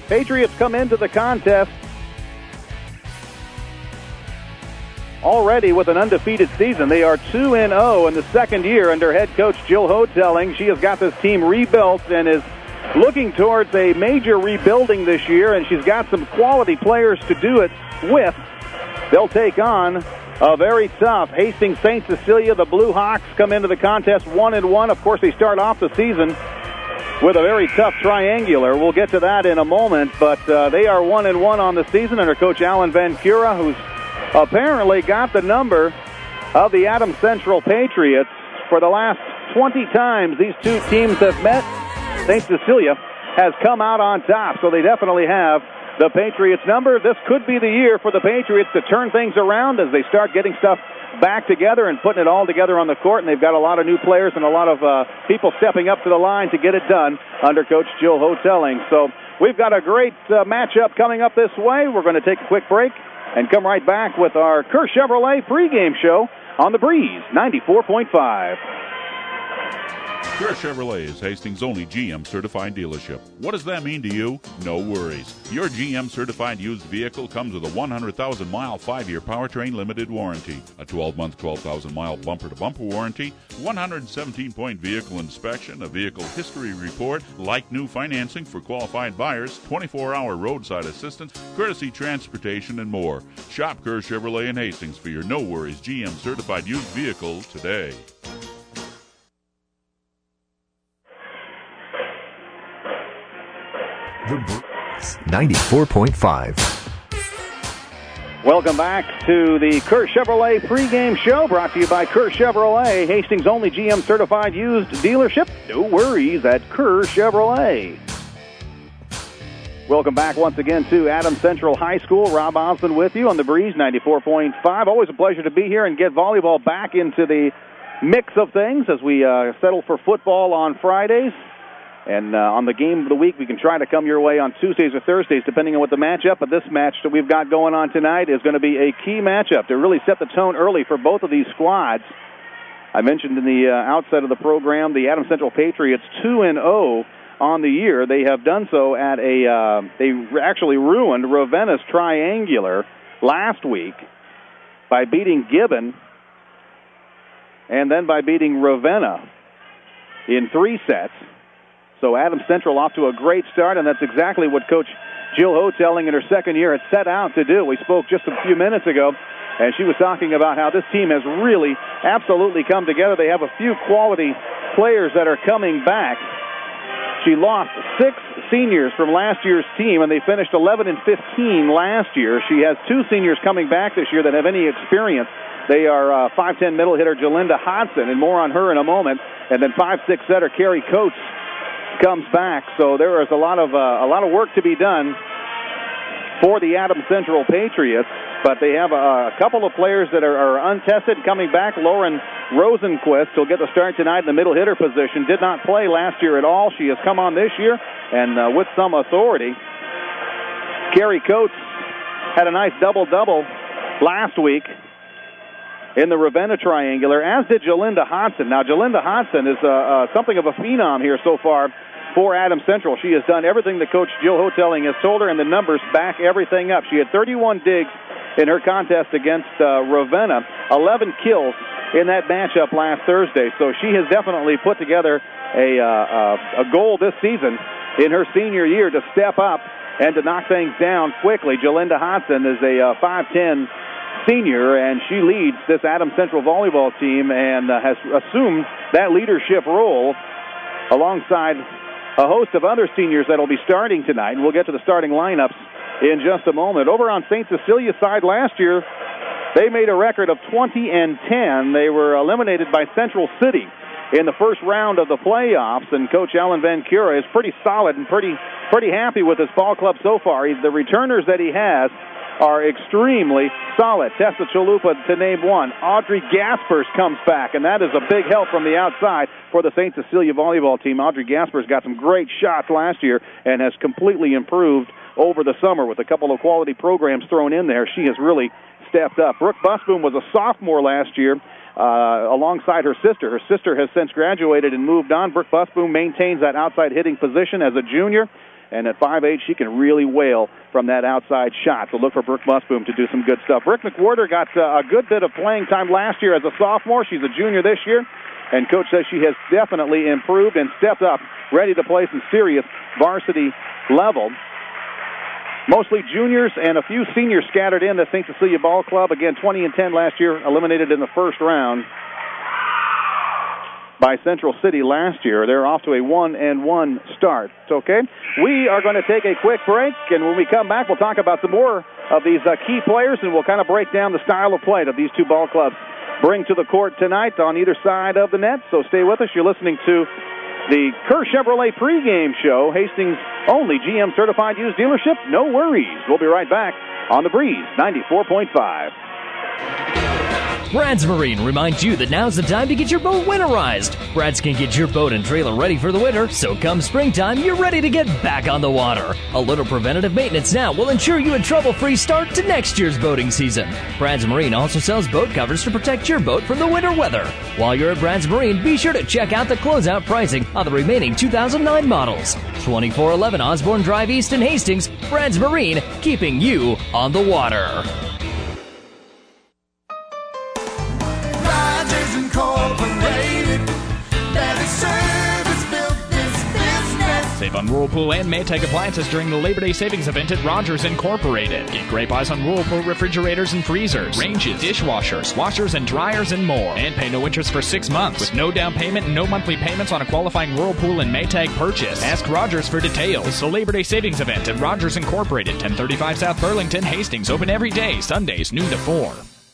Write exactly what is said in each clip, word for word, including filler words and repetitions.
Patriots come into the contest already with an undefeated season. They are two and oh in the second year under head coach Jill Hotelling. She has got this team rebuilt and is looking towards a major rebuilding this year, and she's got some quality players to do it with. They'll take on a very tough Hastings Saint Cecilia. The Blue Hawks come into the contest one and one. Of course, they start off the season with a very tough triangular. We'll get to that in a moment, but uh, they are one and one on the season under Coach Alan Van Cura, who's apparently got the number of the Adams Central Patriots. For the last twenty times these two teams have met, Saint Cecilia has come out on top, so they definitely have the Patriots number. This could be the year for the Patriots to turn things around as they start getting stuff back together and putting it all together on the court, and they've got a lot of new players and a lot of uh, people stepping up to the line to get it done under Coach Jill Hotelling. So we've got a great uh, matchup coming up this way. We're going to take a quick break and come right back with our Kerr Chevrolet pregame show on the Breeze ninety-four point five. Kerr Chevrolet is Hastings' only G M certified dealership. What does that mean to you? No worries. Your G M certified used vehicle comes with a one hundred thousand mile five-year powertrain limited warranty, a twelve month twelve thousand mile bumper-to-bumper warranty, one hundred seventeen point vehicle inspection, a vehicle history report, like new financing for qualified buyers, twenty-four hour roadside assistance, courtesy transportation, and more. Shop Kerr Chevrolet in Hastings for your no worries G M certified used vehicle today. The Breeze ninety-four point five. Welcome back to the Kerr Chevrolet pregame show, brought to you by Kerr Chevrolet, Hastings' only G M certified used dealership. No worries at Kerr Chevrolet. Welcome back once again to Adams Central High School. Rob Osmond with you on the Breeze ninety-four point five. Always a pleasure to be here and get volleyball back into the mix of things as we uh, settle for football on Fridays. And uh, on the game of the week, we can try to come your way on Tuesdays or Thursdays, depending on what the matchup. But this match that we've got going on tonight is going to be a key matchup to really set the tone early for both of these squads. I mentioned in the uh, outset of the program, the Adams Central Patriots two and oh on the year. They have done so at a, uh, they actually ruined Ravenna's triangular last week by beating Gibbon and then by beating Ravenna in three sets. So Adams Central off to a great start, and that's exactly what Coach Jill Hotelling in her second year had set out to do. We spoke just a few minutes ago, and she was talking about how this team has really absolutely come together. They have a few quality players that are coming back. She lost six seniors from last year's team, and they finished eleven and fifteen last year. She has two seniors coming back this year that have any experience. They are uh, five ten middle hitter Jalinda Hodson, and more on her in a moment. And then five six setter Carrie Coates comes back. So there is a lot of uh, a lot of work to be done for the Adams Central Patriots, but they have a, a couple of players that are, are untested coming back. Lauren Rosenquist will get the start tonight in the middle hitter position. Did not play last year at all. She has come on this year, and uh, with some authority. Carrie Coates had a nice double-double last week in the Ravenna Triangular, as did Jalinda Hodson. Now, Jalinda Hodson is uh, uh, something of a phenom here so far for Adams Central. She has done everything that Coach Jill Hotelling has told her, and the numbers back everything up. She had thirty-one digs in her contest against uh, Ravenna, eleven kills in that matchup last Thursday. So she has definitely put together a, uh, uh, a goal this season in her senior year to step up and to knock things down quickly. Jalinda Hodson is a uh, five ten senior, and she leads this Adams Central volleyball team and uh, has assumed that leadership role alongside a host of other seniors that will be starting tonight. And we'll get to the starting lineups in just a moment. Over on Saint Cecilia's side last year, they made a record of twenty and ten. They were eliminated by Central City in the first round of the playoffs, and Coach Alan Van Cura is pretty solid and pretty pretty happy with his ball club so far. He's, the returners that he has are extremely solid. Tessa Chalupa to name one. Audrey Gaspers comes back, and that is a big help from the outside for the Saint Cecilia volleyball team. Audrey Gaspers got some great shots last year and has completely improved over the summer with a couple of quality programs thrown in there. She has really stepped up. Brooke Busboom was a sophomore last year uh, alongside her sister. Her sister has since graduated and moved on. Brooke Busboom maintains that outside hitting position as a junior. And at five eight, she can really wail from that outside shot. So look for Brooke Musboom to do some good stuff. Brooke McWhorter got uh, a good bit of playing time last year as a sophomore. She's a junior this year. And Coach says she has definitely improved and stepped up, ready to play some serious varsity level. Mostly juniors and a few seniors scattered in the Saint Cecilia Ball Club. Again, twenty and ten last year, eliminated in the first round by Central City last year. They're off to a one and one start. Okay, we are going to take a quick break, and when we come back, we'll talk about some more of these uh, key players, and we'll kind of break down the style of play that these two ball clubs bring to the court tonight on either side of the net. So stay with us. You're listening to the Kerr Chevrolet pregame show, Hastings' only G M certified used dealership. No worries. We'll be right back on the Breeze ninety-four point five. Brad's Marine reminds you that now's the time to get your boat winterized. Brad's can get your boat and trailer ready for the winter, so come springtime, you're ready to get back on the water. A little preventative maintenance now will ensure you a trouble-free start to next year's boating season. Brad's Marine also sells boat covers to protect your boat from the winter weather. While you're at Brad's Marine, be sure to check out the closeout pricing on the remaining two thousand nine models. twenty-four eleven Osborne Drive East in Hastings, Brad's Marine, keeping you on the water. Save on Whirlpool and Maytag appliances during the Labor Day Savings Event at Rogers Incorporated. Get great buys on Whirlpool refrigerators and freezers, ranges, dishwashers, washers and dryers, and more. And pay no interest for six months with no down payment and no monthly payments on a qualifying Whirlpool and Maytag purchase. Ask Rogers for details. It's the Labor Day Savings Event at Rogers Incorporated, ten thirty-five South Burlington, Hastings. Open every day, Sundays, noon to four.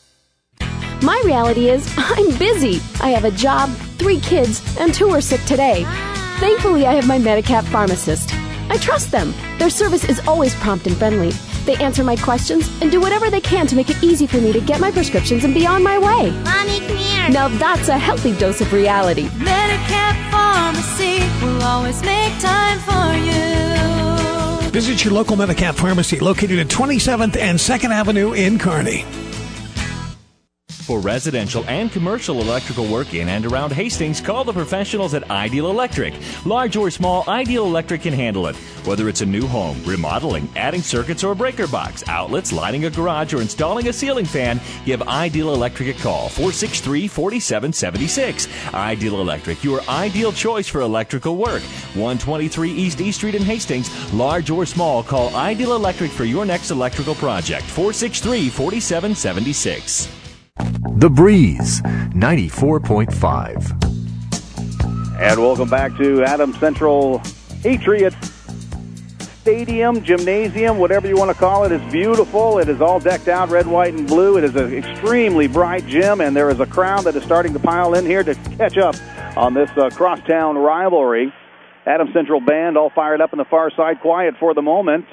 My reality is I'm busy. I have a job, three kids, and two are sick today. Thankfully, I have my Medicap pharmacist. I trust them. Their service is always prompt and friendly. They answer my questions and do whatever they can to make it easy for me to get my prescriptions and be on my way. Mommy, come here. Now that's a healthy dose of reality. Medicap Pharmacy will always make time for you. Visit your local Medicap pharmacy located at twenty-seventh and second Avenue in Kearney. For residential and commercial electrical work in and around Hastings, call the professionals at Ideal Electric. Large or small, Ideal Electric can handle it. Whether it's a new home, remodeling, adding circuits or breaker box, outlets, lighting a garage, or installing a ceiling fan, give Ideal Electric a call, four six three, four seven seven six. Ideal Electric, your ideal choice for electrical work. one twenty-three East E Street in Hastings. Large or small, call Ideal Electric for your next electrical project, four six three, four seven seven six. The Breeze, ninety-four point five. And welcome back to Adams Central Patriot Stadium, Gymnasium, whatever you want to call it. It's beautiful. It is all decked out red, white, and blue. It is an extremely bright gym, and there is a crowd that is starting to pile in here to catch up on this uh, crosstown rivalry. Adams Central band all fired up on the far side, quiet for the moment.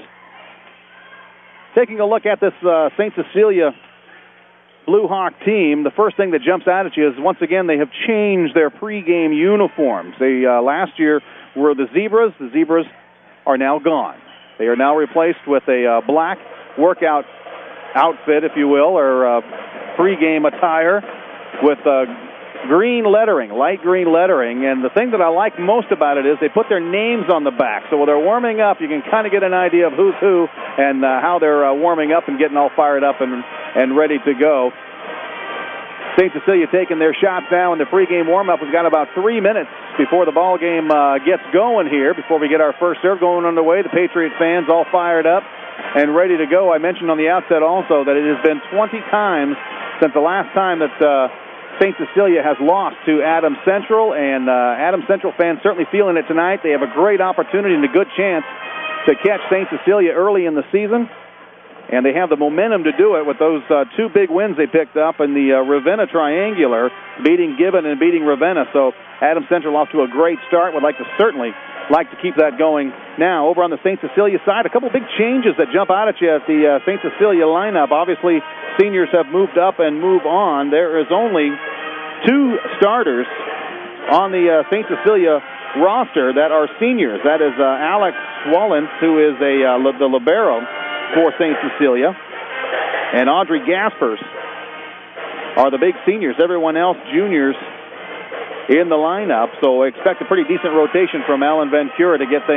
Taking a look at this uh, Saint Cecilia Blue Hawk team, the first thing that jumps out at you is, once again, they have changed their pregame uniforms. They uh, last year were the Zebras. The Zebras are now gone. They are now replaced with a uh, black workout outfit, if you will, or uh, pregame attire with uh, green lettering, light green lettering. And the thing that I like most about it is they put their names on the back. So while they're warming up, you can kind of get an idea of who's who and uh, how they're uh, warming up and getting all fired up and and ready to go. Saint Cecilia taking their shots now in the pregame warm-up. We've got about three minutes before the ball game uh, gets going here, before we get our first serve going underway. The Patriot fans all fired up and ready to go. I mentioned on the outset also that it has been twenty times since the last time that uh, Saint Cecilia has lost to Adams Central, and uh, Adams Central fans certainly feeling it tonight. They have a great opportunity and a good chance to catch Saint Cecilia early in the season. And they have the momentum to do it with those uh, two big wins they picked up in the uh, Ravenna Triangular, beating Gibbon and beating Ravenna. So Adams Central off to a great start. Would like to certainly like to keep that going. Now, over on the Saint Cecilia side, a couple big changes that jump out at you at the uh, Saint Cecilia lineup. Obviously, seniors have moved up and move on. There is only two starters on the uh, Saint Cecilia roster that are seniors. That is uh, Alex Wallens, who is a uh, the libero for Saint Cecilia, and Audrey Gaspers are the big seniors. Everyone else juniors in the lineup, so expect a pretty decent rotation from Alan Van Cura to get things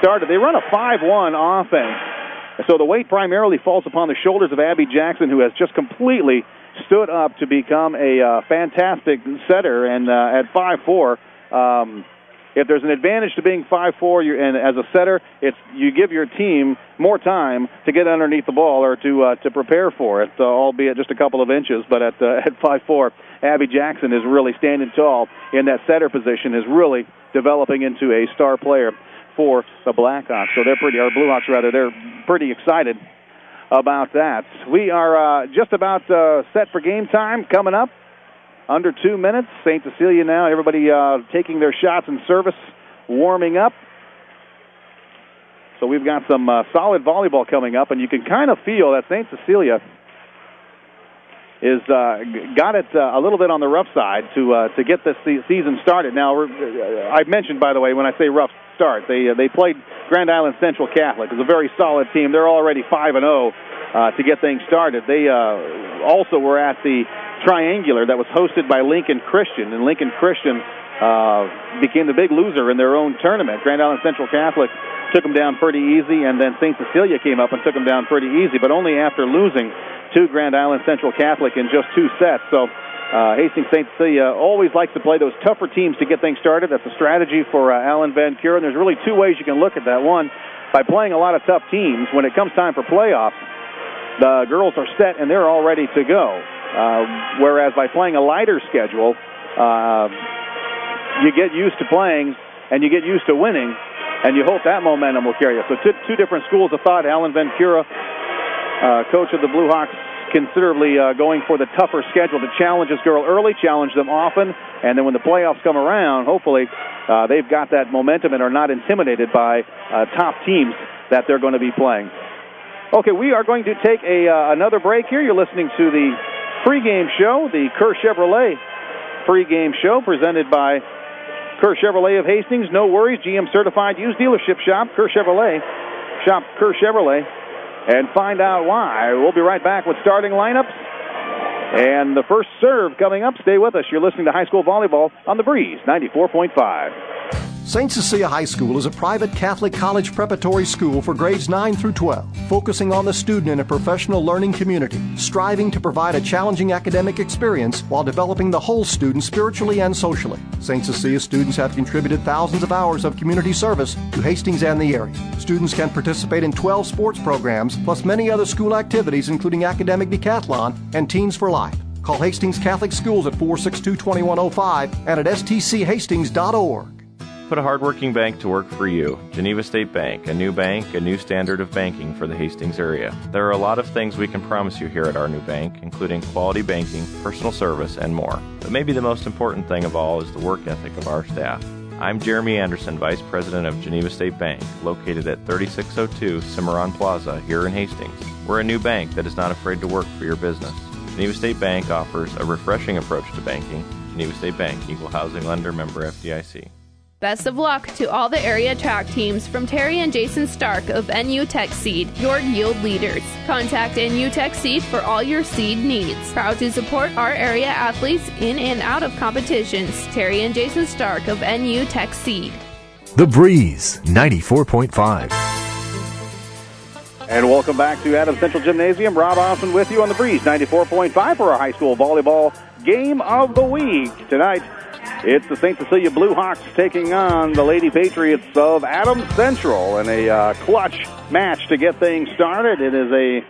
started. They run a five one offense. So the weight primarily falls upon the shoulders of Abby Jackson, who has just completely stood up to become a uh, fantastic setter. And uh, at five four, um, if there's an advantage to being five four, you're, and as a setter, it's you give your team more time to get underneath the ball or to uh, to prepare for it, uh, albeit just a couple of inches. But at uh, at five four, Abby Jackson is really standing tall in that setter position, is really developing into a star player for the Blackhawks. So they're pretty, or Bluehawks rather, they're pretty excited about that. We are uh, just about uh, set for game time coming up. Under two minutes. Saint Cecilia now, everybody uh, taking their shots in service, warming up. So we've got some uh, solid volleyball coming up, and you can kind of feel that Saint Cecilia is uh, got it uh, a little bit on the rough side to uh, to get this season started. Now, uh, I mentioned, by the way, when I say rough start, they uh, they played Grand Island Central Catholic. It's a very solid team. They're already five and zero uh, to get things started. They uh, also were at the Triangular that was hosted by Lincoln Christian, and Lincoln Christian uh, became the big loser in their own tournament. Grand Island Central Catholic took them down pretty easy, and then Saint Cecilia came up and took them down pretty easy, but only after losing to Grand Island Central Catholic in just two sets. So uh, Hastings Saint Cecilia always likes to play those tougher teams to get things started. That's a strategy for uh, Alan Van Kuren. There's really two ways you can look at that. One, by playing a lot of tough teams, when it comes time for playoffs, the girls are set and they're all ready to go. Uh, whereas by playing a lighter schedule, uh, you get used to playing and you get used to winning, and you hope that momentum will carry you. So two, two different schools of thought. Alan Ventura, uh, coach of the Bluehawks, considerably uh, going for the tougher schedule to challenge this girl early, challenge them often, and then when the playoffs come around, hopefully uh, they've got that momentum and are not intimidated by uh, top teams that they're going to be playing. Okay, we are going to take a uh, another break here. You're listening to the pregame show, the Kerr Chevrolet pregame show, presented by Kerr Chevrolet of Hastings. No worries, G M certified used dealership shop, Kerr Chevrolet. Shop Kerr Chevrolet and find out why. We'll be right back with starting lineups and the first serve coming up. Stay with us. You're listening to high school volleyball on the Breeze ninety-four point five. Saint Cecilia High School is a private Catholic college preparatory school for grades nine through twelve, focusing on the student in a professional learning community, striving to provide a challenging academic experience while developing the whole student spiritually and socially. Saint Cecilia students have contributed thousands of hours of community service to Hastings and the area. Students can participate in twelve sports programs, plus many other school activities, including academic decathlon and Teens for Life. Call Hastings Catholic Schools at four six two, two one zero five and at s t c hastings dot org. Put a hardworking bank to work for you. Geneva State Bank, a new bank, a new standard of banking for the Hastings area. There are a lot of things we can promise you here at our new bank, including quality banking, personal service, and more. But maybe the most important thing of all is the work ethic of our staff. I'm Jeremy Anderson, Vice President of Geneva State Bank, located at thirty-six oh two Cimarron Plaza here in Hastings. We're a new bank that is not afraid to work for your business. Geneva State Bank offers a refreshing approach to banking. Geneva State Bank, Equal Housing Lender, member F D I C. Best of luck to all the area track teams from Terry and Jason Stark of N U Tech Seed, your yield leaders. Contact N U Tech Seed for all your seed needs. Proud to support our area athletes in and out of competitions. Terry and Jason Stark of N U Tech Seed. The Breeze, ninety-four point five. And welcome back to Adams Central Gymnasium. Rob Austin with you on The Breeze, ninety-four point five for our high school volleyball game of the week. Tonight, it's the Saint Cecilia Bluehawks taking on the Lady Patriots of Adams Central in a uh, clutch match to get things started. It is a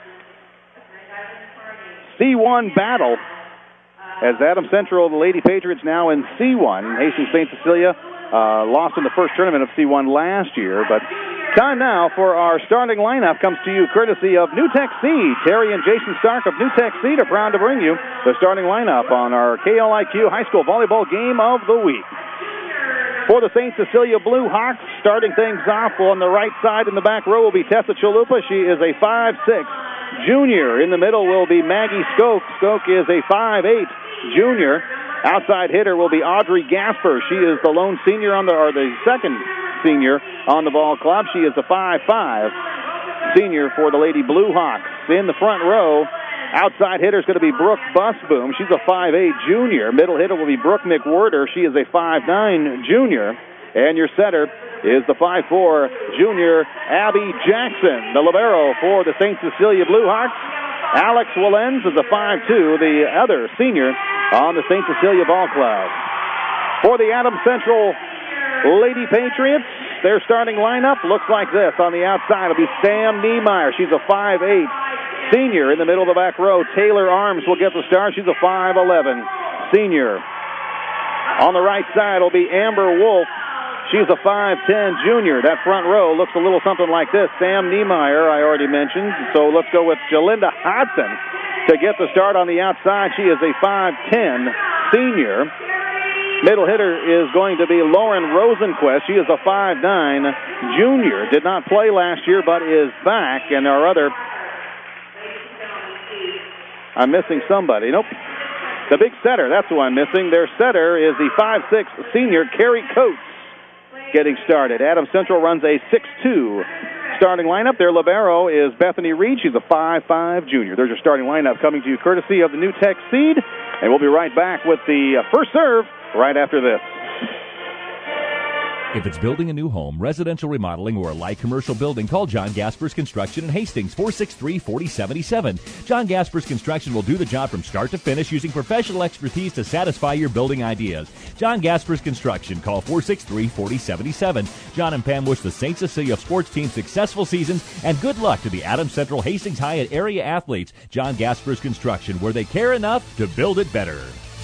C one battle as Adams Central, the Lady Patriots, now in C one. Hastings Saint Cecilia uh, lost in the first tournament of C one last year, but time now for our starting lineup comes to you courtesy of New Tech Seed. Terry and Jason Stark of New Tech Seed are proud to bring you the starting lineup on our K L I Q High School Volleyball Game of the Week. For the Saint Cecilia Bluehawks, starting things off on the right side in the back row will be Tessa Chalupa. She is a five six junior. In the middle will be Maggie Skoke. Skoke is a five eight junior. Outside hitter will be Audrey Gasper. She is the lone senior on the, or the second senior on the ball club. She is a five five senior for the Lady Bluehawks. In the front row, outside hitter is going to be Brooke Busboom. She's a five eight junior. Middle hitter will be Brooke McWhirter. She is a five nine junior. And your setter is the five four junior Abby Jackson. The libero for the Saint Cecilia Bluehawks, Alex Willens, is the five two, the other senior on the Saint Cecilia Ball Club. For the Adams Central Lady Patriots, their starting lineup looks like this. On the outside will be Sam Niemeyer. She's a five eight senior. In the middle of the back row, Taylor Arms will get the start. She's a five eleven senior. On the right side will be Amber Wolf. She's a five ten junior. That front row looks a little something like this. Sam Niemeyer, I already mentioned. So let's go with Jalinda Hodson to get the start on the outside. She is a five ten senior. Middle hitter is going to be Lauren Rosenquist. She is a five nine junior. Did not play last year, but is back. And our other, I'm missing somebody. Nope. The big setter, that's who I'm missing. Their setter is the five six senior, Carrie Coates, getting started. Adams Central runs a six two starting lineup. Their libero is Bethany Reed. She's a five five junior. There's your starting lineup coming to you courtesy of the New Tech Seed. And we'll be right back with the first serve right after this. If it's building a new home, residential remodeling, or a light commercial building, call John Gaspers Construction in Hastings, four six three, four oh seven seven. John Gaspers Construction will do the job from start to finish using professional expertise to satisfy your building ideas. John Gaspers Construction, call four six three, four oh seven seven. John and Pam wish the Saint Cecilia sports team successful seasons and good luck to the Adams Central Hastings Hyatt area athletes. John Gaspers Construction, where they care enough to build it better.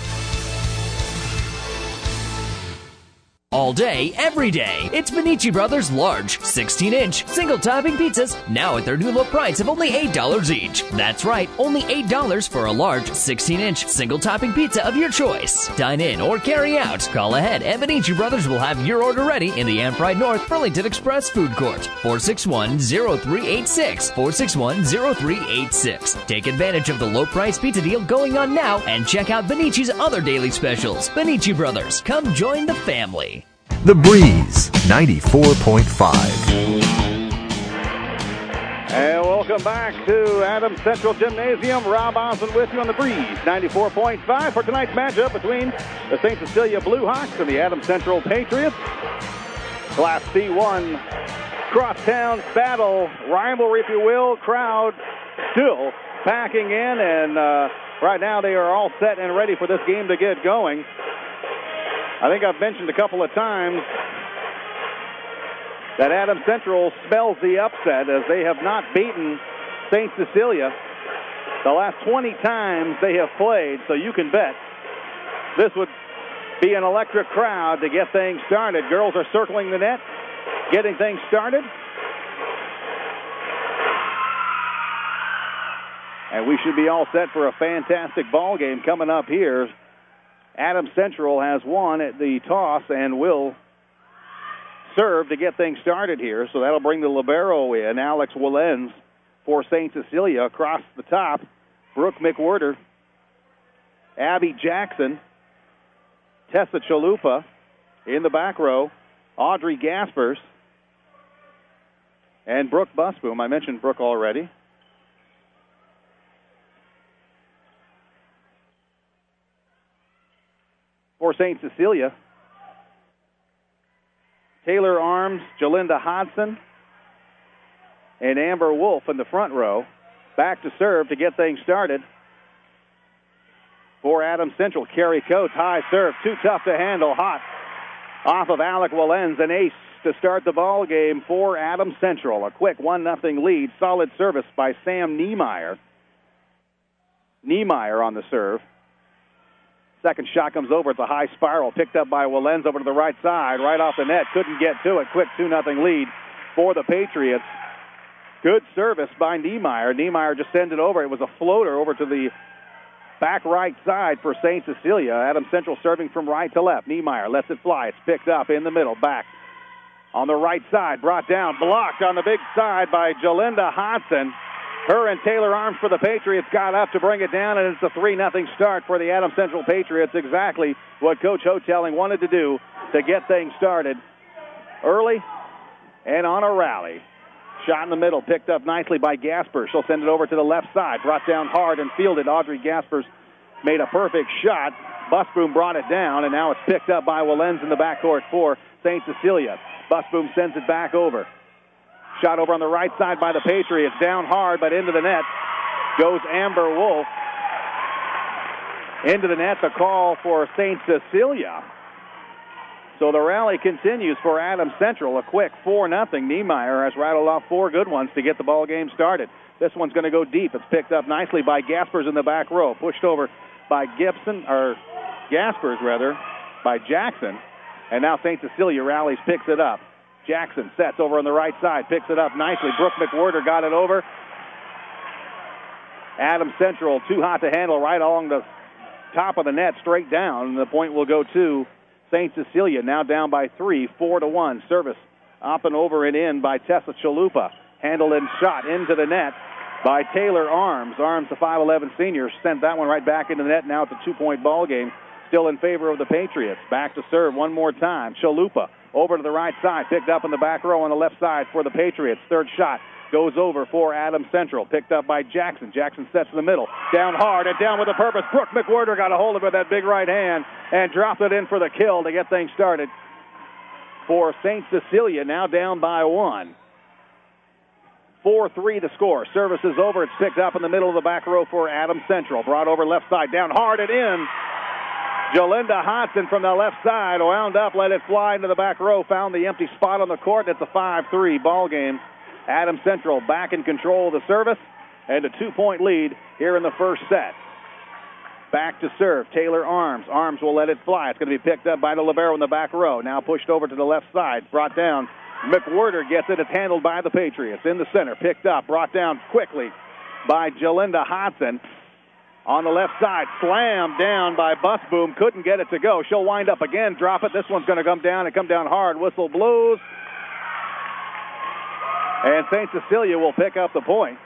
All day, every day, it's Benici Brothers large, sixteen inch, single-topping pizzas, now at their new low price of only eight dollars each. That's right, only eight dollars for a large, sixteen inch, single-topping pizza of your choice. Dine in or carry out. Call ahead, and Benici Brothers will have your order ready in the Ampride North Burlington Express Food Court. four six one, zero three eight six, four six one, zero three eight six. Take advantage of the low-price pizza deal going on now, and check out Benici's other daily specials. Benici Brothers, come join the family. The Breeze, ninety-four point five. And welcome back to Adams Central Gymnasium. Rob Osmond with you on The Breeze, ninety-four point five for tonight's matchup between the Saint Cecilia Bluehawks and the Adams Central Patriots. Class C one crosstown battle, rivalry, if you will. Crowd still packing in, and uh, right now they are all set and ready for this game to get going. I think I've mentioned a couple of times that Adams Central smells the upset, as they have not beaten Saint Cecilia the last twenty times they have played, so you can bet this would be an electric crowd to get things started. Girls are circling the net, getting things started. And we should be all set for a fantastic ball game coming up here. Adams Central has won at the toss and will serve to get things started here. So that'll bring the libero in. Alex Willens for Saint Cecilia. Across the top, Brooke McWhirter, Abby Jackson, Tessa Chalupa. In the back row, Audrey Gaspers and Brooke Busboom. I mentioned Brooke already. For Saint Cecilia, Taylor Arms, Jalinda Hodson, and Amber Wolf in the front row. Back to serve to get things started. For Adams Central, Carrie Coates, high serve, too tough to handle, hot. Off of Alec Willens, an ace to start the ball game for Adams Central. A quick one nothing lead, solid service by Sam Niemeyer. Niemeyer on the serve. Second shot comes over. It's a high spiral. Picked up by Willens over to the right side. Right off the net. Couldn't get to it. Quick two nothing lead for the Patriots. Good service by Niemeyer. Niemeyer just sent it over. It was a floater over to the back right side for Saint Cecilia. Adams Central serving from right to left. Niemeyer lets it fly. It's picked up in the middle. Back on the right side. Brought down. Blocked on the big side by Jalinda Hodson. Her and Taylor Arms for the Patriots got up to bring it down, and it's a three nothing start for the Adams Central Patriots. Exactly what Coach Hotelling wanted to do to get things started early and on a rally. Shot in the middle, picked up nicely by Gaspers. She'll send it over to the left side. Brought down hard and fielded. Audrey Gaspers made a perfect shot. Busboom brought it down, and now it's picked up by Willens in the backcourt for Saint Cecilia. Busboom sends it back over. Shot over on the right side by the Patriots. Down hard, but into the net goes Amber Wolf. Into the net, the call for Saint Cecilia. So the rally continues for Adams Central. A quick four nothing. Niemeyer has rattled off four good ones to get the ball game started. This one's going to go deep. It's picked up nicely by Gaspers in the back row. Pushed over by Gibson, or Gaspers rather, by Jackson. And now Saint Cecilia rallies, picks it up. Jackson sets over on the right side, picks it up nicely. Brooke McWhirter got it over. Adams Central too hot to handle right along the top of the net, straight down. The point will go to Saint Cecilia, now down by three, four to one. Service up and over and in by Tessa Chalupa. Handled and shot into the net by Taylor Arms. Arms, the five eleven senior, sent that one right back into the net. Now it's a two-point ball game, still in favor of the Patriots. Back to serve one more time. Chalupa over to the right side, picked up in the back row on the left side for the Patriots. Third shot goes over for Adams Central, picked up by Jackson. Jackson sets in the middle, down hard and down with a purpose. Brooke McWhirter got a hold of it with that big right hand and dropped it in for the kill to get things started for Saint Cecilia, now down by one. four three the score. Service is over. It's picked up in the middle of the back row for Adams Central. Brought over left side, down hard and in. Jalinda Hodson from the left side wound up, let it fly into the back row, found the empty spot on the court. It's a five three ball game. Adams Central back in control of the service and a two-point lead here in the first set. Back to serve, Taylor Arms. Arms will let it fly. It's going to be picked up by the libero in the back row. Now pushed over to the left side, brought down. McWhirter gets it. It's handled by the Patriots. In the center, picked up, brought down quickly by Jalinda Hodson. On the left side, slammed down by Busboom. Couldn't get it to go. She'll wind up again, drop it. This one's going to come down and come down hard. Whistle blows. And Saint Cecilia will pick up the point.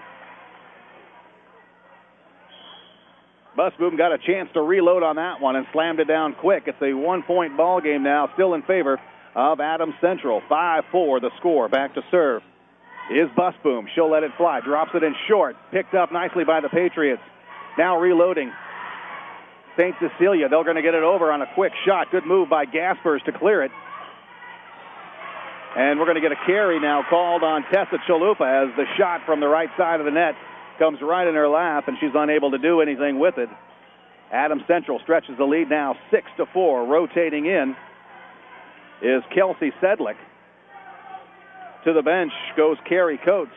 Busboom got a chance to reload on that one and slammed it down quick. It's a one-point ball game now, still in favor of Adams Central. five four the score. Back to serve is Busboom. She'll let it fly. Drops it in short. Picked up nicely by the Patriots. Now reloading. Saint Cecilia, they're going to get it over on a quick shot. Good move by Gaspers to clear it. And we're going to get a carry now called on Tessa Chalupa as the shot from the right side of the net comes right in her lap, and she's unable to do anything with it. Adams Central stretches the lead now six to four. Rotating in is Kelsey Sedlick. To the bench goes Carrie Coates.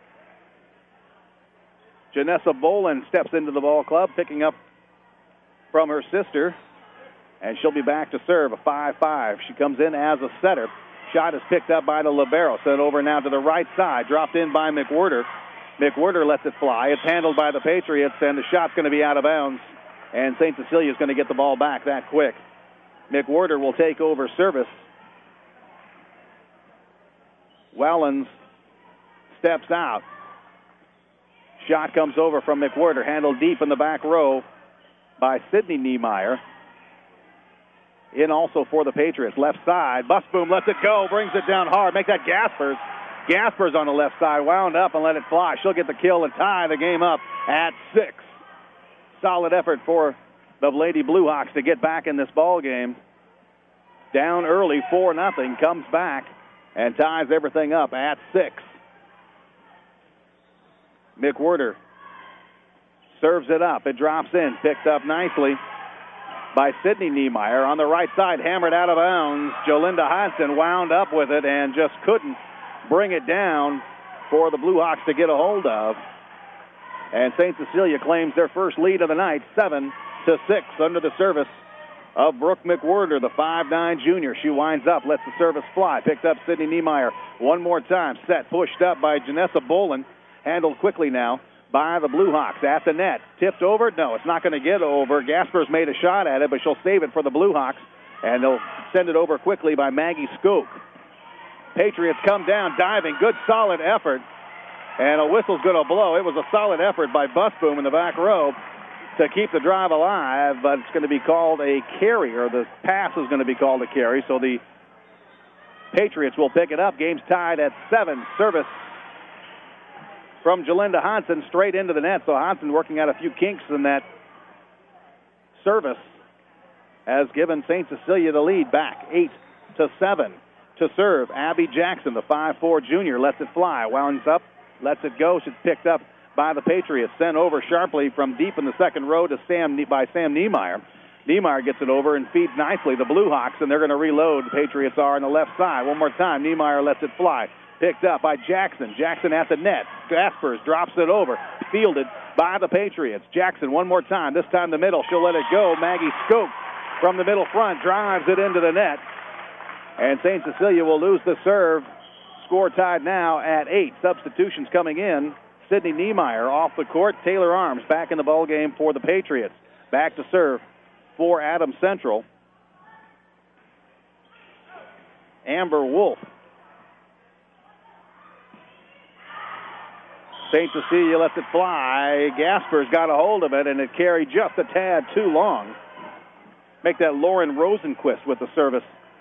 Janessa Bolin steps into the ball club, picking up from her sister, and she'll be back to serve a five five. She comes in as a setter. Shot is picked up by the libero. Sent over now to the right side. Dropped in by McWhirter. McWhirter lets it fly. It's handled by the Patriots, and the shot's going to be out of bounds. And Saint Cecilia is going to get the ball back that quick. McWhirter will take over service. Wellens steps out. Shot comes over from McWhirter. Handled deep in the back row by Sydney Niemeyer. In also for the Patriots. Left side. Busboom lets it go. Brings it down hard. Make that Gaspers. Gaspers on the left side. Wound up and let it fly. She'll get the kill and tie the game up at six. Solid effort for the Lady Blue Hawks to get back in this ball game. Down early, four nothing. Comes back and ties everything up at six. McWhirter serves it up. It drops in. Picked up nicely by Sydney Niemeyer. On the right side, hammered out of bounds. Jalinda Hodson wound up with it and just couldn't bring it down for the Blue Hawks to get a hold of. And Saint Cecilia claims their first lead of the night, seven to six, under the service of Brooke McWhirter, the five nine junior. She winds up, lets the service fly. Picked up Sydney Niemeyer one more time. Set, pushed up by Janessa Bolin. Handled quickly now by the Blue Hawks at the net. Tipped over? No, it's not going to get over. Gaspers made a shot at it, but she'll save it for the Blue Hawks, and they'll send it over quickly by Maggie Skook. Patriots come down, diving. Good, solid effort, and a whistle's going to blow. It was a solid effort by Busboom in the back row to keep the drive alive, but it's going to be called a carry, or the pass is going to be called a carry, so the Patriots will pick it up. Game's tied at seven. Service from Jalinda Hodson straight into the net. So Hodson working out a few kinks in that service has given Saint Cecilia the lead back eight to seven. to serve. Abby Jackson, the five four junior, lets it fly. Wounds up, lets it go. She's picked up by the Patriots. Sent over sharply from deep in the second row to Sam by Sam Niemeyer. Niemeyer gets it over and feeds nicely. The Blue Hawks, and they're going to reload. The Patriots are on the left side. One more time. Niemeyer lets it fly. Picked up by Jackson. Jackson at the net. Gaspers drops it over. Fielded by the Patriots. Jackson one more time. This time the middle. She'll let it go. Maggie Scope from the middle front drives it into the net. And Saint Cecilia will lose the serve. Score tied now at eight. Substitutions coming in. Sydney Niemeyer off the court. Taylor Arms back in the ball game for the Patriots. Back to serve for Adams Central. Amber Wolf. Saint Cecilia lets it fly. Gasper's got a hold of it, and it carried just a tad too long. Make that Lauren Rosenquist with the service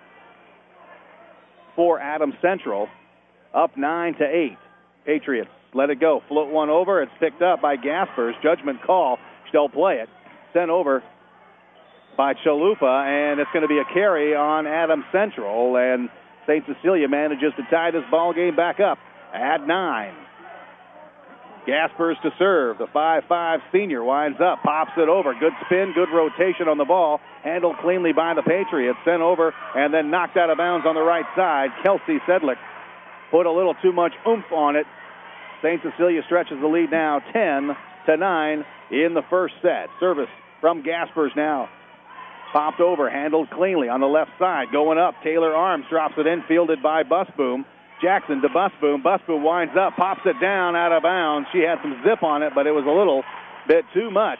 for Adams Central. Up nine to eight. Patriots let it go. Float one over. It's picked up by Gaspers. Judgment call. They'll play it. Sent over by Chalupa, and it's going to be a carry on Adams Central. And Saint Cecilia manages to tie this ball game back up at nine. Gaspers to serve. The five five senior winds up, pops it over. Good spin, good rotation on the ball. Handled cleanly by the Patriots. Sent over and then knocked out of bounds on the right side. Kelsey Sedlick put a little too much oomph on it. Saint Cecilia stretches the lead now ten to nine in the first set. Service from Gaspers now. Popped over, handled cleanly on the left side. Going up, Taylor Arms drops it in, fielded by Busboom. Jackson to Busboom. Busboom winds up, pops it down out of bounds. She had some zip on it, but it was a little bit too much.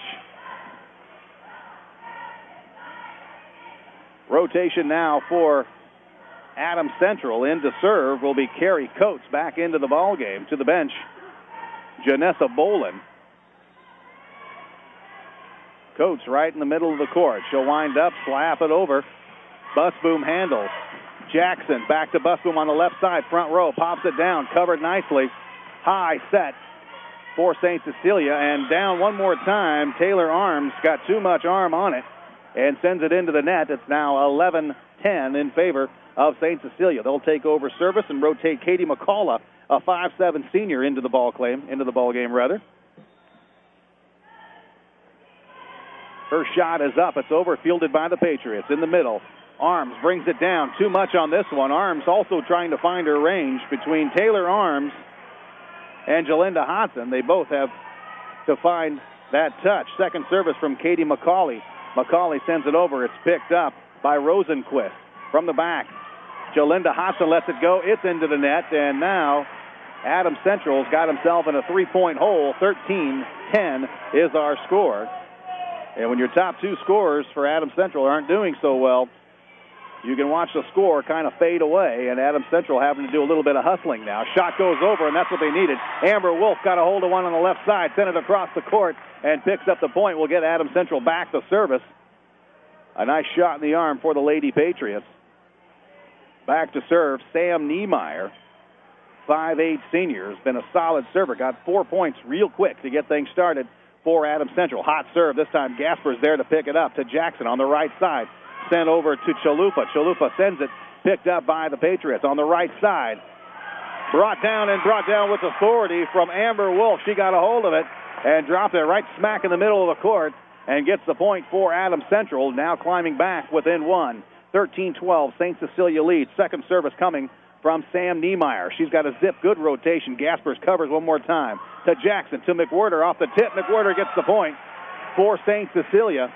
Rotation now for Adams Central. In to serve will be Carrie Coates back into the ball game. To the bench, Janessa Bolin. Coates right in the middle of the court. She'll wind up, slap it over. Busboom handles. Jackson back to Busboom on the left side, front row, pops it down, covered nicely. High set for Saint Cecilia, and down one more time. Taylor Arms got too much arm on it and sends it into the net. It's now eleven ten in favor of Saint Cecilia. They'll take over service and rotate Katie McCullough, a five seven senior, into the ball claim, into the ball game rather. Her shot is up. It's over, fielded by the Patriots in the middle. Arms brings it down. Too much on this one. Arms also trying to find her range between Taylor Arms and Jalinda Hodson. They both have to find that touch. Second service from Katie McCauley. McCauley sends it over. It's picked up by Rosenquist. From the back, Jalinda Hodson lets it go. It's into the net, and now Adams Central's got himself in a three-point hole. thirteen ten is our score. And when your top two scorers for Adams Central aren't doing so well, you can watch the score kind of fade away, and Adams Central having to do a little bit of hustling now. Shot goes over, and that's what they needed. Amber Wolf got a hold of one on the left side, sent it across the court, and picks up the point. Will get Adams Central back the service. A nice shot in the arm for the Lady Patriots. Back to serve, Sam Niemeyer, five eight senior, has been a solid server. Got four points real quick to get things started for Adams Central. Hot serve. This time Gasper's there to pick it up to Jackson on the right side. Sent over to Chalupa. Chalupa sends it, picked up by the Patriots on the right side. Brought down and brought down with authority from Amber Wolf. She got a hold of it and dropped it right smack in the middle of the court and gets the point for Adams Central, now climbing back within one. thirteen twelve, Saint Cecilia leads. Second service coming from Sam Niemeyer. She's got a zip, good rotation. Gaspers covers one more time. To Jackson, to McWhirter off the tip. McWhirter gets the point for Saint Cecilia.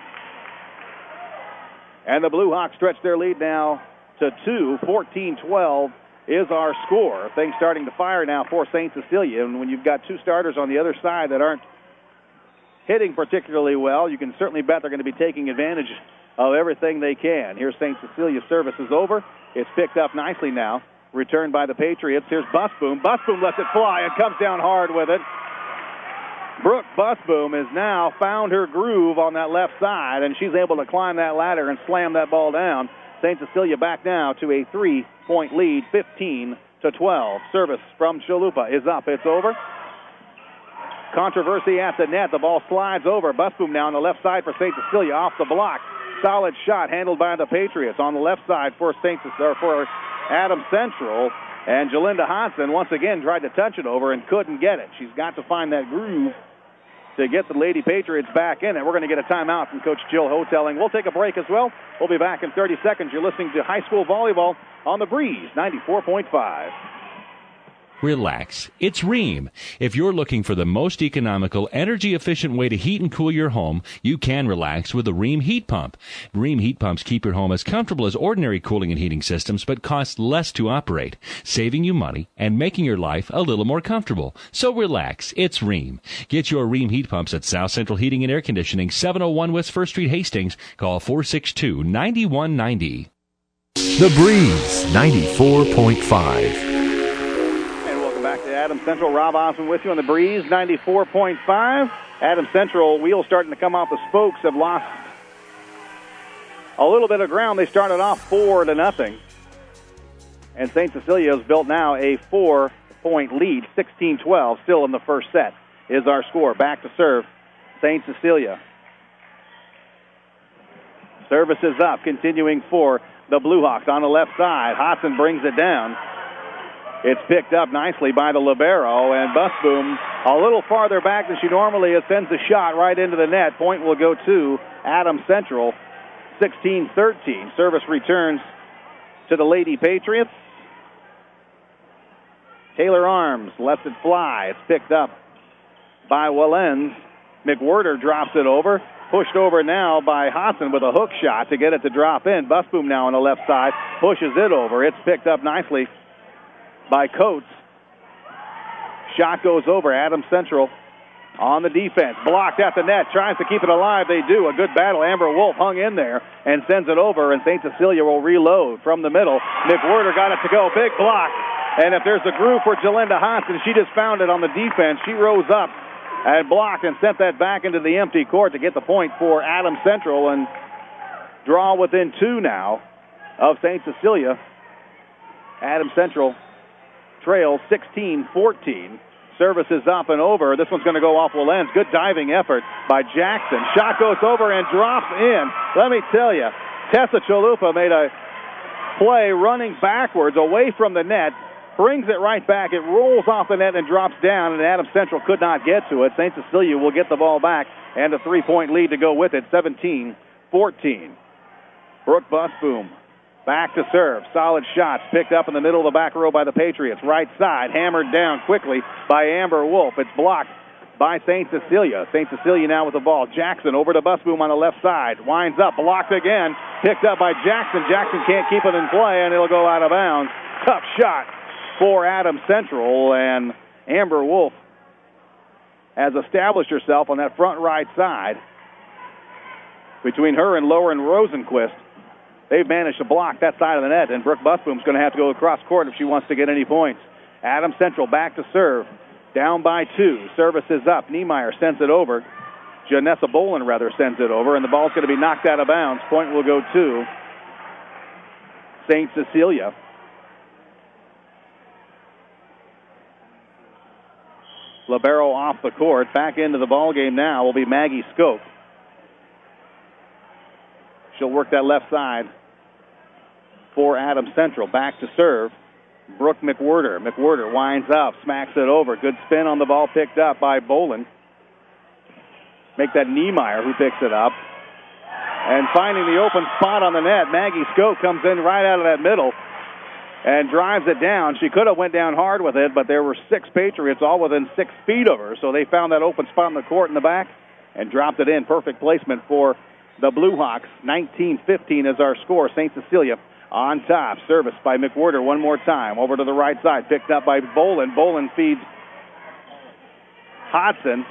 And the Blue Hawks stretch their lead now to two. fourteen twelve is our score. Things starting to fire now for Saint Cecilia. And when you've got two starters on the other side that aren't hitting particularly well, you can certainly bet they're going to be taking advantage of everything they can. Here's Saint Cecilia's service is over. It's picked up nicely now. Returned by the Patriots. Here's Busboom. Busboom lets it fly and comes down hard with it. Brooke Busboom has now found her groove on that left side, and she's able to climb that ladder and slam that ball down. Saint Cecilia back now to a three-point lead, fifteen to twelve. Service from Chalupa is up. It's over. Controversy at the net. The ball slides over. Busboom now on the left side for Saint Cecilia off the block. Solid shot handled by the Patriots on the left side for Saint Cecilia, for Adams Central. And Jalinda Hodson once again tried to touch it over and couldn't get it. She's got to find that groove to get the Lady Patriots back in it. We're going to get a timeout from Coach Jill Hotelling. We'll take a break as well. We'll be back in thirty seconds. You're listening to high school volleyball on the Breeze ninety-four point five. Relax. It's Rheem. If you're looking for the most economical, energy-efficient way to heat and cool your home, you can relax with a Rheem heat pump. Rheem heat pumps keep your home as comfortable as ordinary cooling and heating systems, but cost less to operate, saving you money and making your life a little more comfortable. So relax. It's Rheem. Get your Rheem heat pumps at South Central Heating and Air Conditioning, seven oh one West First Street, Hastings. Call four six two, nine one nine zero. The Breeze ninety-four point five. Adams Central, Rob Osmond with you on the Breeze, ninety-four point five. Adams Central, wheels starting to come off the spokes, have lost a little bit of ground. They started off four to nothing. And Saint Cecilia has built now a four-point lead, sixteen twelve, still in the first set is our score. Back to serve, Saint Cecilia. Service is up, continuing for the Blue Hawks on the left side. Hodson brings it down. It's picked up nicely by the libero, and Busboom a little farther back than she normally is, sends a shot right into the net. Point will go to Adams Central, sixteen thirteen. Service returns to the Lady Patriots. Taylor Arms lets it fly. It's picked up by Wallens. McWhirter drops it over. Pushed over now by Hodson with a hook shot to get it to drop in. Busboom now on the left side pushes it over. It's picked up nicely by Coates. Shot goes over. Adams Central on the defense. Blocked at the net. Tries to keep it alive. They do. A good battle. Amber Wolf hung in there and sends it over, and Saint Cecilia will reload from the middle. McWhirter got it to go. Big block. And if there's a groove for Jalinda Hodson, she just found it on the defense. She rose up and blocked and sent that back into the empty court to get the point for Adams Central and draw within two now of Saint Cecilia. Adams Central trail sixteen fourteen. Service is up and over. This one's going to go off Wallens. Good diving effort by Jackson. Shot goes over and drops in. Let me tell you, Tessa Chalupa made a play running backwards away from the net, brings it right back. It rolls off the net and drops down, and Adams Central could not get to it. Saint Cecilia will get the ball back and a three-point lead to go with it, seventeen fourteen. Brooke Busboom back to serve. Solid shots picked up in the middle of the back row by the Patriots. Right side, hammered down quickly by Amber Wolf. It's blocked by Saint Cecilia. Saint Cecilia now with the ball. Jackson over to Busboom on the left side. Winds up, blocked again. Picked up by Jackson. Jackson can't keep it in play, and it'll go out of bounds. Tough shot for Adams Central, and Amber Wolf has established herself on that front right side. Between her and Lauren Rosenquist, they've managed to block that side of the net, and Brooke Busboom's going to have to go across court if she wants to get any points. Adams Central back to serve. Down by two. Service is up. Niemeyer sends it over. Janessa Bolin, rather, sends it over, and the ball's going to be knocked out of bounds. Point will go to Saint Cecilia. Libero off the court. Back into the ball game now will be Maggie Scope. She'll work that left side for Adams Central. Back to serve. Brooke McWhirter. McWhirter winds up, smacks it over. Good spin on the ball picked up by Bolin. Make that Niemeyer who picks it up. And finding the open spot on the net, Maggie Scope comes in right out of that middle and drives it down. She could have went down hard with it, but there were six Patriots all within six feet of her, so they found that open spot in the court in the back and dropped it in. Perfect placement for the Blue Hawks. nineteen fifteen is our score. Saint Cecilia on top. Service by McWhirter one more time. Over to the right side. Picked up by Bolin. Bolin feeds Hodson.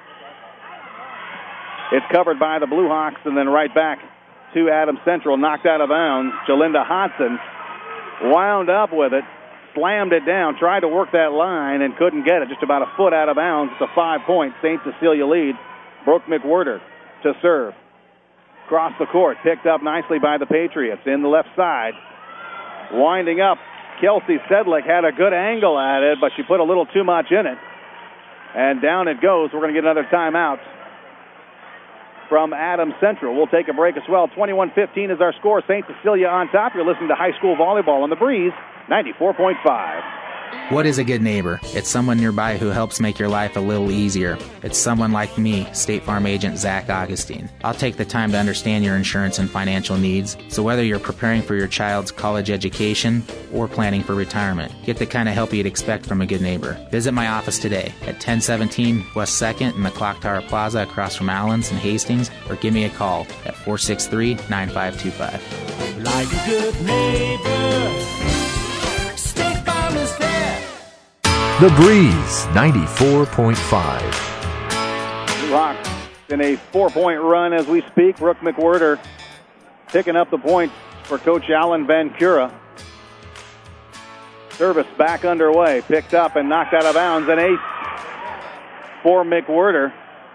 It's covered by the Blue Hawks, and then right back to Adams Central. Knocked out of bounds. Jalinda Hodson wound up with it. Slammed it down. Tried to work that line and couldn't get it. Just about a foot out of bounds. It's a five-point Saint Cecilia lead. Brooke McWhirter to serve. Across the court, picked up nicely by the Patriots in the left side. Winding up, Kelsey Sedlick had a good angle at it, but she put a little too much in it. And down it goes. We're going to get another timeout from Adams Central. We'll take a break as well. twenty-one fifteen is our score. Saint Cecilia on top. You're listening to high school volleyball on the Breeze, ninety-four point five. What is a good neighbor? It's someone nearby who helps make your life a little easier. It's someone like me, State Farm Agent Zach Augustine. I'll take the time to understand your insurance and financial needs, so whether you're preparing for your child's college education or planning for retirement, get the kind of help you'd expect from a good neighbor. Visit my office today at ten seventeen West second in the Clock Tower Plaza across from Allen's and Hastings, or give me a call at four six three, nine five two five. Like a good neighbor, State Farm is there. The Breeze, ninety-four point five. Rocks in a four-point run as we speak. Brooke McWhirter picking up the points for Coach Alan Van Cura. Service back underway. Picked up and knocked out of bounds. An ace for McWhirter.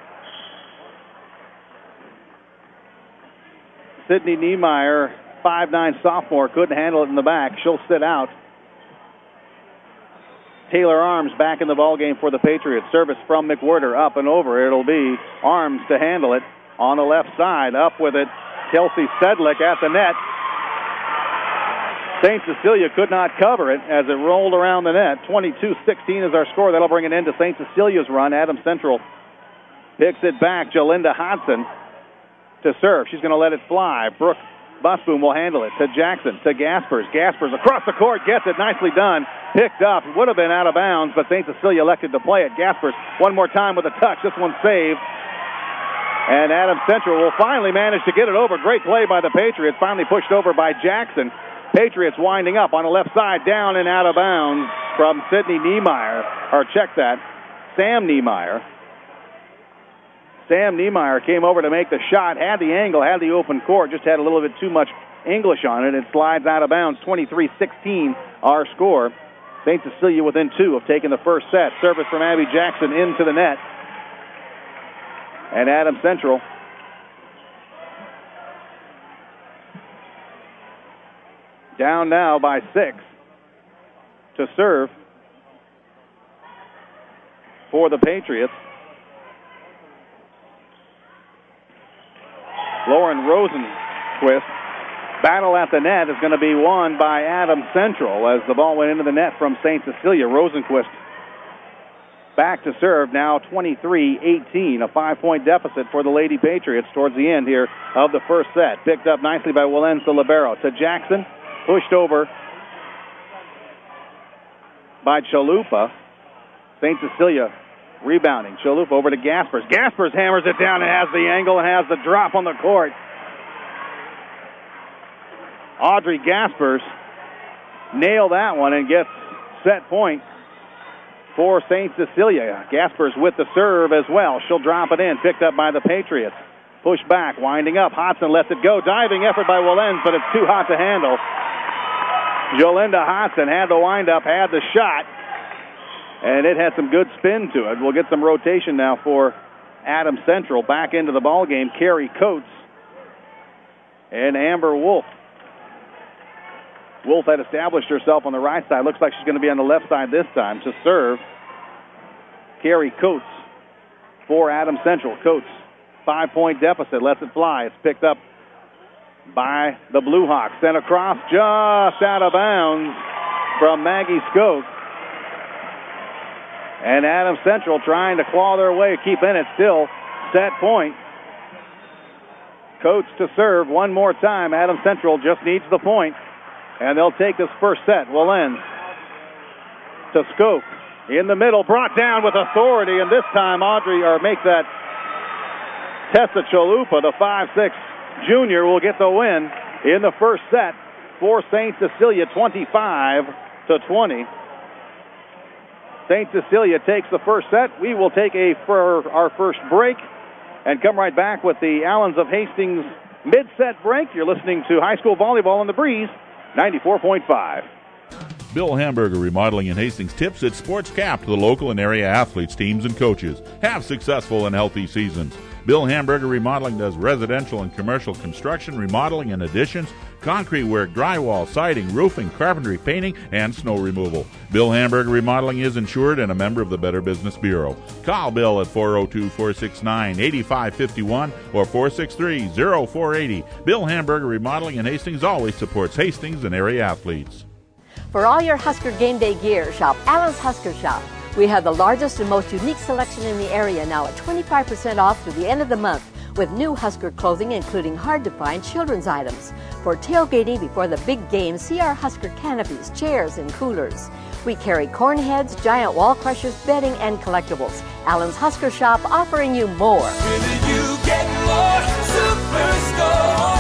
Sydney Niemeyer, five nine sophomore, couldn't handle it in the back. She'll sit out. Taylor Arms back in the ballgame for the Patriots. Service from McWhirter, up and over. It'll be Arms to handle it on the left side. Up with it, Kelsey Sedlick at the net. Saint Cecilia could not cover it as it rolled around the net. twenty-two sixteen is our score. That'll bring an end to Saint Cecilia's run. Adams Central picks it back. Jolinda Hodson to serve. She's going to let it fly. Brooke Busboom will handle it to Jackson, to Gaspers. Gaspers across the court, gets it, nicely done. Picked up, would have been out of bounds, but Saint Cecilia elected to play it. Gaspers, one more time with a touch. This one's saved. And Adams Central will finally manage to get it over. Great play by the Patriots, finally pushed over by Jackson. Patriots winding up on the left side, down and out of bounds from Sydney Niemeyer. Or check that, Sam Niemeyer. Sam Niemeyer came over to make the shot, had the angle, had the open court, just had a little bit too much English on it. It slides out of bounds. twenty-three sixteen our score. Saint Cecilia within two of taking the first set. Service from Abby Jackson into the net. And Adams Central down now by six to serve for the Patriots. Lauren Rosenquist. Battle at the net is going to be won by Adams Central as the ball went into the net from Saint Cecilia. Rosenquist back to serve now, twenty-three eighteen, a five-point deficit for the Lady Patriots towards the end here of the first set. Picked up nicely by Wilens, the libero. To Jackson, pushed over by Chalupa. Saint Cecilia rebounding. Chalupa over to Gaspers. Gaspers hammers it down and has the angle and has the drop on the court. Audrey Gaspers nailed that one and gets set point for Saint Cecilia. Gaspers with the serve as well. She'll drop it in. Picked up by the Patriots. Push back, winding up. Hodson lets it go. Diving effort by Wilens, but it's too hot to handle. Jolinda Hodson had the wind up, had the shot, and it had some good spin to it. We'll get some rotation now for Adams Central. Back into the ball game, Carrie Coates and Amber Wolf. Wolf had established herself on the right side. Looks like she's going to be on the left side this time to serve. Carrie Coates for Adams Central. Coates, five-point deficit, lets it fly. It's picked up by the Blue Hawks. Sent across just out of bounds from Maggie Skoke. And Adams Central trying to claw their way, keep in it still. Set point. Coates to serve one more time. Adams Central just needs the point. And they'll take this first set. Wilens to Skoke. In the middle, brought down with authority. And this time, Audrey, or make that Tessa Chalupa, the five six junior, will get the win in the first set for Saint Cecilia, twenty-five to twenty. Saint Cecilia takes the first set. We will take a for our first break and come right back with the Allens of Hastings mid-set break. You're listening to high school volleyball on the Breeze, ninety-four point five. Bill Hamburger Remodeling in Hastings tips its Sports Cap to the local and area athletes, teams, and coaches. Have successful and healthy seasons. Bill Hamburger Remodeling does residential and commercial construction, remodeling and additions, concrete work, drywall, siding, roofing, carpentry, painting, and snow removal. Bill Hamburger Remodeling is insured and a member of the Better Business Bureau. Call Bill at four oh two, four six nine, eight five five one or four six three, oh four eight oh. Bill Hamburger Remodeling in Hastings always supports Hastings and area athletes. For all your Husker game day gear, shop Allen's Husker Shop. We have the largest and most unique selection in the area now at twenty-five percent off through the end of the month with new Husker clothing, including hard-to-find children's items. For tailgating before the big game, see our Husker canopies, chairs, and coolers. We carry corn heads, giant wall crushers, bedding, and collectibles. Allen's Husker Shop offering you more. Will you get more? Superstore.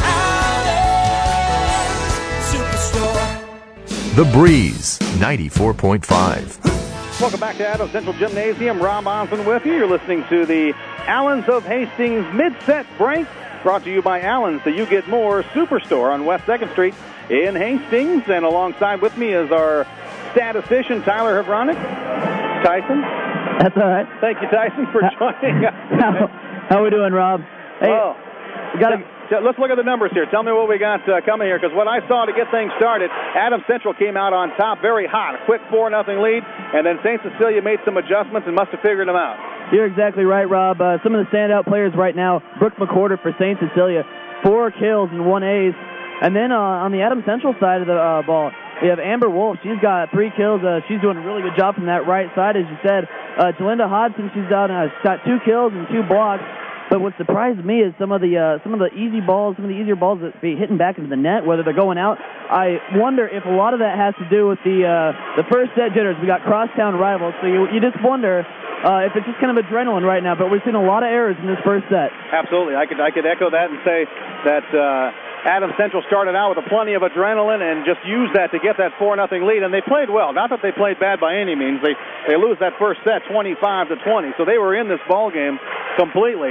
Allen's Superstore. The Breeze, ninety-four point five. Welcome back to Adams Central Gymnasium. Rob Osmond with you. You're listening to the Allens of Hastings mid-set break, brought to you by Allens, the You Get More Superstore on West second Street in Hastings. And alongside with me is our statistician, Tyler Havronik. Tyson? That's all right. Thank you, Tyson, for joining us. How, how we doing, Rob? Hey, well, we got So let's look at the numbers here. Tell me what we got uh, coming here, because what I saw to get things started, Adams Central came out on top very hot, a quick four nothing lead, and then Saint Cecilia made some adjustments and must have figured them out. You're exactly right, Rob. Uh, some of the standout players right now, Brooke McWhorter for Saint Cecilia, four kills and one ace. And then uh, on the Adams Central side of the uh, ball, we have Amber Wolf. She's got three kills. Uh, she's doing a really good job from that right side, as you said. Uh, Jalinda Hodson, she's got, uh, she's got two kills and two blocks. But what surprised me is some of the uh, some of the easy balls, some of the easier balls that be hitting back into the net, whether they're going out. I wonder if a lot of that has to do with the uh, the first set jitters. We got crosstown rivals, so you you just wonder uh, if it's just kind of adrenaline right now. But we've seen a lot of errors in this first set. Absolutely, I could I could echo that and say that uh, Adams Central started out with a plenty of adrenaline and just used that to get that four nothing lead, and they played well. Not that they played bad by any means. They they lose that first set twenty-five to twenty, so they were in this ball game completely.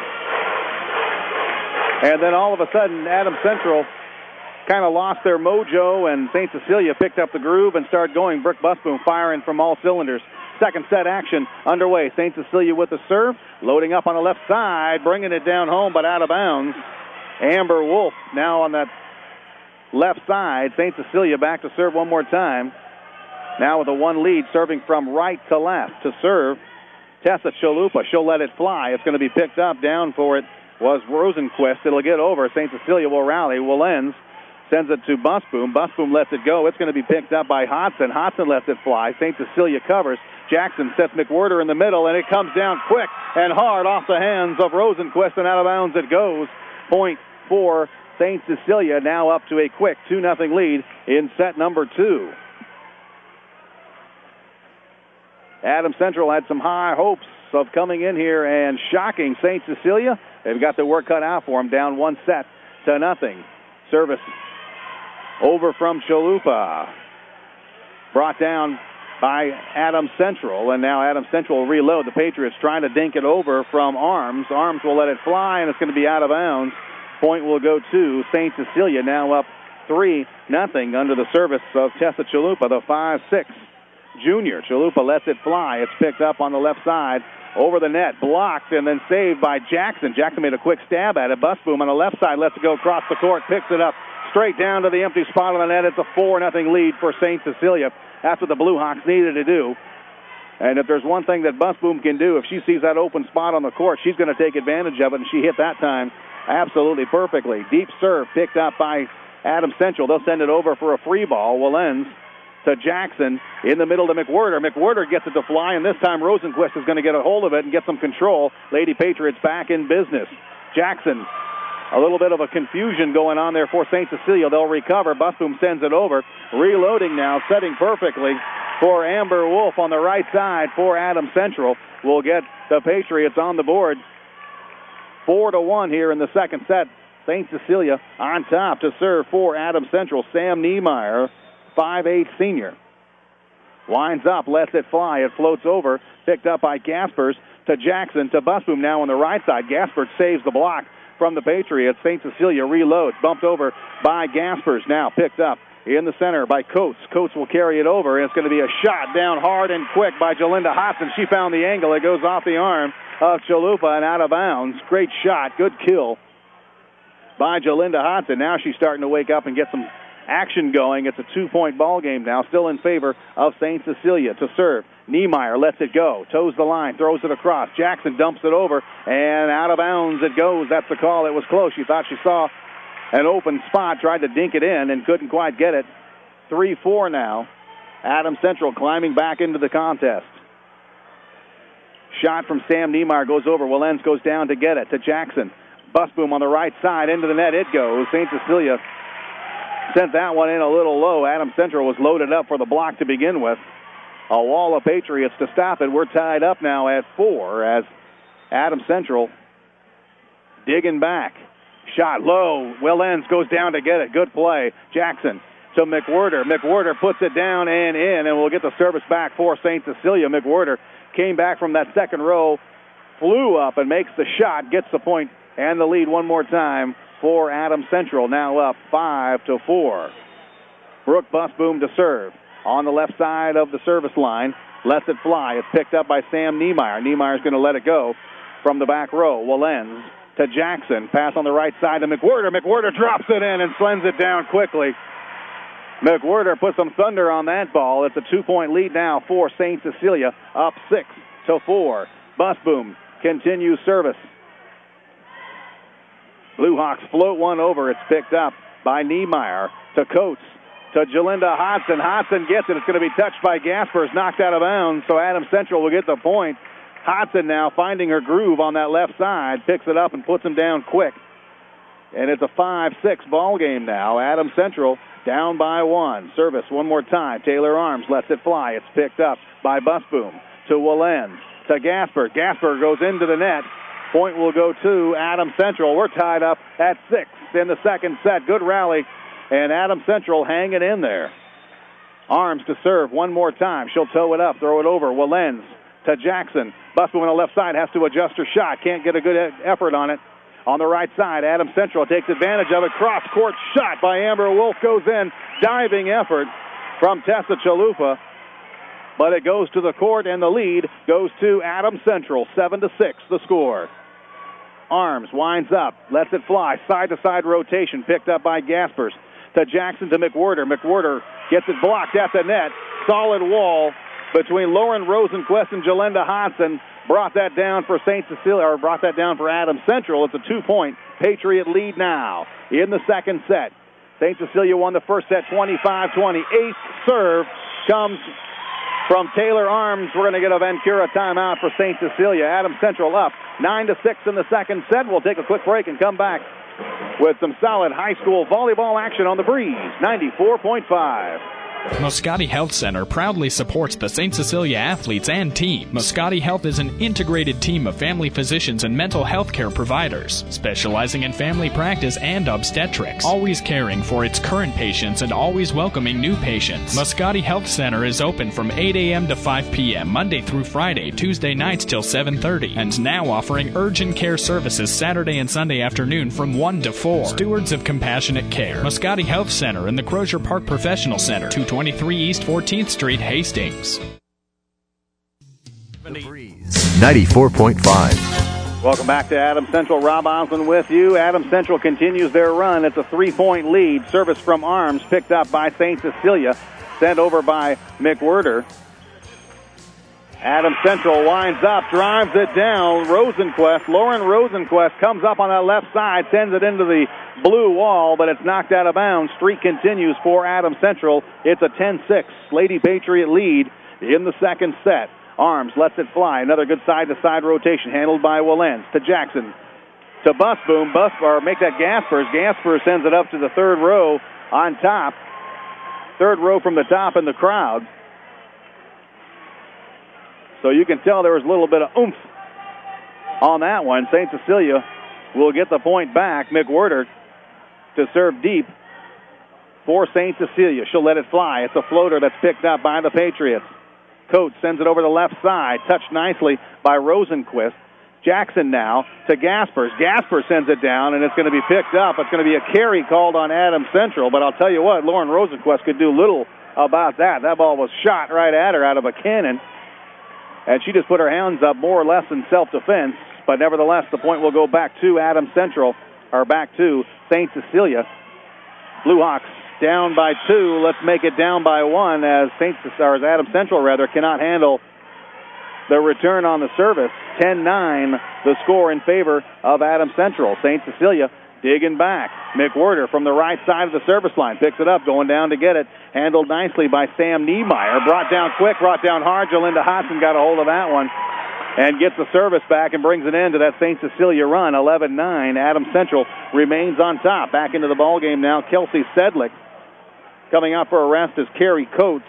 And then all of a sudden, Adams Central kind of lost their mojo, and Saint Cecilia picked up the groove and started going. Brooke Busboom firing from all cylinders. Second set action underway. Saint Cecilia with the serve, loading up on the left side, bringing it down home, but out of bounds. Amber Wolf now on that left side. Saint Cecilia back to serve one more time. Now with a one lead, serving from right to left to serve. Tessa Chalupa, she'll let it fly. It's going to be picked up. Down for it was Rosenquist. It'll get over. Saint Cecilia will rally. Willens sends it to Busboom. Busboom lets it go. It's going to be picked up by Hodson. Hodson lets it fly. Saint Cecilia covers. Jackson sets McWhorter in the middle, and it comes down quick and hard off the hands of Rosenquist, and out of bounds it goes. Point for Saint Cecilia, now up to a quick two nothing lead in set number two. Adams Central had some high hopes of coming in here and shocking Saint Cecilia. They've got their work cut out for them, down one set to nothing. Service over from Chalupa. Brought down by Adams Central, and now Adams Central will reload. The Patriots trying to dink it over from Arms. Arms will let it fly, and it's going to be out of bounds. Point will go to Saint Cecilia, now up three nothing under the service of Tessa Chalupa, the five six junior. Chalupa lets it fly. It's picked up on the left side. Over the net, blocked, and then saved by Jackson. Jackson made a quick stab at it. Busboom on the left side lets it go across the court, picks it up straight down to the empty spot on the net. It's a four nothing lead for Saint Cecilia. That's what the Blue Hawks needed to do. And if there's one thing that Busboom can do, if she sees that open spot on the court, she's going to take advantage of it, and she hit that time absolutely perfectly. Deep serve picked up by Adams Central. They'll send it over for a free ball. Willens to Jackson in the middle to McWhorter. McWhorter gets it to fly, and this time Rosenquist is going to get a hold of it and get some control. Lady Patriots back in business. Jackson, a little bit of a confusion going on there for Saint Cecilia. They'll recover. Busboom sends it over. Reloading now, setting perfectly for Amber Wolf on the right side for Adams Central. We'll get the Patriots on the board. Four to one here in the second set. Saint Cecilia on top to serve for Adams Central. Sam Niemeyer, five eight senior. Winds up, lets it fly. It floats over, picked up by Gaspers to Jackson to Busboom now on the right side. Gaspers saves the block from the Patriots. Saint Cecilia reloads, bumped over by Gaspers. Now picked up in the center by Coates. Coates will carry it over, and it's going to be a shot down hard and quick by Jalinda Hodson. She found the angle. It goes off the arm of Chalupa and out of bounds. Great shot. Good kill by Jalinda Hodson. Now she's starting to wake up and get some action going. It's a two-point ball game now, still in favor of Saint Cecilia. To serve, Niemeyer lets it go, toes the line, throws it across. Jackson dumps it over, and out of bounds it goes. That's the call. It was close. She thought she saw an open spot, tried to dink it in, and couldn't quite get it. three four now. Adams Central climbing back into the contest. Shot from Sam Niemeyer goes over. Willens goes down to get it to Jackson. Busboom on the right side, into the net it goes. Saint Cecilia sent that one in a little low. Adams Central was loaded up for the block to begin with. A wall of Patriots to stop it. We're tied up now at four as Adams Central digging back. Shot low. Willens goes down to get it. Good play. Jackson to McWhirter. McWhirter puts it down and in, and we'll get the service back for Saint Cecilia. McWhirter came back from that second row, flew up and makes the shot, gets the point and the lead one more time for Adams Central. Now up five to four. Brooke Busboom to serve on the left side of the service line. Lets it fly. It's picked up by Sam Niemeyer. Niemeyer's going to let it go from the back row. Willens to Jackson. Pass on the right side to McWhirter. McWhirter drops it in and slams it down quickly. McWhirter put some thunder on that ball. It's a two-point lead now for Saint Cecilia, up six to four. Busboom continues service. Blue Hawks float one over. It's picked up by Niemeyer to Coates to Jalinda Hodson. Hodson gets it. It's going to be touched by Gaspers, knocked out of bounds, so Adams Central will get the point. Hodson now finding her groove on that left side, picks it up and puts him down quick. And it's a five six ball game now. Adams Central down by one. Service one more time. Taylor Arms lets it fly. It's picked up by Busboom to Willens to Gasper. Gasper goes into the net. Point will go to Adams Central. We're tied up at six in the second set. Good rally, and Adams Central hanging in there. Arms to serve one more time. She'll toe it up, throw it over. Willens to Jackson. Busboom on the left side has to adjust her shot. Can't get a good effort on it. On the right side, Adams Central takes advantage of it. Cross-court shot by Amber Wolf goes in. Diving effort from Tessa Chalupa. But it goes to the court, and the lead goes to Adams Central, seven to six, the score. Arms winds up, lets it fly, side-to-side rotation, picked up by Gaspers. To Jackson to McWhirter. McWhirter gets it blocked at the net. Solid wall between Lauren Rosenquist and Jalinda Hodson. Brought that down for Saint Cecilia, or brought that down for Adams Central. It's a two-point Patriot lead now in the second set. Saint Cecilia won the first set twenty-five twenty. Eighth serve comes from Taylor Arms. We're going to get a Vancouver timeout for Saint Cecilia. Adams Central up nine to six in the second set. We'll take a quick break and come back with some solid high school volleyball action on the Breeze ninety-four point five. Moscati Health Center proudly supports the Saint Cecilia athletes and team. Moscati Health is an integrated team of family physicians and mental health care providers, specializing in family practice and obstetrics, always caring for its current patients and always welcoming new patients. Moscati Health Center is open from eight a.m. to five p.m. Monday through Friday, Tuesday nights till seven thirty, and now offering urgent care services Saturday and Sunday afternoon from one to four. Stewards of Compassionate Care. Moscati Health Center and the Crozier Park Professional Center, two twenty-three East fourteenth Street, Hastings. ninety-four point five. Welcome back to Adams Central. Rob Osmond with you. Adams Central continues their run. It's a three-point lead. Service from Arms picked up by Saint Cecilia. Sent over by McWhirter. Adams Central winds up, drives it down. Rosenquist, Lauren Rosenquist comes up on that left side, sends it into the blue wall, but it's knocked out of bounds. Streak continues for Adams Central. It's a ten six Lady Patriot lead in the second set. Arms lets it fly. Another good side-to-side rotation handled by Willens. To Jackson. To Busboom. Bus, or make that Gaspers. Gaspers sends it up to the third row on top. Third row from the top in the crowd. So you can tell there was a little bit of oomph on that one. Saint Cecilia will get the point back. McWhirter to serve deep for Saint Cecilia. She'll let it fly. It's a floater that's picked up by the Patriots. Coates sends it over the left side. Touched nicely by Rosenquist. Jackson now to Gaspers. Gaspers sends it down, and it's going to be picked up. It's going to be a carry called on Adams Central, but I'll tell you what, Lauren Rosenquist could do little about that. That ball was shot right at her out of a cannon, and she just put her hands up more or less in self-defense, but nevertheless, the point will go back to Adams Central, or back to Saint Cecilia. Blue Hawks down by two. Let's make it down by one as Saint or as Adams Central rather cannot handle the return on the service. ten nine the score in favor of Adams Central. Saint Cecilia digging back. McWhirter from the right side of the service line picks it up, going down to get it. Handled nicely by Sam Niemeyer. Brought down quick, brought down hard. Jalinda Hodson got a hold of that one and gets the service back and brings it into that Saint Cecilia run. eleven nine. Adams Central remains on top. Back into the ballgame now. Kelsey Sedlick. Coming out for a rest is Carrie Coates.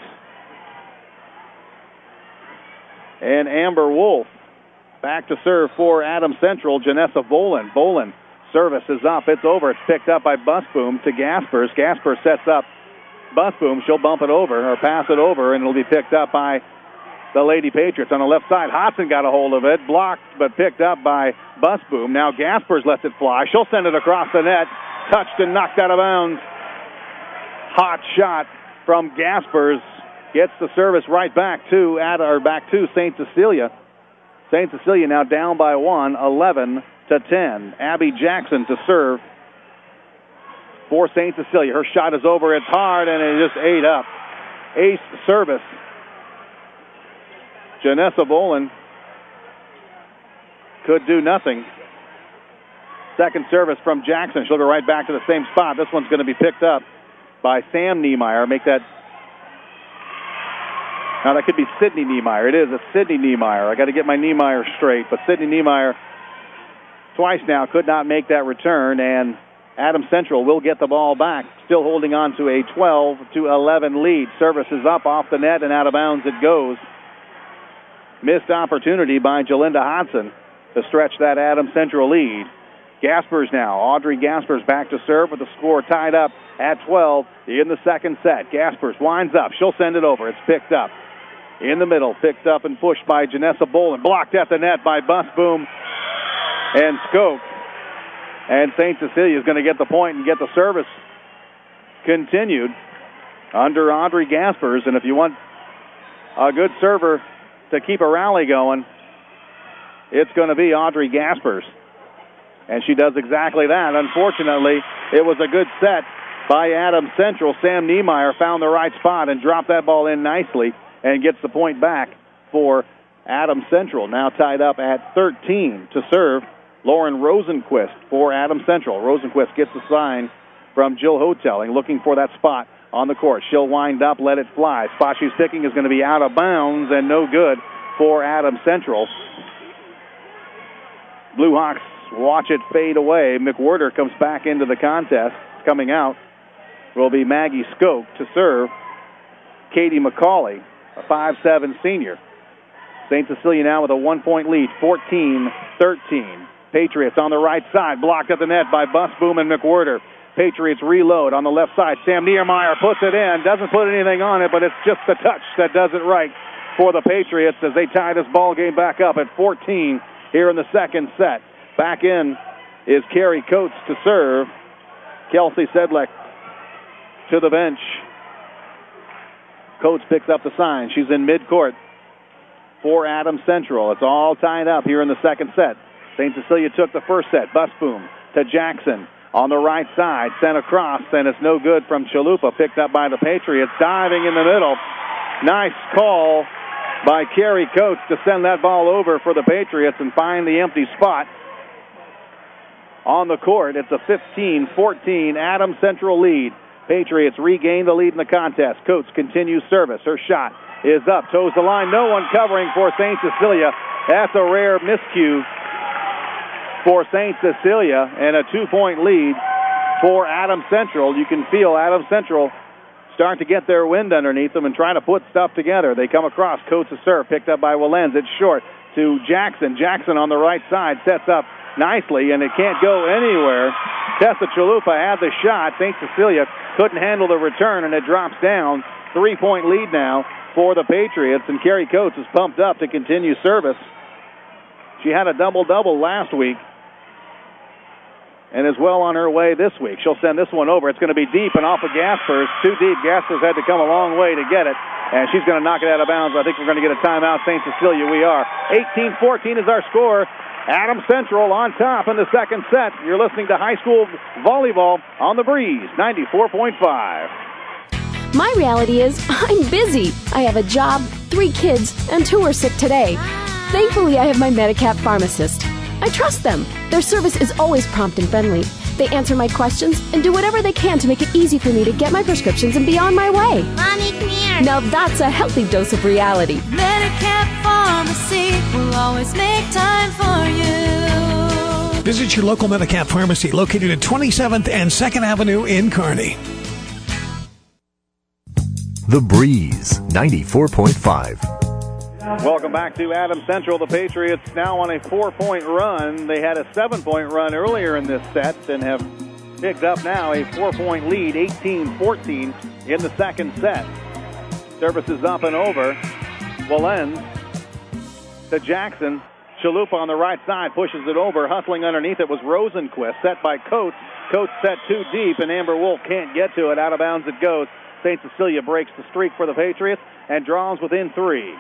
And Amber Wolf back to serve for Adams Central. Janessa Bolin. Bolin, service is up. It's over. It's picked up by Busboom to Gaspers. Gaspers sets up Busboom. She'll bump it over or pass it over, and it'll be picked up by the Lady Patriots on the left side. Hodson got a hold of it. Blocked, but picked up by Busboom. Now Gaspers lets it fly. She'll send it across the net. Touched and knocked out of bounds. Hot shot from Gaspers. Gets the service right back to at or back to Saint Cecilia. Saint Cecilia now down by one, eleven to ten. Abby Jackson to serve for Saint Cecilia. Her shot is over. It's hard, and it just ate up. Ace service. Janessa Bolin could do nothing. Second service from Jackson. She'll go right back to the same spot. This one's going to be picked up by Sam Niemeyer. Make that. Now, that could be Sydney Niemeyer. It is a Sydney Niemeyer. I got to get my Niemeyer straight. But Sydney Niemeyer, twice now, could not make that return, and Adams Central will get the ball back, still holding on to a twelve to eleven lead. Service is up off the net, and out of bounds it goes. Missed opportunity by Jalinda Hodson to stretch that Adams Central lead. Gaspers now. Audrey Gaspers back to serve with the score tied up at twelve in the second set. Gaspers winds up. She'll send it over. It's picked up. In the middle, picked up and pushed by Janessa Bolin. Blocked at the net by Busboom and Skoke. And Saint Cecilia is going to get the point and get the service continued under Audrey Gaspers. And if you want a good server to keep a rally going, it's going to be Audrey Gaspers. And she does exactly that. Unfortunately, it was a good set by Adams Central. Sam Niemeyer found the right spot and dropped that ball in nicely and gets the point back for Adams Central. Now tied up at thirteen to serve Lauren Rosenquist for Adams Central. Rosenquist gets the sign from Jill Hotelling, looking for that spot on the court. She'll wind up, let it fly. Spot she's picking is going to be out of bounds and no good for Adams Central. Blue Hawks watch it fade away. McWhirter comes back into the contest. Coming out will be Maggie Skoke to serve Katie McCauley, a five seven senior. Saint Cecilia now with a one-point lead, fourteen thirteen. Patriots on the right side, blocked at the net by Busboom and McWhirter. Patriots reload on the left side. Sam Niemeyer puts it in, doesn't put anything on it, but it's just the touch that does it right for the Patriots as they tie this ball game back up at fourteen here in the second set. Back in is Carrie Coates to serve. Kelsey Sedlick to the bench. Coates picks up the sign. She's in midcourt for Adams Central. It's all tied up here in the second set. Saint Cecilia took the first set. Busboom to Jackson on the right side. Sent across, and it's no good from Chalupa. Picked up by the Patriots. Diving in the middle. Nice call by Carrie Coates to send that ball over for the Patriots and find the empty spot on the court. It's a fifteen fourteen Adams Central lead. Patriots regain the lead in the contest. Coates continues service. Her shot is up. Toes the line. No one covering for Saint Cecilia. That's a rare miscue for Saint Cecilia, and a two-point lead for Adams Central. You can feel Adams Central start to get their wind underneath them and try to put stuff together. They come across. Coates' serve picked up by Willens. It's short to Jackson. Jackson on the right side sets up nicely, and it can't go anywhere. Tessa Chalupa had the shot. Saint Cecilia couldn't handle the return, and it drops down. Three-point lead now for the Patriots, and Carrie Coates is pumped up to continue service. She had a double-double last week and is well on her way this week. She'll send this one over. It's going to be deep and off of Gaspers. Too deep. Gaspers had to come a long way to get it, and she's going to knock it out of bounds. I think we're going to get a timeout. Saint Cecilia, we are. eighteen fourteen is our score. Adams Central on top in the second set. You're listening to high school volleyball on the Breeze, ninety-four point five. My reality is I'm busy. I have a job, three kids, and two are sick today. Thankfully, I have my Medicap pharmacist. I trust them. Their service is always prompt and friendly. They answer my questions and do whatever they can to make it easy for me to get my prescriptions and be on my way. Mommy, come here. Now that's a healthy dose of reality. Medicap Pharmacy will always make time for you. Visit your local Medicap pharmacy located at twenty-seventh and second Avenue in Kearney. The Breeze, ninety-four point five. Welcome back to Adams Central. The Patriots now on a four-point run. They had a seven-point run earlier in this set and have picked up now a four-point lead, eighteen fourteen in the second set. Service is up and over. Walens to Jackson. Chalupa on the right side pushes it over. Hustling underneath it was Rosenquist, set by Coates. Coates set too deep, and Amber Wolf can't get to it. Out of bounds it goes. Saint Cecilia breaks the streak for the Patriots and draws within three.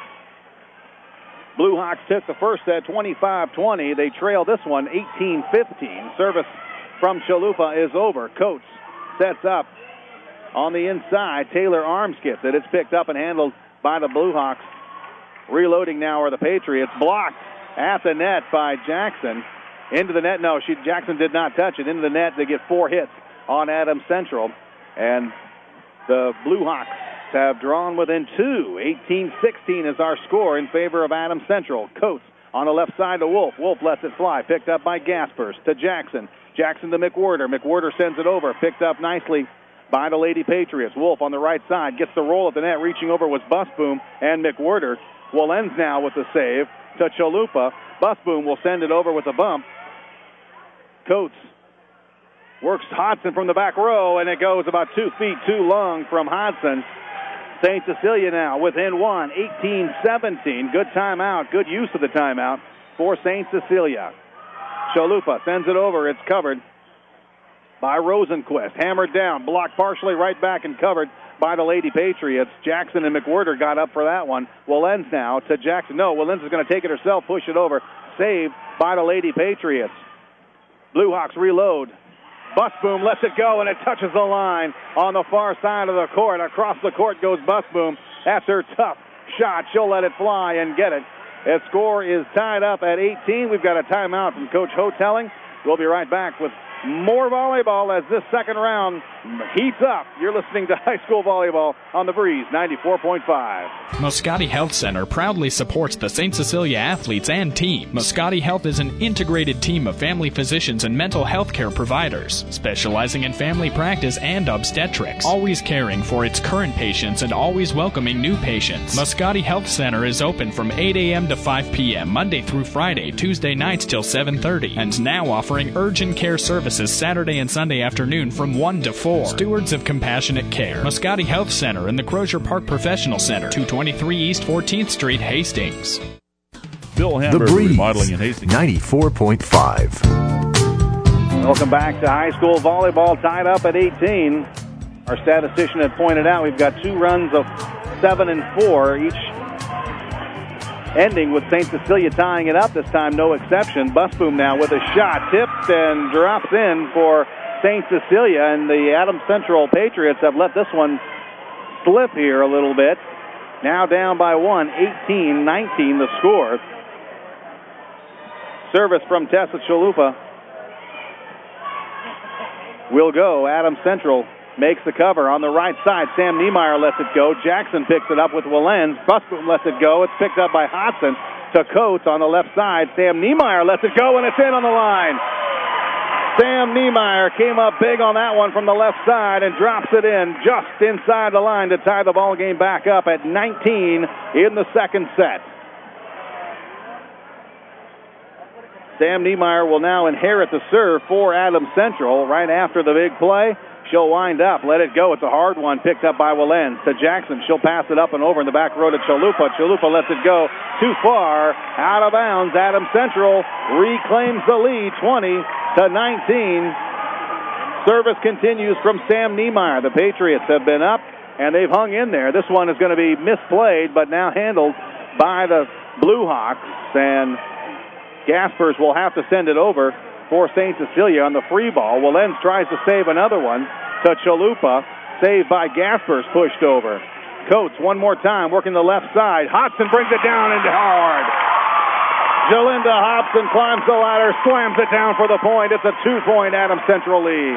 Blue Hawks took the first set twenty-five twenty. They trail this one eighteen fifteen. Service from Chalupa is over. Coates sets up on the inside. Taylor arms gets it. It's picked up and handled by the Blue Hawks. Reloading now are the Patriots. Blocked at the net by Jackson. Into the net. No, she Jackson did not touch it. Into the net. They get four hits on Adams Central. And the Blue Hawks have drawn within two. eighteen sixteen is our score in favor of Adams Central. Coates on the left side to Wolf. Wolf lets it fly. Picked up by Gaspers to Jackson. Jackson to McWhorter. McWhorter sends it over. Picked up nicely by the Lady Patriots. Wolf on the right side gets the roll at the net. Reaching over was Busboom and McWhorter. Walens now with the save to Chalupa. Busboom will send it over with a bump. Coates works Hodson from the back row, and it goes about two feet too long from Hodson. Saint Cecilia now within one, eighteen seventeen. Good timeout, good use of the timeout for Saint Cecilia. Chalupa sends it over. It's covered by Rosenquist. Hammered down, blocked partially, right back and covered by the Lady Patriots. Jackson and McWhorter got up for that one. Walens now to Jackson. No, Walens is going to take it herself, push it over. Saved by the Lady Patriots. Blue Hawks reload. Busboom lets it go, and it touches the line on the far side of the court. Across the court goes Busboom. That's her tough shot. She'll let it fly and get it. The score is tied up at eighteen. We've got a timeout from Coach Hotelling. We'll be right back with more volleyball as this second round heats up. You're listening to high school volleyball on the Breeze, ninety-four point five. Moscati Health Center proudly supports the Saint Cecilia athletes and team. Moscati Health is an integrated team of family physicians and mental health care providers, specializing in family practice and obstetrics, always caring for its current patients and always welcoming new patients. Moscati Health Center is open from eight a.m. to five p.m. Monday through Friday, Tuesday nights till seven thirty, and now offering urgent care services Saturday and Sunday afternoon from one to four. Stewards of Compassionate Care. Moscati Health Center and the Crozier Park Professional Center, two twenty-three East fourteenth Street, Hastings. Bill The Hamburg Breeze, Remodeling in Hastings. ninety-four point five. Welcome back to high school volleyball, tied up at eighteen. Our statistician had pointed out we've got two runs of seven and four, each ending with Saint Cecilia tying it up. This time, no exception. Busboom now with a shot, tipped and drops in for Saint Cecilia, and the Adams Central Patriots have let this one slip here a little bit. Now down by one, eighteen nineteen the score. Service from Tessa Chalupa will go. Adams Central makes the cover on the right side. Sam Niemeyer lets it go. Jackson picks it up with Walens. Busboom lets it go. It's picked up by Hodson to Coates on the left side. Sam Niemeyer lets it go, and it's in on the line. Sam Niemeyer came up big on that one from the left side and drops it in just inside the line to tie the ball game back up at nineteen in the second set. Sam Niemeyer will now inherit the serve for Adams Central right after the big play. She'll wind up, let it go. It's a hard one, picked up by Willens to Jackson. She'll pass it up and over in the back row to Chalupa. Chalupa lets it go too far, out of bounds. Adams Central reclaims the lead, twenty to nineteen. Service continues from Sam Niemeyer. The Patriots have been up, and they've hung in there. This one is going to be misplayed, but now handled by the Blue Hawks, and Gaspers will have to send it over for Saint Cecilia on the free ball. Willens tries to save another one to Chalupa. Saved by Gaspers, pushed over. Coates one more time, working the left side. Hodson brings it down and hard. Jalinda Hobson climbs the ladder, slams it down for the point. It's a two-point Adams Central lead.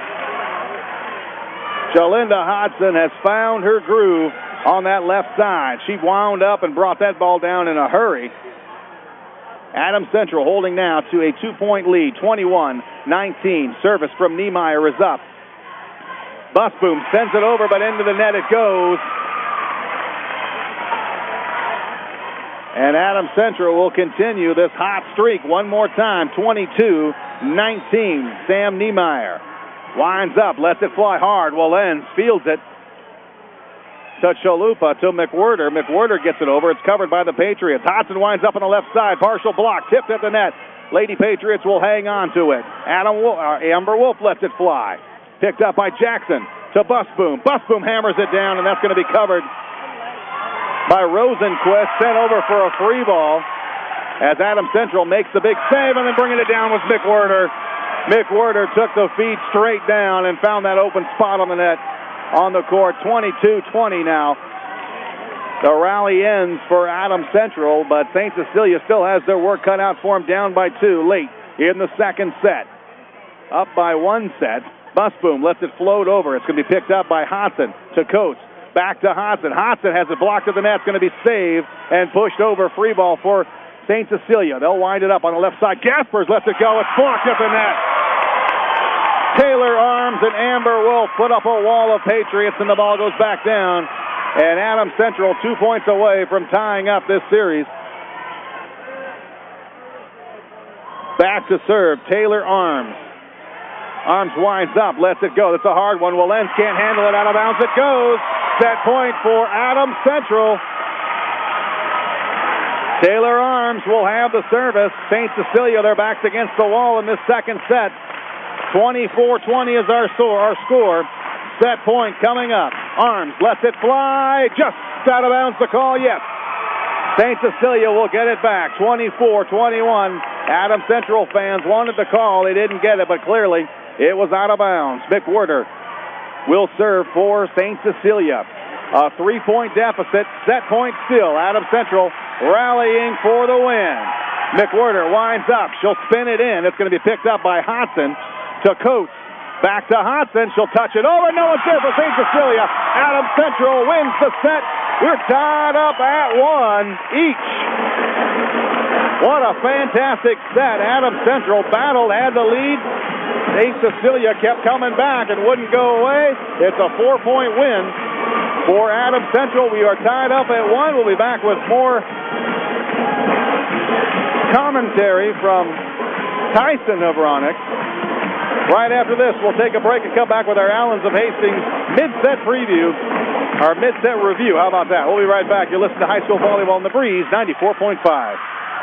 Jalinda Hodson has found her groove on that left side. She wound up and brought that ball down in a hurry. Adams Central holding now to a two-point lead, twenty-one nineteen. Service from Niemeyer is up. Busboom sends it over, but into the net it goes. And Adams Central will continue this hot streak one more time, twenty-two nineteen. Sam Niemeyer winds up, lets it fly hard. Willens fields it to Chalupa, to McWhirter. McWhirter gets it over. It's covered by the Patriots. Hodson winds up on the left side. Partial block, tipped at the net. Lady Patriots will hang on to it. Adam Wolf, uh, Amber Wolf lets it fly. Picked up by Jackson to Busboom. Busboom hammers it down, and that's going to be covered by Rosenquist. Sent over for a free ball as Adams Central makes the big save, and then bringing it down was McWhirter. McWhirter took the feed straight down and found that open spot on the net on the court. Twenty-two twenty now. The rally ends for Adams Central, but Saint Cecilia still has their work cut out for them, down by two late in the second set. Up by one set. Busboom lets it float over. It's going to be picked up by Hodson to Coates. Back to Hodson. Hodson has it blocked to the net. It's going to be saved and pushed over. Free ball for Saint Cecilia. They'll wind it up on the left side. Gaspers lets it go. It's blocked at the net. Taylor Arms and Amber Wolf put up a wall of Patriots, and the ball goes back down. And Adams Central two points away from tying up this series. Back to serve, Taylor Arms. Arms winds up, lets it go. That's a hard one. Willens can't handle it. Out of bounds it goes. Set point for Adams Central. Taylor Arms will have the service. Saint Cecilia, their backs against the wall in this second set. twenty-four twenty is our score. Our score. Set point coming up. Arms lets it fly. Just out of bounds the call. Yes. Saint Cecilia will get it back. twenty-four twenty-one. Adams Central fans wanted the call. They didn't get it, but clearly it was out of bounds. McWhirter will serve for Saint Cecilia. A three-point deficit. Set point still. Adams Central rallying for the win. McWhirter winds up. She'll spin it in. It's going to be picked up by Hodson to Coates. Back to Hodson. She'll touch it over. No one's there for Saint Cecilia. Adams Central wins the set. We're tied up at one each. What a fantastic set. Adams Central battled, had the lead. Saint Cecilia kept coming back and wouldn't go away. It's a four-point win for Adams Central. We are tied up at one. We'll be back with more commentary from Tyson Havranek. Right after this, we'll take a break and come back with our Allens of Hastings mid-set preview, our mid-set review. How about that? We'll be right back. You listen to High School Volleyball in the Breeze, ninety-four point five.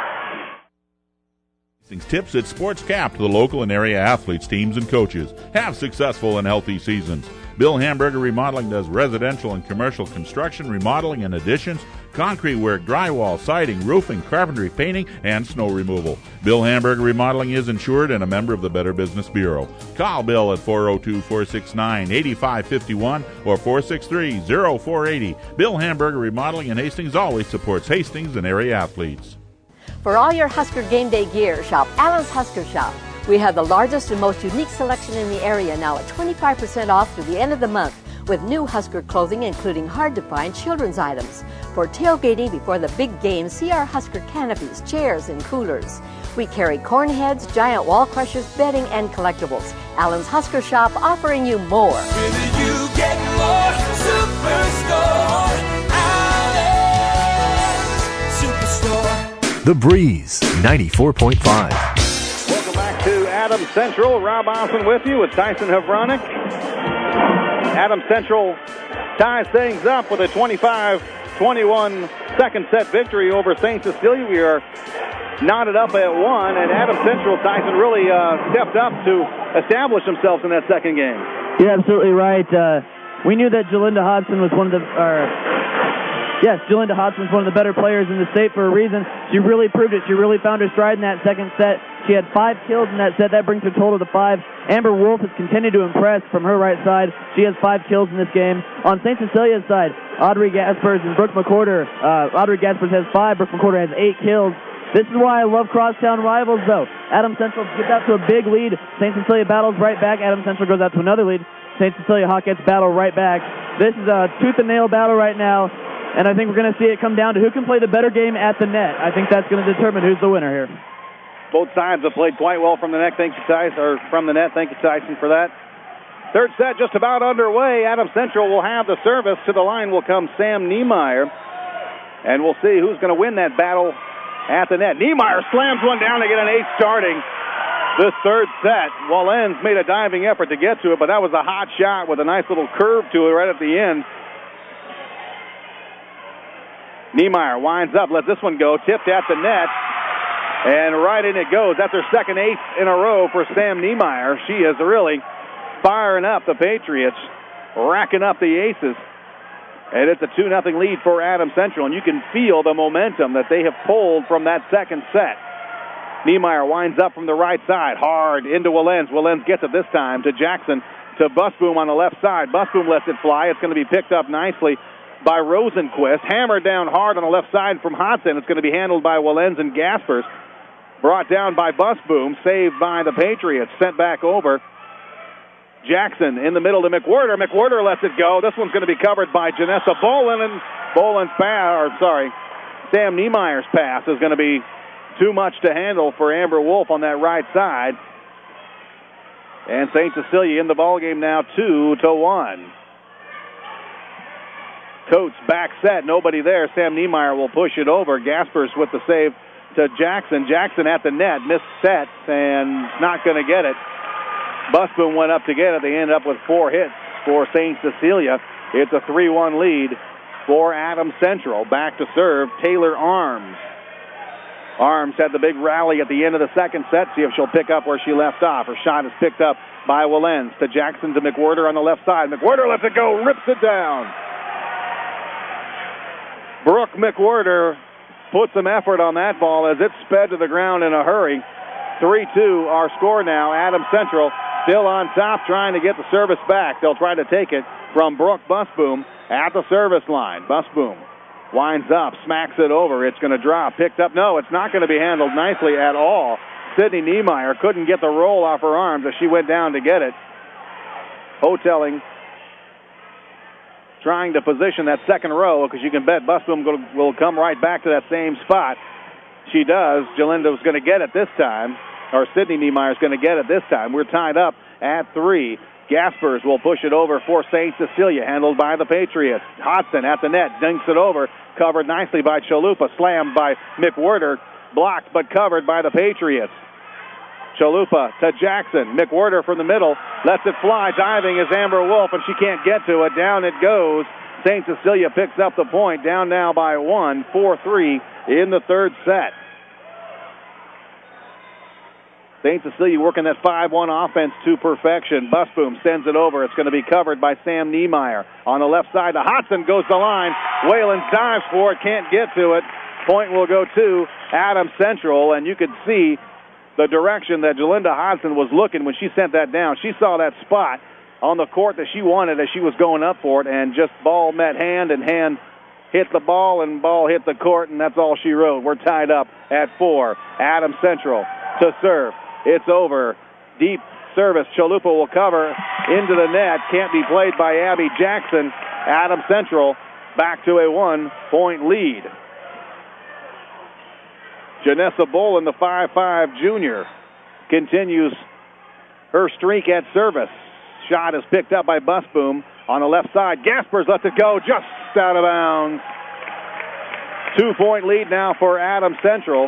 Tips at Sports Cap to the local and area athletes, teams, and coaches. Have successful and healthy seasons. Bill Hamburger Remodeling does residential and commercial construction, remodeling and additions, concrete work, drywall, siding, roofing, carpentry, painting, and snow removal. Bill Hamburger Remodeling is insured and a member of the Better Business Bureau. Call Bill at four oh two, four six nine, eight five five one or four six three, oh four eight oh. Bill Hamburger Remodeling in Hastings always supports Hastings and area athletes. For all your Husker game day gear, shop Allen's Husker Shop. We have the largest and most unique selection in the area now at twenty-five percent off through the end of the month with new Husker clothing including hard-to-find children's items. For tailgating before the big game, see our Husker canopies, chairs, and coolers. We carry corn heads, giant wall crushers, bedding, and collectibles. Allen's Husker Shop offering you more. Will you get more? Superstore. Allen's Superstore. The Breeze, ninety-four point five. Welcome back to Adams Central. Rob Osmond with you with Tyson Havranek. Adams Central ties things up with a twenty-five twenty-one second set victory over Saint Cecilia. We are knotted up at one, and Adams Central, Tyson, really uh, stepped up to establish themselves in that second game. You're absolutely right. Uh, we knew that Jalinda Hodson was one of the... Or, yes, Jalinda Hodson was one of the better players in the state for a reason. She really proved it. She really found her stride in that second set. She had five kills in that set. That brings her total to five. Amber Wolf has continued to impress from her right side. She has five kills in this game. On Saint Cecilia's side, Audrey Gaspers and Brooke McWhorter. Uh, Audrey Gaspers has five. Brooke McWhorter has eight kills. This is why I love crosstown rivals, though. Adams Central gets out to a big lead. Saint Cecilia battles right back. Adams Central goes out to another lead. Saint Cecilia Hawkettes battle right back. This is a tooth-and-nail battle right now, and I think we're going to see it come down to who can play the better game at the net. I think that's going to determine who's the winner here. Both sides have played quite well from the net. Thank you, Tyson, or from the net. Thank you, Tyson, for that. Third set just about underway. Adams Central will have the service. To the line will come Sam Niemeyer, and we'll see who's going to win that battle at the net. Niemeyer slams one down to get an ace starting this third set. Wallens made a diving effort to get to it, but that was a hot shot with a nice little curve to it right at the end. Niemeyer winds up, lets this one go, tipped at the net, and right in it goes. That's her second ace in a row for Sam Niemeyer. She is really firing up the Patriots, racking up the aces. And it's a two nothing lead for Adams Central, and you can feel the momentum that they have pulled from that second set. Niemeyer winds up from the right side, hard into Wallens. Wallens gets it this time to Jackson, to Busboom on the left side. Busboom lets it fly. It's going to be picked up nicely by Rosenquist. Hammered down hard on the left side from Hodson. It's going to be handled by Wallens and Gaspers. Brought down by Busboom, saved by the Patriots, sent back over. Jackson in the middle to McWhorter. McWhorter lets it go. This one's going to be covered by Janessa Bolin, and Bolin's pass, or sorry, Sam Niemeyer's pass is going to be too much to handle for Amber Wolf on that right side. And Saint Cecilia in the ballgame now, two to one. Coates back set, nobody there. Sam Niemeyer will push it over. Gaspers with the save to Jackson. Jackson at the net, missed set, and not going to get it. Busboom went up to get it. They ended up with four hits for Saint Cecilia. It's a three one lead for Adams Central. Back to serve, Taylor Arms. Arms had the big rally at the end of the second set. See if she'll pick up where she left off. Her shot is picked up by Wallens. To Jackson to McWhorter on the left side. McWhorter lets it go, rips it down. Brooke McWhorter put some effort on that ball as it sped to the ground in a hurry. three two our score now. Adams Central still on top, trying to get the service back. They'll try to take it from Brooke Busboom at the service line. Busboom winds up, smacks it over. It's going to drop. Picked up. No, it's not going to be handled nicely at all. Sydney Niemeyer couldn't get the roll off her arms as she went down to get it. Hoteling trying to position that second row, because you can bet Busboom will come right back to that same spot. She does. Jalinda's going to get it this time, or Sydney Niemeyer's going to get it this time. We're tied up at three. Gaspers will push it over for Saint Cecilia, handled by the Patriots. Hodson at the net, dinks it over, covered nicely by Chalupa, slammed by McWhorter, blocked but covered by the Patriots. Chalupa to Jackson. McWhorter from the middle, lets it fly. Diving is Amber Wolf, and she can't get to it. Down it goes. Saint Cecilia picks up the point, down now by one, four three in the third set. Saint Cecilia working that five one offense to perfection. Busboom sends it over. It's going to be covered by Sam Niemeyer. On the left side, the Hodson goes the line. Whalen dives for it, can't get to it. Point will go to Adams Central, and you could see the direction that Jalinda Hodson was looking when she sent that down. She saw that spot on the court that she wanted as she was going up for it, and just ball met hand, and hand hit the ball, and ball hit the court, and that's all she wrote. We're tied up at four. Adams Central to serve. It's over. Deep service. Chalupa will cover into the net. Can't be played by Abby Jackson. Adams Central back to a one-point lead. Janessa Bolin, the five five junior, continues her streak at service. Shot is picked up by Busboom on the left side. Gaspers lets it go just out of bounds. Two-point lead now for Adams Central.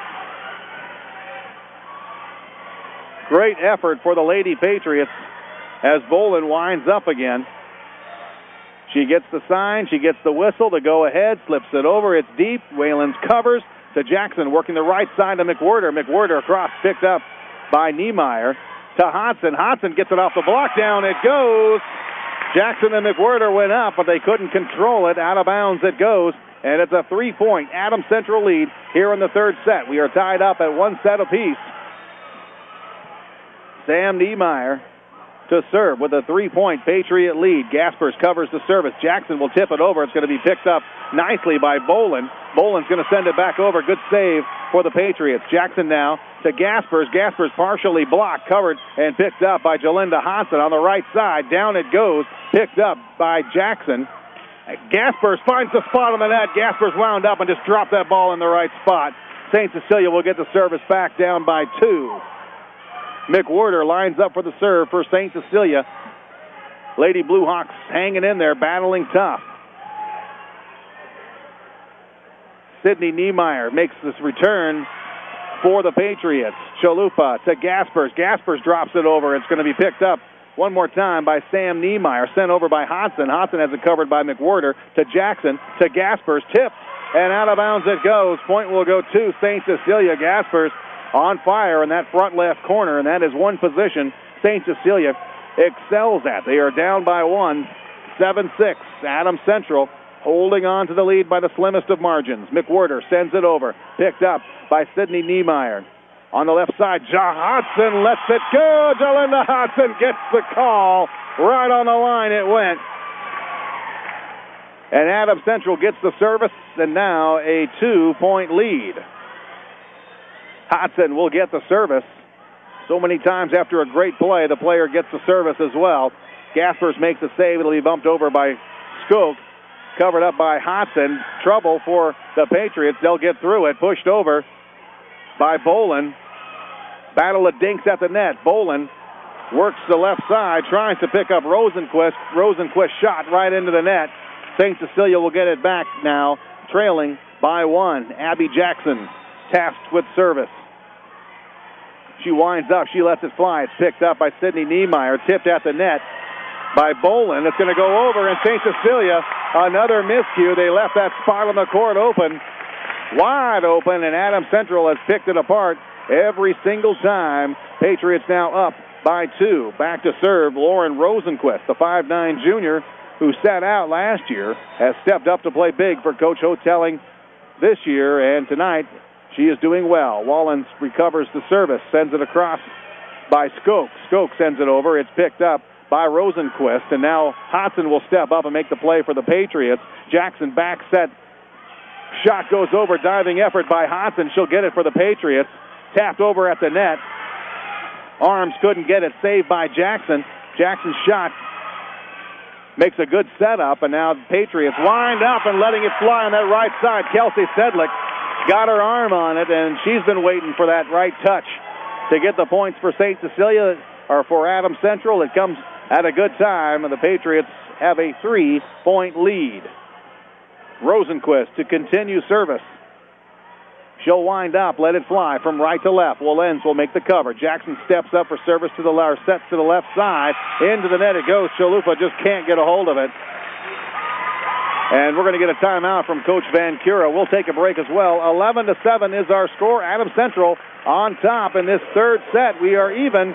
Great effort for the Lady Patriots as Bolin winds up again. She gets the sign, she gets the whistle to go ahead, slips it over, it's deep. Whalens covers to Jackson, working the right side to McWhirter. McWhirter across, picked up by Niemeyer to Hodson. Hodson gets it off the block, down it goes. Jackson and McWhirter went up, but they couldn't control it. Out of bounds it goes, and it's a three-point Adams Central lead here in the third set. We are tied up at one set apiece. Sam Niemeyer to serve with a three-point Patriot lead. Gaspers covers the service. Jackson will tip it over. It's going to be picked up nicely by Bolin. Bolin's going to send it back over. Good save for the Patriots. Jackson now to Gaspers. Gaspers partially blocked, covered, and picked up by Jalinda Hodson on the right side. Down it goes, picked up by Jackson. Gaspers finds the spot on the net. Gaspers wound up and just dropped that ball in the right spot. Saint Cecilia will get the service back, down by two. McWhirter lines up for the serve for Saint Cecilia. Lady Blue Hawks hanging in there, battling tough. Sydney Niemeyer makes this return for the Patriots. Chalupa to Gaspers. Gaspers drops it over. It's going to be picked up one more time by Sam Niemeyer. Sent over by Hodson. Hodson has it covered by McWhirter to Jackson to Gaspers. Tipped, and out of bounds it goes. Point will go to Saint Cecilia. Gaspers on fire in that front left corner, and that is one position Saint Cecilia excels at. They are down by one, seven six. Adams Central holding on to the lead by the slimmest of margins. McWhirter sends it over, picked up by Sydney Niemeyer. On the left side, Ja Hodson lets it go. Jalinda Hodson gets the call. Right on the line it went. And Adams Central gets the service, and now a two-point lead. Hodson will get the service. So many times after a great play, the player gets the service as well. Gaspers makes a save. It'll be bumped over by Skook. Covered up by Hodson. Trouble for the Patriots. They'll get through it. Pushed over by Bolin. Battle of dinks at the net. Bolin works the left side, tries to pick up Rosenquist. Rosenquist shot right into the net. Saint Cecilia will get it back now, trailing by one. Abby Jackson tasked with service. She winds up. She lets it fly. It's picked up by Sydney Niemeyer. Tipped at the net by Bolin. It's going to go over, and Saint Cecilia, another miscue. They left that spot on the court open, wide open, and Adams Central has picked it apart every single time. Patriots now up by two. Back to serve, Lauren Rosenquist, the five nine junior who sat out last year, has stepped up to play big for Coach Hotelling this year, and tonight she is doing well. Wallens recovers the service, sends it across by Skoke. Skoke sends it over. It's picked up by Rosenquist, and now Hodson will step up and make the play for the Patriots. Jackson back set. Shot goes over. Diving effort by Hodson. She'll get it for the Patriots. Tapped over at the net. Arms couldn't get it. Saved by Jackson. Jackson's shot makes a good setup, and now the Patriots wind up and letting it fly on that right side. Kelsey Sedlick got her arm on it, and she's been waiting for that right touch to get the points for Saint Cecilia, or for Adams Central. It comes at a good time, and the Patriots have a three-point lead. Rosenquist to continue service. She'll wind up, let it fly from right to left. Wallens will make the cover. Jackson steps up for service to the left, sets to the left side. Into the net it goes. Chalupa just can't get a hold of it. And we're going to get a timeout from Coach Van Cura. We'll take a break as well. eleven to seven is our score. Adams Central on top in this third set. We are even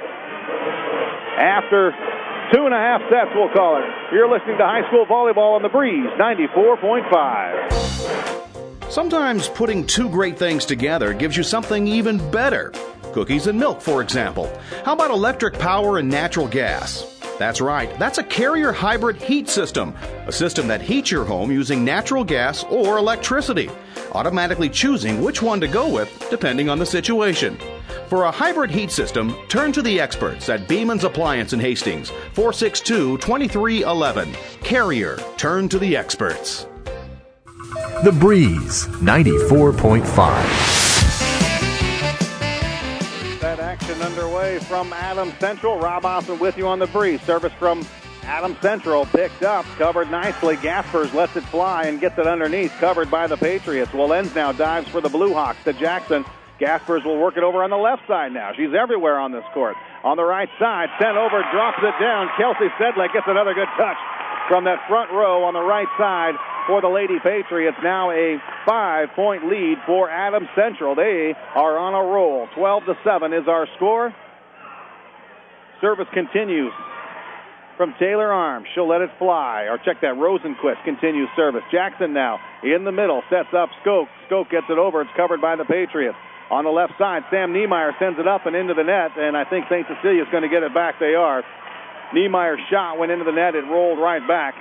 after two and a half sets, we'll call it. You're listening to high school volleyball on the Breeze, ninety-four point five. Sometimes putting two great things together gives you something even better. Cookies and milk, for example. How about electric power and natural gas? That's right, that's a Carrier hybrid heat system, a system that heats your home using natural gas or electricity, automatically choosing which one to go with depending on the situation. For a hybrid heat system, turn to the experts at Beeman's Appliance in Hastings, four six two, two three one one. Carrier, turn to the experts. The Breeze, ninety-four point five. That action underway from Adams Central. Rob Austin with you on the Breeze. Service from Adams Central, picked up, covered nicely. Gaspers lets it fly and gets it underneath, covered by the Patriots. Wallens now dives for the Blue Hawks to Jackson. Gaspers will work it over on the left side now. She's everywhere on this court. On the right side, sent over, drops it down. Kelsey Sedlick gets another good touch from that front row on the right side for the Lady Patriots. Now a five-point lead for Adams Central. They are on a roll. twelve to seven is our score. Service continues from Taylor Arms. She'll let it fly. Or check that. Rosenquist continues service. Jackson now in the middle. Sets up Skoke. Skoke gets it over. It's covered by the Patriots. On the left side, Sam Niemeyer sends it up and into the net, and I think Saint Cecilia's going to get it back. They are. Niemeyer's shot went into the net. It rolled right back.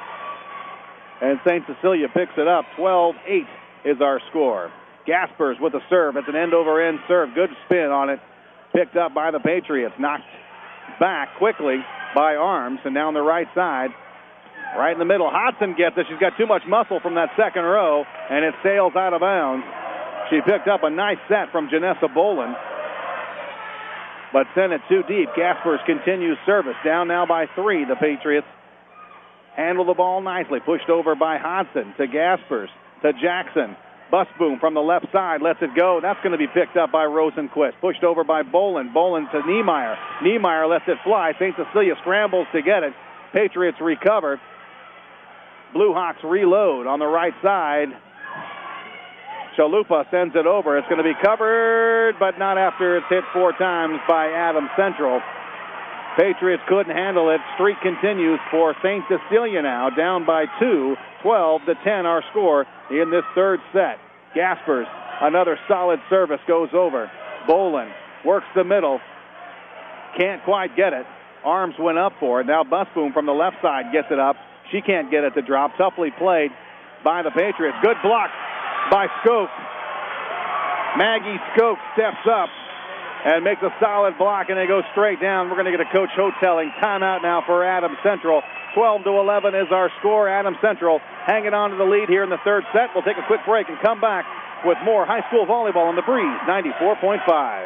And Saint Cecilia picks it up. twelve eight is our score. Gaspers with a serve. It's an end-over-end serve. Good spin on it. Picked up by the Patriots. Knocked back quickly by Arms. And down the right side, right in the middle, Hodson gets it. She's got too much muscle from that second row, and it sails out of bounds. She picked up a nice set from Janessa Bolin, but sent it too deep. Gaspers continues service. Down now by three. The Patriots handle the ball nicely. Pushed over by Hodson to Gaspers to Jackson. Busboom from the left side lets it go. That's going to be picked up by Rosenquist. Pushed over by Bolin. Bolin to Niemeyer. Niemeyer lets it fly. Saint Cecilia scrambles to get it. Patriots recover. Blue Hawks reload on the right side. Chalupa sends it over. It's going to be covered, but not after it's hit four times by Adams Central. Patriots couldn't handle it. Streak continues for Saint Cecilia now, down by two, twelve to ten our score in this third set. Gaspers, another solid service, goes over. Bolin works the middle. Can't quite get it. Arms went up for it. Now Busboom from the left side gets it up. She can't get it to drop. Toughly played by the Patriots. Good block by Skoke. Maggie Skoke steps up and makes a solid block, and they go straight down. We're going to get a Coach Hoteling timeout now for Adams Central. twelve to eleven is our score. Adams Central hanging on to the lead here in the third set. We'll take a quick break and come back with more high school volleyball on the Breeze ninety-four point five.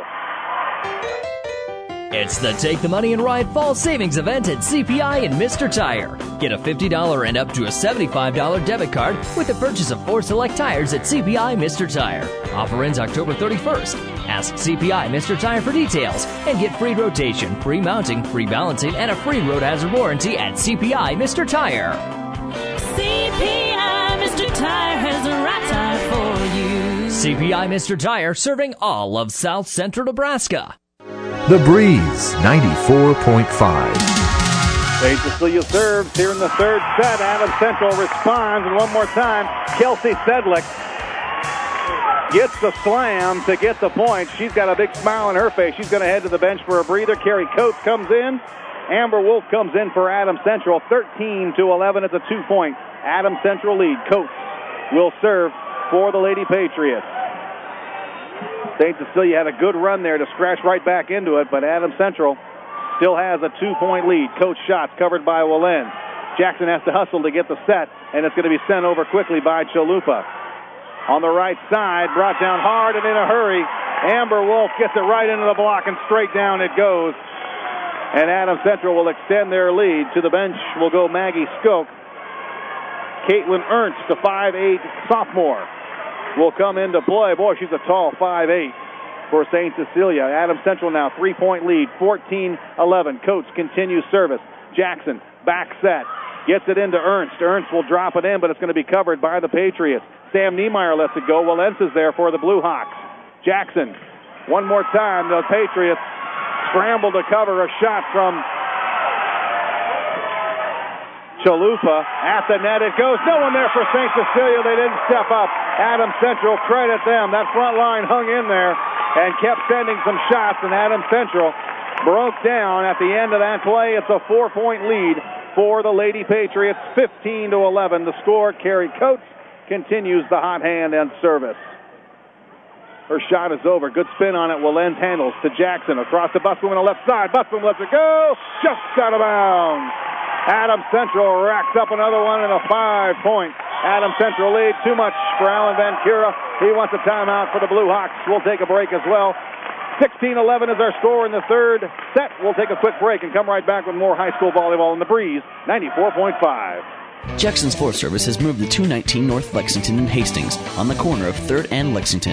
It's the Take the Money and Ride Fall Savings Event at C P I and Mister Tire. Get a fifty dollars and up to a seventy-five dollars debit card with the purchase of four select tires at C P I Mister Tire. Offer ends October thirty-first. Ask C P I Mister Tire for details and get free rotation, free mounting, free balancing, and a free road hazard warranty at C P I Mister Tire. C P I Mister Tire has the right tire for you. C P I Mister Tire, serving all of South Central Nebraska. The Breeze ninety-four point five. Saint Cecilia serves here in the third set. Adams Central responds, and one more time, Kelsey Sedlick gets the slam to get the point. She's got a big smile on her face. She's going to head to the bench for a breather. Carrie Coates comes in. Amber Wolf comes in for Adams Central. thirteen to eleven. It's a two-point Adams Central lead. Coates will serve for the Lady Patriots. Saint Cecilia had a good run there to scratch right back into it, but Adams Central still has a two-point lead. Coach shots covered by Wallen. Jackson has to hustle to get the set, and it's going to be sent over quickly by Chalupa. On the right side, brought down hard and in a hurry. Amber Wolf gets it right into the block, and straight down it goes. And Adams Central will extend their lead. To the bench will go Maggie Skoke. Caitlin Ernst, the five eight sophomore, will come into play. Boy, she's a tall five eight for Saint Cecilia. Adams Central now three-point lead, fourteen eleven. Coates continues service. Jackson, back set. Gets it into Ernst. Ernst will drop it in, but it's going to be covered by the Patriots. Sam Niemeyer lets it go. Walensa's there for the Blue Hawks. Jackson, one more time. The Patriots scramble to cover a shot from Chalupa. At the net it goes. No one there for Saint Cecilia. They didn't step up. Adams Central, credit them. That front line hung in there and kept sending some shots, and Adams Central broke down at the end of that play. It's a four-point lead for the Lady Patriots, fifteen to eleven. The score. Carrie Coates continues the hot hand and service. Her shot is over. Good spin on it. Wallen handles to Jackson across the Busboom on the left side. Busboom lets it go. Just out of bounds. Adams Central racks up another one and a five-point Adams Central lead. Too much for Alan Van Kira. He wants a timeout for the Blue Hawks. We'll take a break as well. sixteen eleven is our score in the third set. We'll take a quick break and come right back with more high school volleyball in the Breeze ninety-four point five. Jackson's Forest Service has moved to two nineteen North Lexington in Hastings on the corner of third and Lexington.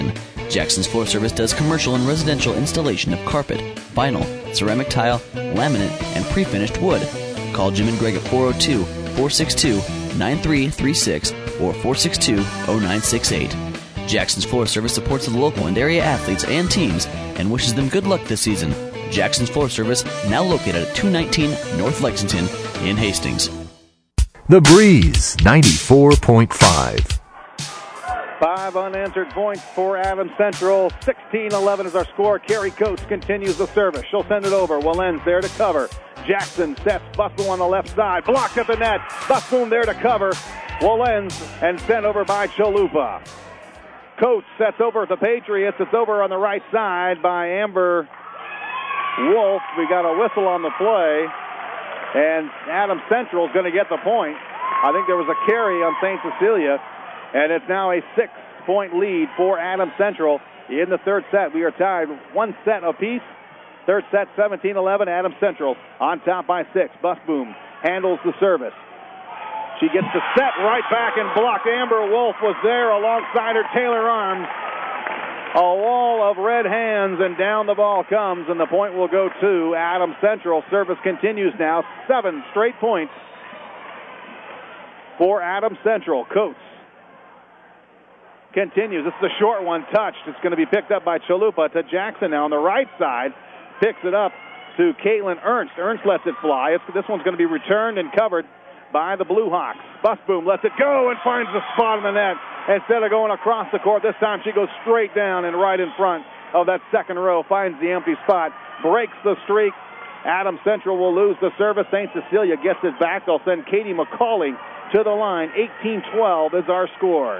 Jackson's Floor Service does commercial and residential installation of carpet, vinyl, ceramic tile, laminate, and pre-finished wood. Call Jim and Greg at four oh two, four six two, nine three three six or four six two, oh nine six eight. Jackson's Floor Service supports the local and area athletes and teams and wishes them good luck this season. Jackson's Floor Service, now located at two nineteen North Lexington in Hastings. The Breeze, ninety-four point five. Five unanswered points for Adams Central. sixteen eleven is our score. Carrie Coates continues the service. She'll send it over. Willen's there to cover. Jackson sets Busboom on the left side. Blocked at the net. Busboom there to cover. Willen's and sent over by Chalupa. Coates sets over the Patriots. It's over on the right side by Amber Wolf. We got a whistle on the play. And Adams Central is going to get the point. I think there was a carry on Saint Cecilia. And it's now a six-point lead for Adams Central in the third set. We are tied one set apiece. Third set, seventeen eleven. Adams Central on top by six. Busboom handles the service. She gets the set right back and blocked. Amber Wolf was there alongside her Taylor Arms. A wall of red hands, and down the ball comes, and the point will go to Adams Central. Service continues now. Seven straight points for Adams Central. Coates continues. This is a short one, touched. It's going to be picked up by Chalupa to Jackson now on the right side. Picks it up to Caitlin Ernst. Ernst lets it fly. It's, this one's going to be returned and covered by the Blue Hawks. Busboom lets it go and finds the spot in the net. Instead of going across the court, this time she goes straight down and right in front of that second row. Finds the empty spot. Breaks the streak. Adams Central will lose the service. Saint Cecilia gets it back. They'll send Katie McCauley to the line. eighteen twelve is our score.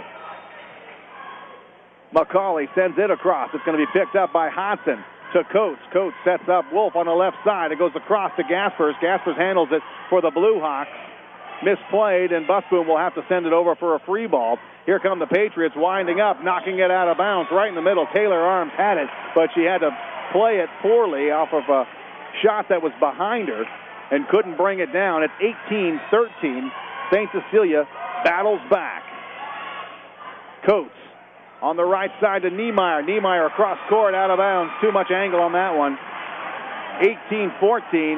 McCauley sends it across. It's going to be picked up by Hodson to Coates. Coates sets up Wolf on the left side. It goes across to Gaspers. Gaspers handles it for the Blue Hawks. Misplayed, and Busboom will have to send it over for a free ball. Here come the Patriots winding up, knocking it out of bounds right in the middle. Taylor Arms had it, but she had to play it poorly off of a shot that was behind her and couldn't bring it down. It's eighteen thirteen. Saint Cecilia battles back. Coates on the right side to Niemeyer. Niemeyer across court, out of bounds. Too much angle on that one. eighteen fourteen.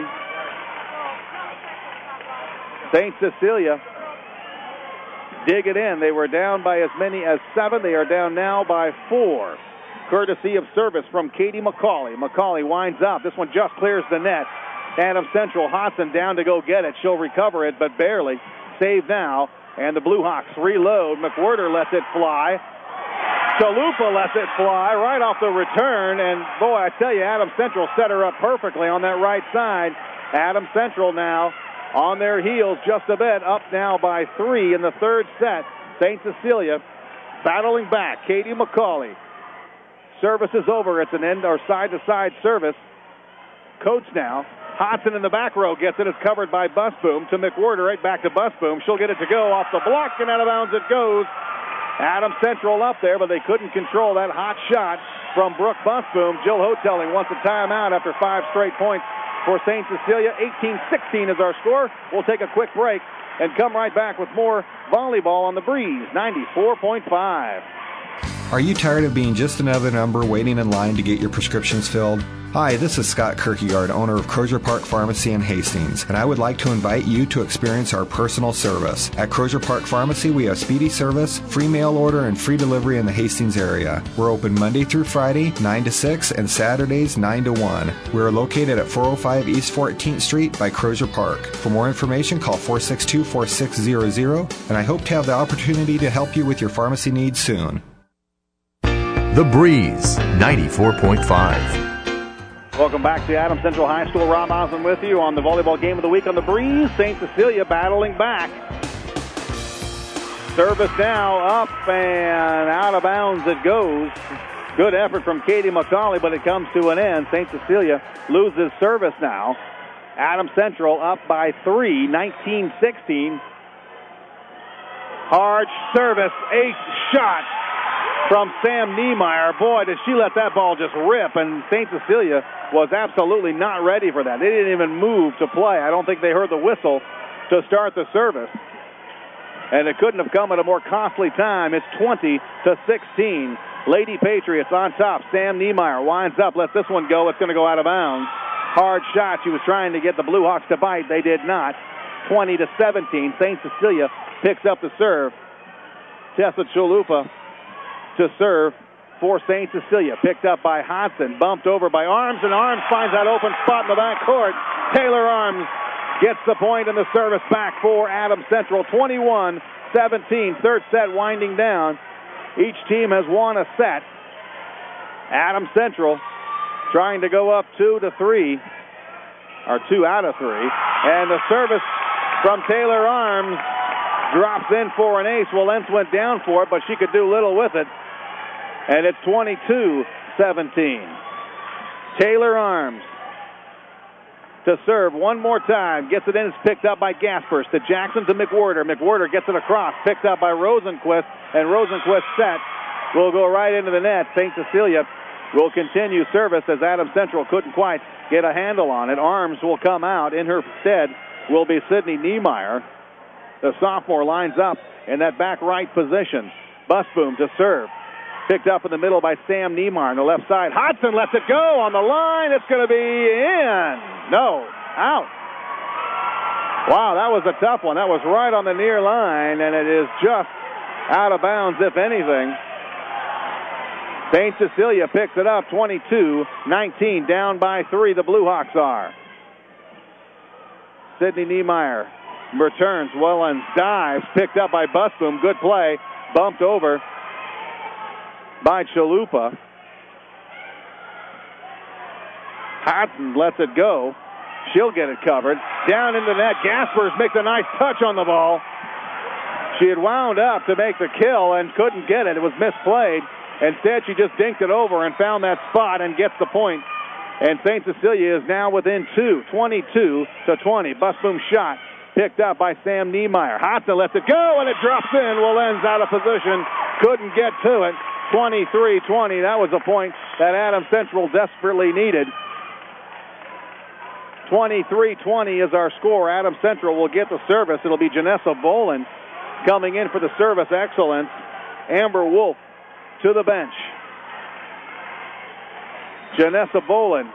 Saint Cecilia dig it in. They were down by as many as seven. They are down now by four. Courtesy of service from Katie McCauley. McCauley winds up. This one just clears the net. Adams Central, Hodson down to go get it. She'll recover it, but barely. Saved now, and the Blue Hawks reload. McWhirter lets it fly. Chalupa lets it fly right off the return, and boy, I tell you, Adams Central set her up perfectly on that right side. Adams Central now on their heels just a bit, up now by three in the third set. Saint Cecilia battling back. Katie McCauley. Service is over. It's an end or side-to-side service. Coates now. Hodson in the back row gets it. It's covered by Busboom to McWhirter. Right back to Busboom. She'll get it to go off the block, and out of bounds it goes. Adams Central up there, but they couldn't control that hot shot from Brooke Busboom. Jill Hotelling wants a timeout after five straight points for Saint Cecilia. eighteen sixteen is our score. We'll take a quick break and come right back with more volleyball on the Breeze, ninety-four point five. Are you tired of being just another number waiting in line to get your prescriptions filled? Hi, this is Scott Kierkegaard, owner of Crozier Park Pharmacy in Hastings, and I would like to invite you to experience our personal service. At Crozier Park Pharmacy, we have speedy service, free mail order, and free delivery in the Hastings area. We're open Monday through Friday, nine to six, and Saturdays, nine to one. We're located at four oh five East fourteenth Street by Crozier Park. For more information, call four six two, four six zero zero, and I hope to have the opportunity to help you with your pharmacy needs soon. The Breeze, ninety-four point five. Welcome back to Adams Central High School. Rob Osmond with you on the volleyball game of the week on the Breeze. Saint Cecilia battling back. Service now up and out of bounds it goes. Good effort from Katie McCauley, but it comes to an end. Saint Cecilia loses service now. Adams Central up by three, nineteen sixteen. Hard service, ace shot from Sam Niemeyer. Boy, did she let that ball just rip, and Saint Cecilia was absolutely not ready for that. They didn't even move to play. I don't think they heard the whistle to start the service, and it couldn't have come at a more costly time. It's twenty to sixteen. Lady Patriots on top. Sam Niemeyer winds up, lets this one go. It's going to go out of bounds. Hard shot. She was trying to get the Blue Hawks to bite. They did not. twenty to seventeen. Saint Cecilia picks up the serve. Tessa Chalupa to serve for Saint Cecilia. Picked up by Hodson. Bumped over by Arms, and Arms finds that open spot in the back court. Taylor Arms gets the point, and the service back for Adams Central. twenty-one seventeen. Third set winding down. Each team has won a set. Adams Central trying to go up two to three, or two out of three. And the service from Taylor Arms drops in for an ace. Walens went down for it, but she could do little with it. And it's twenty-two seventeen. Taylor Arms to serve one more time. Gets it in. It's picked up by Gaspers. To Jackson to McWhorter. McWhorter gets it across. Picked up by Rosenquist. And Rosenquist set will go right into the net. Saint Cecilia will continue service as Adams Central couldn't quite get a handle on it. Arms will come out. In her stead will be Sydney Niemeyer. The sophomore lines up in that back right position. Busboom to serve. Picked up in the middle by Sam Niemeyer on the left side. Hodson lets it go on the line. It's going to be in. No, out. Wow, that was a tough one. That was right on the near line, and it is just out of bounds, if anything. Saint Cecilia picks it up, twenty-two nineteen, down by three. The Blue Hawks are. Sydney Niemeyer returns. Wellens dives. Picked up by Busboom. Good play. Bumped over by Chalupa. Hodson lets it go. She'll get it covered. Down into the net. Gaspers makes a nice touch on the ball. She had wound up to make the kill and couldn't get it. It was misplayed. Instead, she just dinked it over and found that spot and gets the point. And Saint Cecilia is now within two, twenty-two to twenty. Busboom shot picked up by Sam Niemeyer. Hodson lets it go, and it drops in. Walens out of position. Couldn't get to it. twenty-three twenty. That was a point that Adams Central desperately needed. twenty-three twenty is our score. Adams Central will get the service. It'll be Janessa Bolin coming in for the service excellence. Amber Wolf to the bench. Janessa Bolin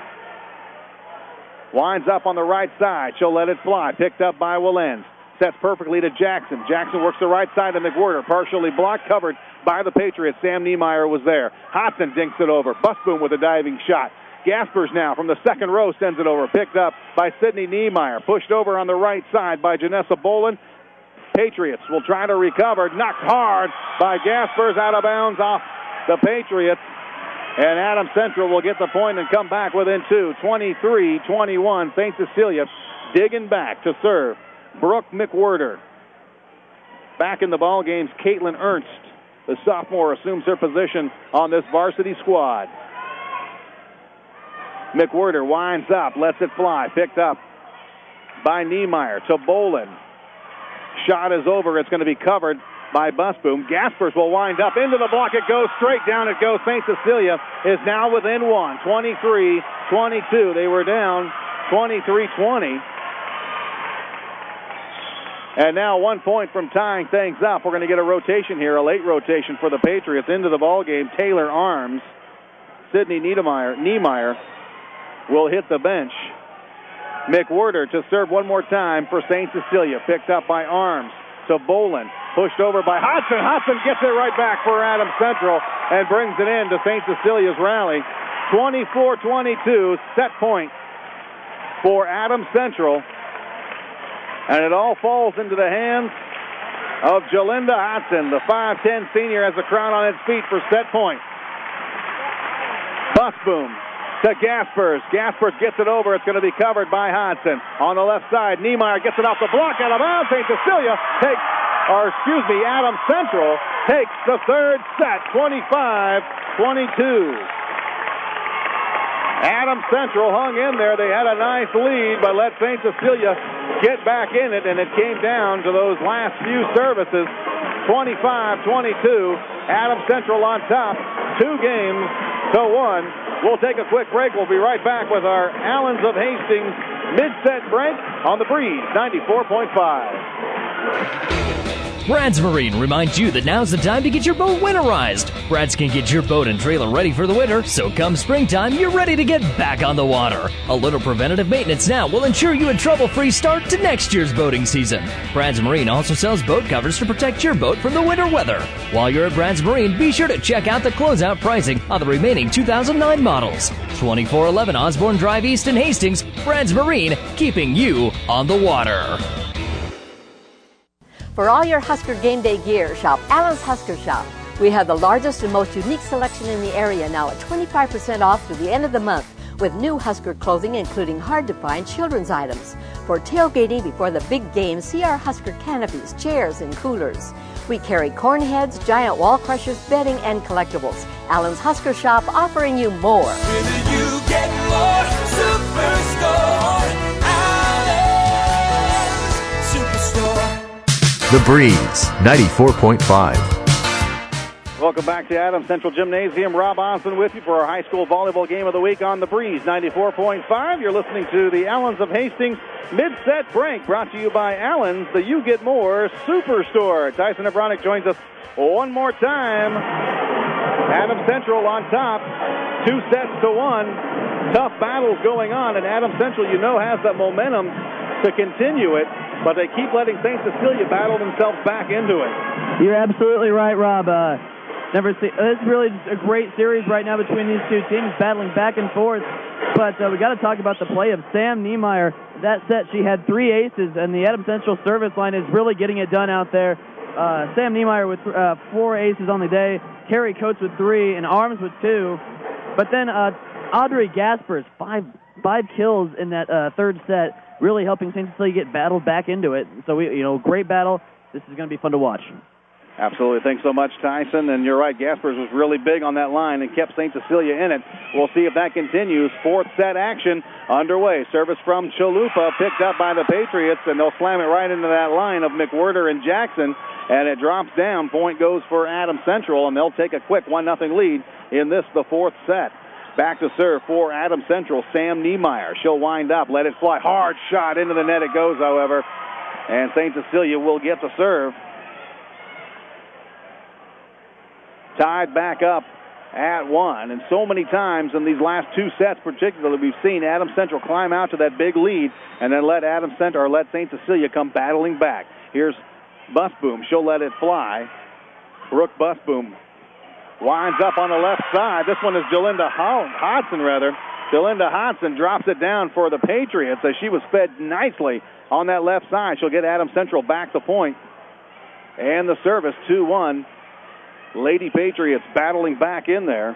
winds up on the right side. She'll let it fly. Picked up by Walens. Sets perfectly to Jackson. Jackson works the right side to McWhorter. Partially blocked, covered by the Patriots. Sam Niemeyer was there. Hodson dinks it over. Busboom with a diving shot. Gaspers now from the second row sends it over. Picked up by Sydney Niemeyer. Pushed over on the right side by Janessa Bolin. Patriots will try to recover. Knocked hard by Gaspers, out of bounds off the Patriots. And Adams Central will get the point and come back within two. twenty-three twenty-one. Saint Cecilia digging back to serve. Brooke McWhorter. Back in the ball games, Caitlin Ernst, the sophomore, assumes her position on this varsity squad. McWhorter winds up, lets it fly. Picked up by Niemeyer to Bolin. Shot is over. It's going to be covered by Busboom. Gaspers will wind up into the block. It goes straight down. It goes. Saint Cecilia is now within one. twenty-three twenty-two. They were down twenty-three twenty. And now one point from tying things up. We're going to get a rotation here, a late rotation for the Patriots into the ball game. Taylor Arms. Sydney Niemeyer, Niemeyer will hit the bench. McWhorter to serve one more time for Saint Cecilia. Picked up by Arms to Bolin. Pushed over by Hodson. Hodson gets it right back for Adams Central and brings it in to Saint Cecilia's rally. twenty-four twenty-two, set point for Adams Central. And it all falls into the hands of Jalinda Hodson. The five ten senior has the crowd on its feet for set point. Busboom to Gaspers. Gaspers gets it over. It's going to be covered by Hodson. On the left side, Niemeyer gets it off the block. Out of bounds. Saint Cecilia takes, or excuse me, Adams Central takes the third set, twenty-five twenty-two. Adams Central hung in there. They had a nice lead, but let Saint Cecilia get back in it, and it came down to those last few services. twenty-five twenty-two. Adams Central on top. Two games to one. We'll take a quick break. We'll be right back with our Allens of Hastings mid-set break on the Breeze ninety-four point five. Brad's Marine reminds you that now's the time to get your boat winterized. Brad's can get your boat and trailer ready for the winter, so come springtime, you're ready to get back on the water. A little preventative maintenance now will ensure you a trouble-free start to next year's boating season. Brad's Marine also sells boat covers to protect your boat from the winter weather. While you're at Brad's Marine, be sure to check out the closeout pricing on the remaining two thousand nine models. twenty-four eleven Osborne Drive East in Hastings, Brad's Marine, keeping you on the water. For all your Husker game day gear, shop Allen's Husker Shop. We have the largest and most unique selection in the area now at twenty-five percent off through the end of the month with new Husker clothing including hard-to-find children's items. For tailgating before the big game, see our Husker canopies, chairs, and coolers. We carry corn heads, giant wall crushers, bedding, and collectibles. Allen's Husker Shop offering you more. With you get more Superstore. Allen's Superstore. The Breeze, ninety-four point five. Welcome back to Adams Central Gymnasium. Rob Osmond with you for our high school volleyball game of the week on The Breeze, ninety-four point five. You're listening to the Allens of Hastings mid-set break, brought to you by Allens, the You Get More Superstore. Tyson Abronic joins us one more time. Adams Central on top, two sets to one. Tough battles going on, and Adams Central, you know, has the momentum to continue it, but they keep letting Saint Cecilia battle themselves back into it. You're absolutely right, Rob. Uh, never see, it's really a great series right now between these two teams battling back and forth. But uh, we got to talk about the play of Sam Niemeyer. That set, she had three aces, and the Adams Central service line is really getting it done out there. Uh, Sam Niemeyer with uh, four aces on the day, Carrie Coates with three, and Arms with two. But then uh, Audrey Gaspers, five five kills in that uh, third set, really helping Saint Cecilia get battled back into it. So, we, you know, great battle. This is going to be fun to watch. Absolutely. Thanks so much, Tyson. And you're right, Gaspers was really big on that line and kept Saint Cecilia in it. We'll see if that continues. Fourth set action underway. Service from Chalupa, picked up by the Patriots, and they'll slam it right into that line of McWhirter and Jackson, and it drops down. Point goes for Adams Central, and they'll take a quick one nothing lead in this, the fourth set. Back to serve for Adams Central, Sam Niemeyer. She'll wind up, let it fly. Hard shot into the net it goes, however, and Saint Cecilia will get the serve. Tied back up at one. And so many times in these last two sets particularly, we've seen Adams Central climb out to that big lead and then let Adams Central or let Saint Cecilia come battling back. Here's Busboom. She'll let it fly. Brooke Busboom winds up on the left side. This one is Jalinda Hodson, rather. Jalinda Hodson drops it down for the Patriots as she was fed nicely on that left side. She'll get Adams Central back to point. And the service, two one. Lady Patriots battling back in there.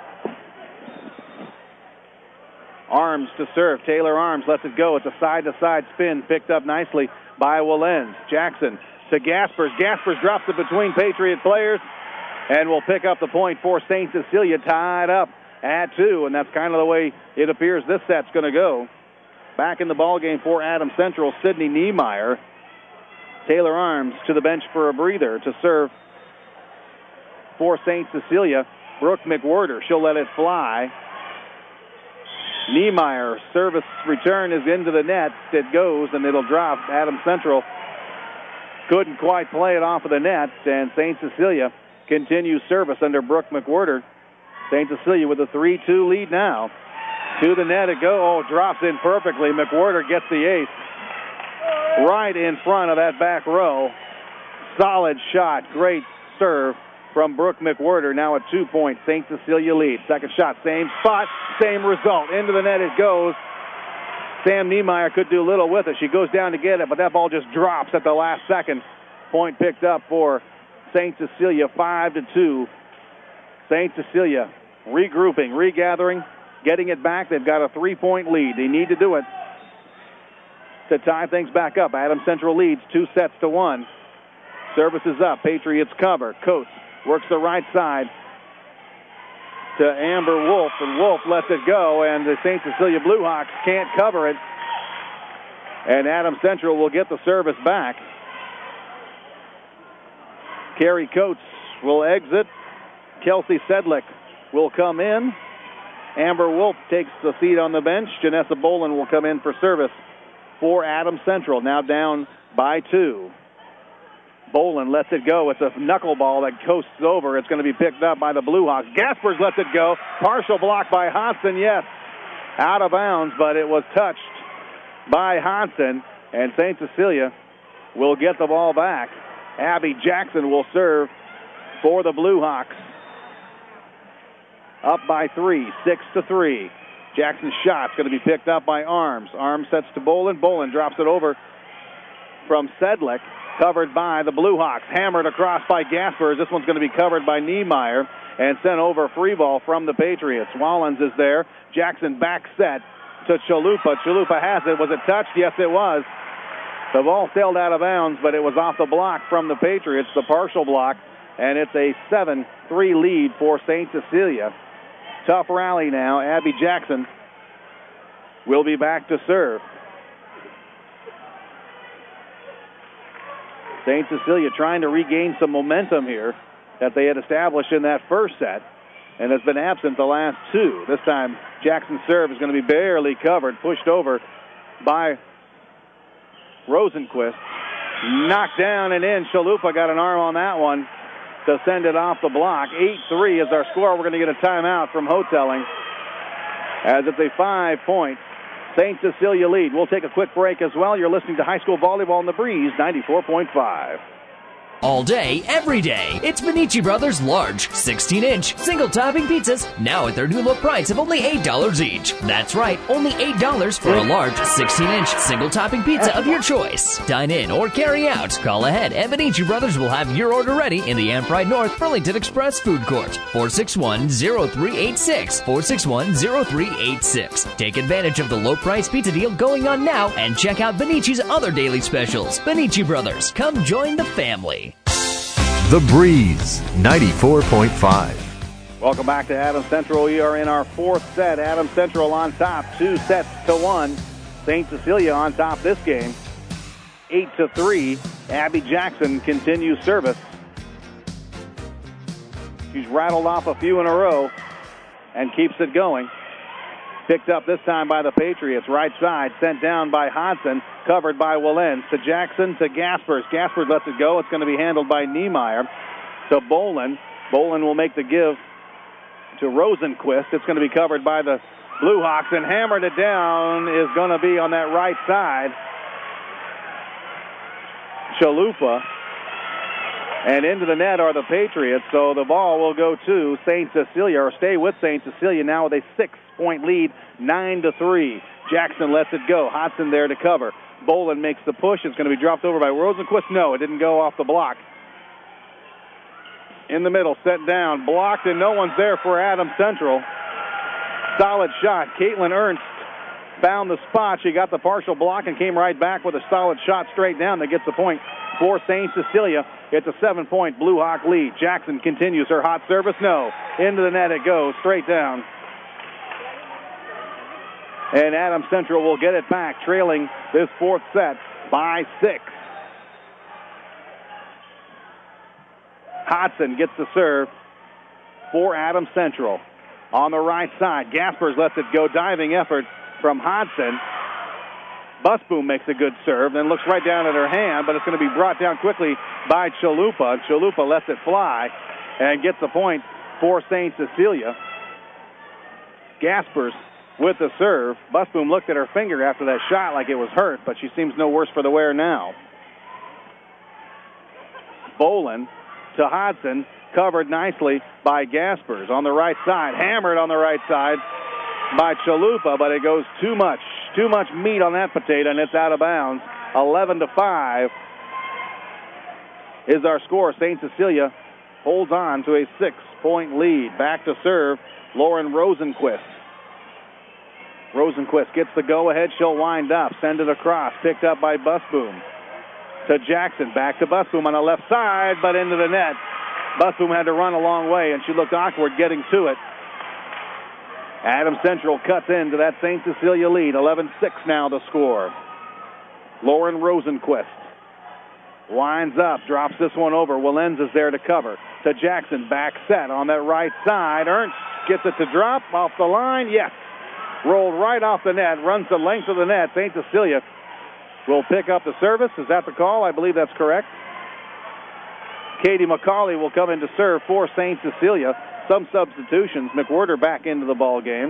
Arms to serve. Taylor Arms lets it go. It's a side-to-side spin picked up nicely by Willens. Jackson to Gaspers. Gaspers drops it between Patriot players and will pick up the point for Saint Cecilia, tied up at two, and that's kind of the way it appears this set's going to go. Back in the ballgame for Adams Central, Sydney Niemeyer. Taylor Arms to the bench for a breather to serve for Saint Cecilia. Brooke McWhirter, she'll let it fly. Niemeyer, service return is into the net. It goes, and it'll drop. Adams Central couldn't quite play it off of the net, and Saint Cecilia continues service under Brooke McWhirter. Saint Cecilia with a three two lead now. To the net it go. Oh, drops in perfectly. McWhirter gets the ace right in front of that back row. Solid shot. Great serve from Brooke McWhirter. Now a two-point Saint Cecilia lead. Second shot, same spot, same result. Into the net it goes. Sam Niemeyer could do little with it. She goes down to get it, but that ball just drops at the last second. Point picked up for Saint Cecilia, five to two. Saint Cecilia regrouping, regathering, getting it back. They've got a three-point lead. They need to do it to tie things back up. Adams Central leads two sets to one. Service is up. Patriots cover. Coates works the right side to Amber Wolf, and Wolf lets it go, and the Saint Cecilia Blue Hawks can't cover it. And Adams Central will get the service back. Carrie Coates will exit. Kelsey Sedlick will come in. Amber Wolf takes the seat on the bench. Janessa Bolin will come in for service for Adams Central, now down by two. Bolin lets it go. It's a knuckleball that coasts over. It's going to be picked up by the Blue Hawks. Gaspers lets it go. Partial block by Hodson, yes. Out of bounds, but it was touched by Hodson, and Saint Cecilia will get the ball back. Abby Jackson will serve for the Blue Hawks. Up by three, six to three. Jackson's shot's going to be picked up by Arms. Arms sets to Bolin. Bolin drops it over from Sedlick, covered by the Blue Hawks. Hammered across by Gaspers. This one's going to be covered by Niemeyer and sent over free ball from the Patriots. Wallens is there. Jackson back set to Chalupa. Chalupa has it. Was it touched? Yes, it was. The ball sailed out of bounds, but it was off the block from the Patriots, the partial block, and it's a seven three lead for Saint Cecilia. Tough rally now. Abby Jackson will be back to serve. Saint Cecilia trying to regain some momentum here that they had established in that first set and has been absent the last two. This time, Jackson's serve is going to be barely covered, pushed over by Rosenquist. Knocked down and in. Chalupa got an arm on that one to send it off the block. eight three is our score. We're going to get a timeout from Hotelling as it's a five-point Saint Cecilia lead. We'll take a quick break as well. You're listening to High School Volleyball in the Breeze, ninety-four point five. All day, every day, it's Benici Brothers large sixteen inch single topping pizzas, now at their new low price of only eight dollars each. That's right, only eight dollars for a large sixteen inch single topping pizza of your choice. Dine in or carry out. Call ahead and Benici Brothers will have your order ready in the Amp Pride North Burlington Express Food Court. four six one, zero three eight six. four six one, zero three eight six. Take advantage of the low price pizza deal going on now and check out Benici's other daily specials. Benici Brothers, come join the family. The Breeze, ninety-four point five. Welcome back to Adams Central. We are in our fourth set. Adams Central on top, two sets to one. Saint Cecilia on top this game, eight to three. Abby Jackson continues service. She's rattled off a few in a row and keeps it going. Picked up this time by the Patriots. Right side, sent down by Hodson, covered by Wallens. To Jackson, to Gaspers. Gaspers lets it go. It's going to be handled by Niemeyer. To Bolin. Bolin will make the give to Rosenquist. It's going to be covered by the Blue Hawks, and hammered it down is going to be on that right side. Chalupa. And into the net are the Patriots, so the ball will go to Saint Cecilia, or stay with Saint Cecilia now with a six-point lead, nine to three. Jackson lets it go. Hodson there to cover. Bolin makes the push. It's going to be dropped over by Rosenquist. No, it didn't go off the block. In the middle, set down, blocked, and no one's there for Adams Central. Solid shot. Caitlin Ernst found the spot. She got the partial block and came right back with a solid shot straight down that gets the point for Saint Cecilia. It's a seven-point Blue Hawk lead. Jackson continues her hot service. No. Into the net it goes, straight down. And Adams Central will get it back, trailing this fourth set by six. Hodson gets the serve for Adams Central. On the right side, Gaspers lets it go. Diving effort from Hodson. Busboom makes a good serve, then looks right down at her hand, but it's going to be brought down quickly by Chalupa. Chalupa lets it fly and gets the point for Saint Cecilia. Gaspers with the serve. Busboom looked at her finger after that shot like it was hurt, but she seems no worse for the wear now. Bolin to Hodson, covered nicely by Gaspers on the right side. Hammered on the right side by Chalupa, but it goes too much. Too much meat on that potato, and it's out of bounds. eleven to five is our score. Saint Cecilia holds on to a six-point lead. Back to serve, Lauren Rosenquist. Rosenquist gets the go-ahead. She'll wind up, send it across, picked up by Busboom. To Jackson, back to Busboom on the left side, but into the net. Busboom had to run a long way, and she looked awkward getting to it. Adams Central cuts into that Saint Cecilia lead. eleven six now the score. Lauren Rosenquist winds up, drops this one over. Wallens is there to cover. To Jackson, back set on that right side. Ernst gets it to drop off the line. Yes. Rolled right off the net, runs the length of the net. Saint Cecilia will pick up the service. Is that the call? I believe that's correct. Katie McCauley will come in to serve for Saint Cecilia. Some substitutions. McWhirter back into the ball game.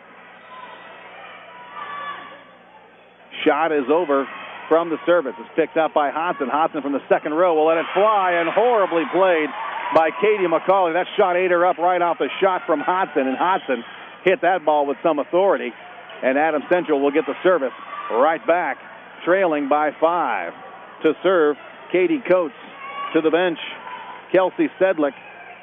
Shot is over from the service. It's picked up by Hodson. Hodson from the second row will let it fly, and horribly played by Katie McCauley. That shot ate her up right off the shot from Hodson, and Hodson hit that ball with some authority. And Adams Central will get the service right back, trailing by five. To serve, Katie Coates. To the bench, Kelsey Sedlick.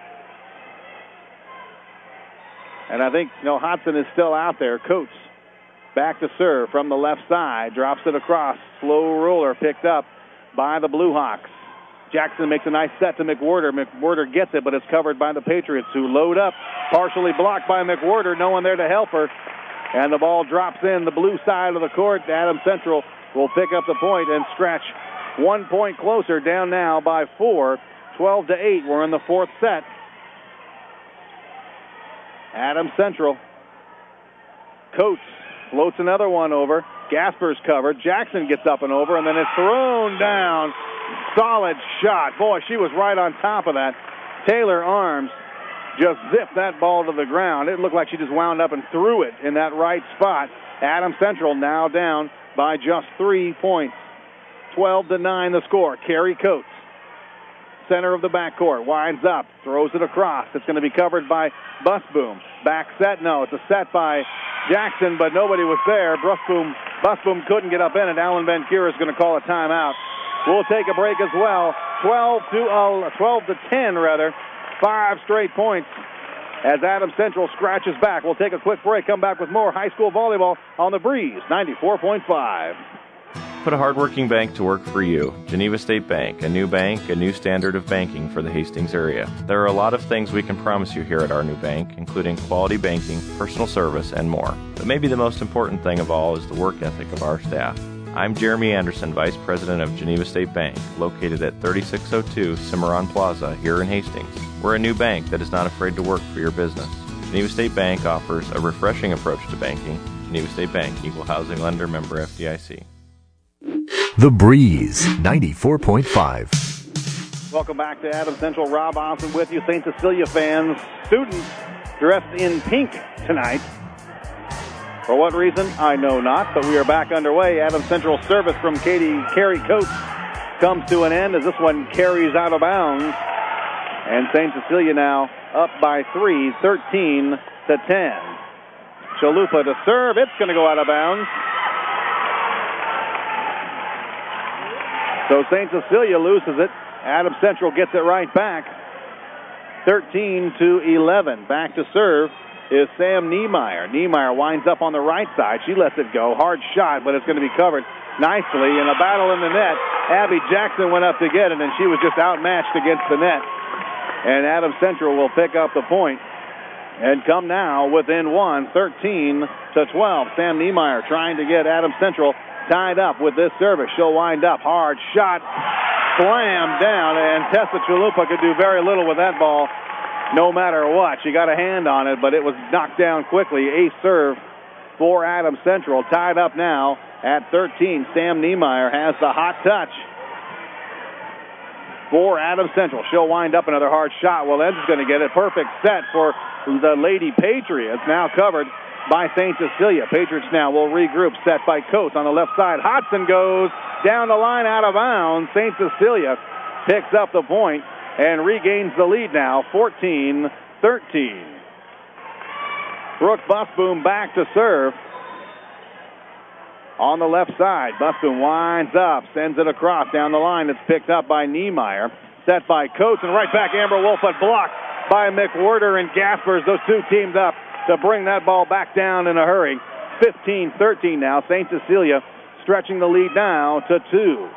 And I think, you know, Hodson is still out there. Coates back to serve from the left side. Drops it across. Slow roller picked up by the Blue Hawks. Jackson makes a nice set to McWhirter. McWhirter gets it, but it's covered by the Patriots, who load up. Partially blocked by McWhirter. No one there to help her. And the ball drops in the blue side of the court. Adams Central will pick up the point and scratch one point closer, down now by four. twelve to eight. We're in the fourth set. Adams Central. Coates floats another one over. Gasper's covered. Jackson gets up and over, and then it's thrown down. Solid shot. Boy, she was right on top of that. Taylor Arms just zipped that ball to the ground. It looked like she just wound up and threw it in that right spot. Adams Central now down by just three points. twelve to nine the score. Carrie Coates, center of the backcourt, winds up, throws it across. It's going to be covered by Busboom. Back set, no, it's a set by Jackson, but nobody was there. Busboom, Busboom couldn't get up in it. Alan Van Kira is going to call a timeout. We'll take a break as well. twelve to ten, rather. Five straight points as Adams Central scratches back. We'll take a quick break, come back with more high school volleyball on the Breeze ninety-four point five. Put a hardworking bank to work for you. Geneva State Bank, a new bank, a new standard of banking for the Hastings area. There are a lot of things we can promise you here at our new bank, including quality banking, personal service, and more. But maybe the most important thing of all is the work ethic of our staff. I'm Jeremy Anderson, Vice President of Geneva State Bank, located at thirty-six oh two Cimarron Plaza here in Hastings. We're a new bank that is not afraid to work for your business. Geneva State Bank offers a refreshing approach to banking. Geneva State Bank, Equal Housing Lender, member F D I C. The Breeze ninety-four point five. Welcome back to Adams Central. Rob Osmond with you. Saint Cecilia fans, students dressed in pink tonight. For what reason, I know not, but we are back underway. Adams Central service from Katie Carrie Coates comes to an end as this one carries out of bounds. And Saint Cecilia now up by three, thirteen to ten. Chalupa to serve. It's going to go out of bounds. So Saint Cecilia loses it. Adams Central gets it right back. thirteen to eleven. Back to serve is Sam Niemeyer. Niemeyer winds up on the right side. She lets it go. Hard shot, but it's going to be covered nicely. In a battle in the net, Abby Jackson went up to get it, and she was just outmatched against the net. And Adams Central will pick up the point and come now within one, thirteen to twelve. Sam Niemeyer trying to get Adams Central tied up with this service. She'll wind up. Hard shot. Slammed down, and Tessa Chalupa could do very little with that ball no matter what. She got a hand on it, but it was knocked down quickly. Ace serve for Adams Central. Tied up now at thirteen. Sam Niemeyer has the hot touch for Adams Central. She'll wind up another hard shot. Well, Ed's going to get it. Perfect set for the Lady Patriots. Now covered by Saint Cecilia. Patriots now will regroup. Set by Coates on the left side. Hodson goes down the line out of bounds. Saint Cecilia picks up the point and regains the lead now, fourteen thirteen. Brooke Busboom back to serve on the left side. Busboom winds up, sends it across down the line. It's picked up by Niemeyer. Set by Coates, and right back Amber Wolf, but blocked by McWhirter and Gaspers. Those two teamed up to bring that ball back down in a hurry. fifteen thirteen now. Saint Cecilia stretching the lead now to two.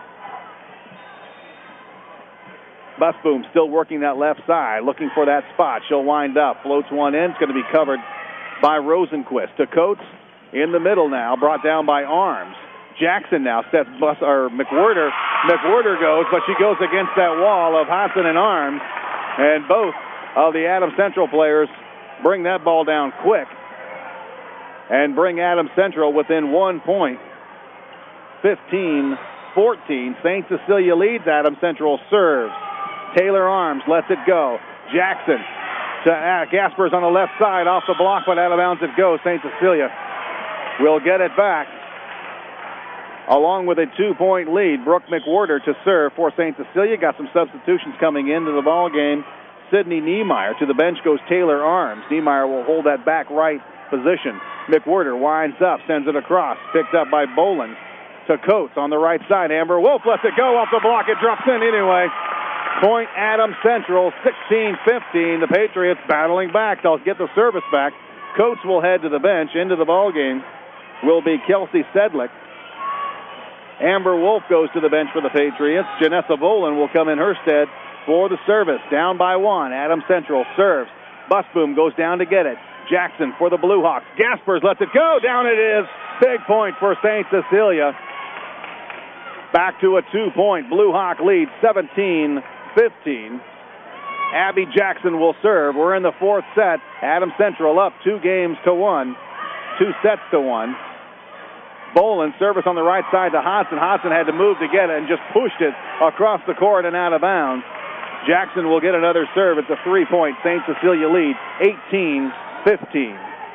Busboom still working that left side, looking for that spot. She'll wind up, floats one in. It's going to be covered by Rosenquist. To Coates in the middle now, brought down by Arms. Jackson now sets Bus or McWhirter. McWhirter goes, but she goes against that wall of Hodson and Arms, and both of the Adams Central players bring that ball down quick and bring Adams Central within one point. fifteen fourteen. Saint Cecilia leads. Adams Central serves. Taylor Arms lets it go. Jackson to uh, Gaspers on the left side, off the block, but out of bounds it goes. Saint Cecilia will get it back. Along with a two-point lead, Brooke McWhorter to serve for Saint Cecilia. Got some substitutions coming into the ball game. Sydney Niemeyer. To the bench goes Taylor Arms. Niemeyer will hold that back right position. McWhorter winds up, sends it across. Picked up by Boland to Coates on the right side. Amber Wolf lets it go off the block. It drops in anyway. Point Adams Central, sixteen fifteen. The Patriots battling back. They'll get the service back. Coates will head to the bench. Into the ball game will be Kelsey Sedlick. Amber Wolf goes to the bench for the Patriots. Janessa Boland will come in her stead for the service. Down by one. Adams Central serves. Busboom goes down to get it. Jackson for the Blue Hawks. Gaspers lets it go. Down it is. Big point for Saint Cecilia. Back to a two-point Blue Hawk lead, seventeen fifteen. Abby Jackson will serve. We're in the fourth set. Adams Central up two games to one. Two sets to one. Boland, service on the right side to Hodson. Hodson had to move to get it and just pushed it across the court and out of bounds. Jackson will get another serve. It's a three-point Saint Cecilia lead, eighteen fifteen.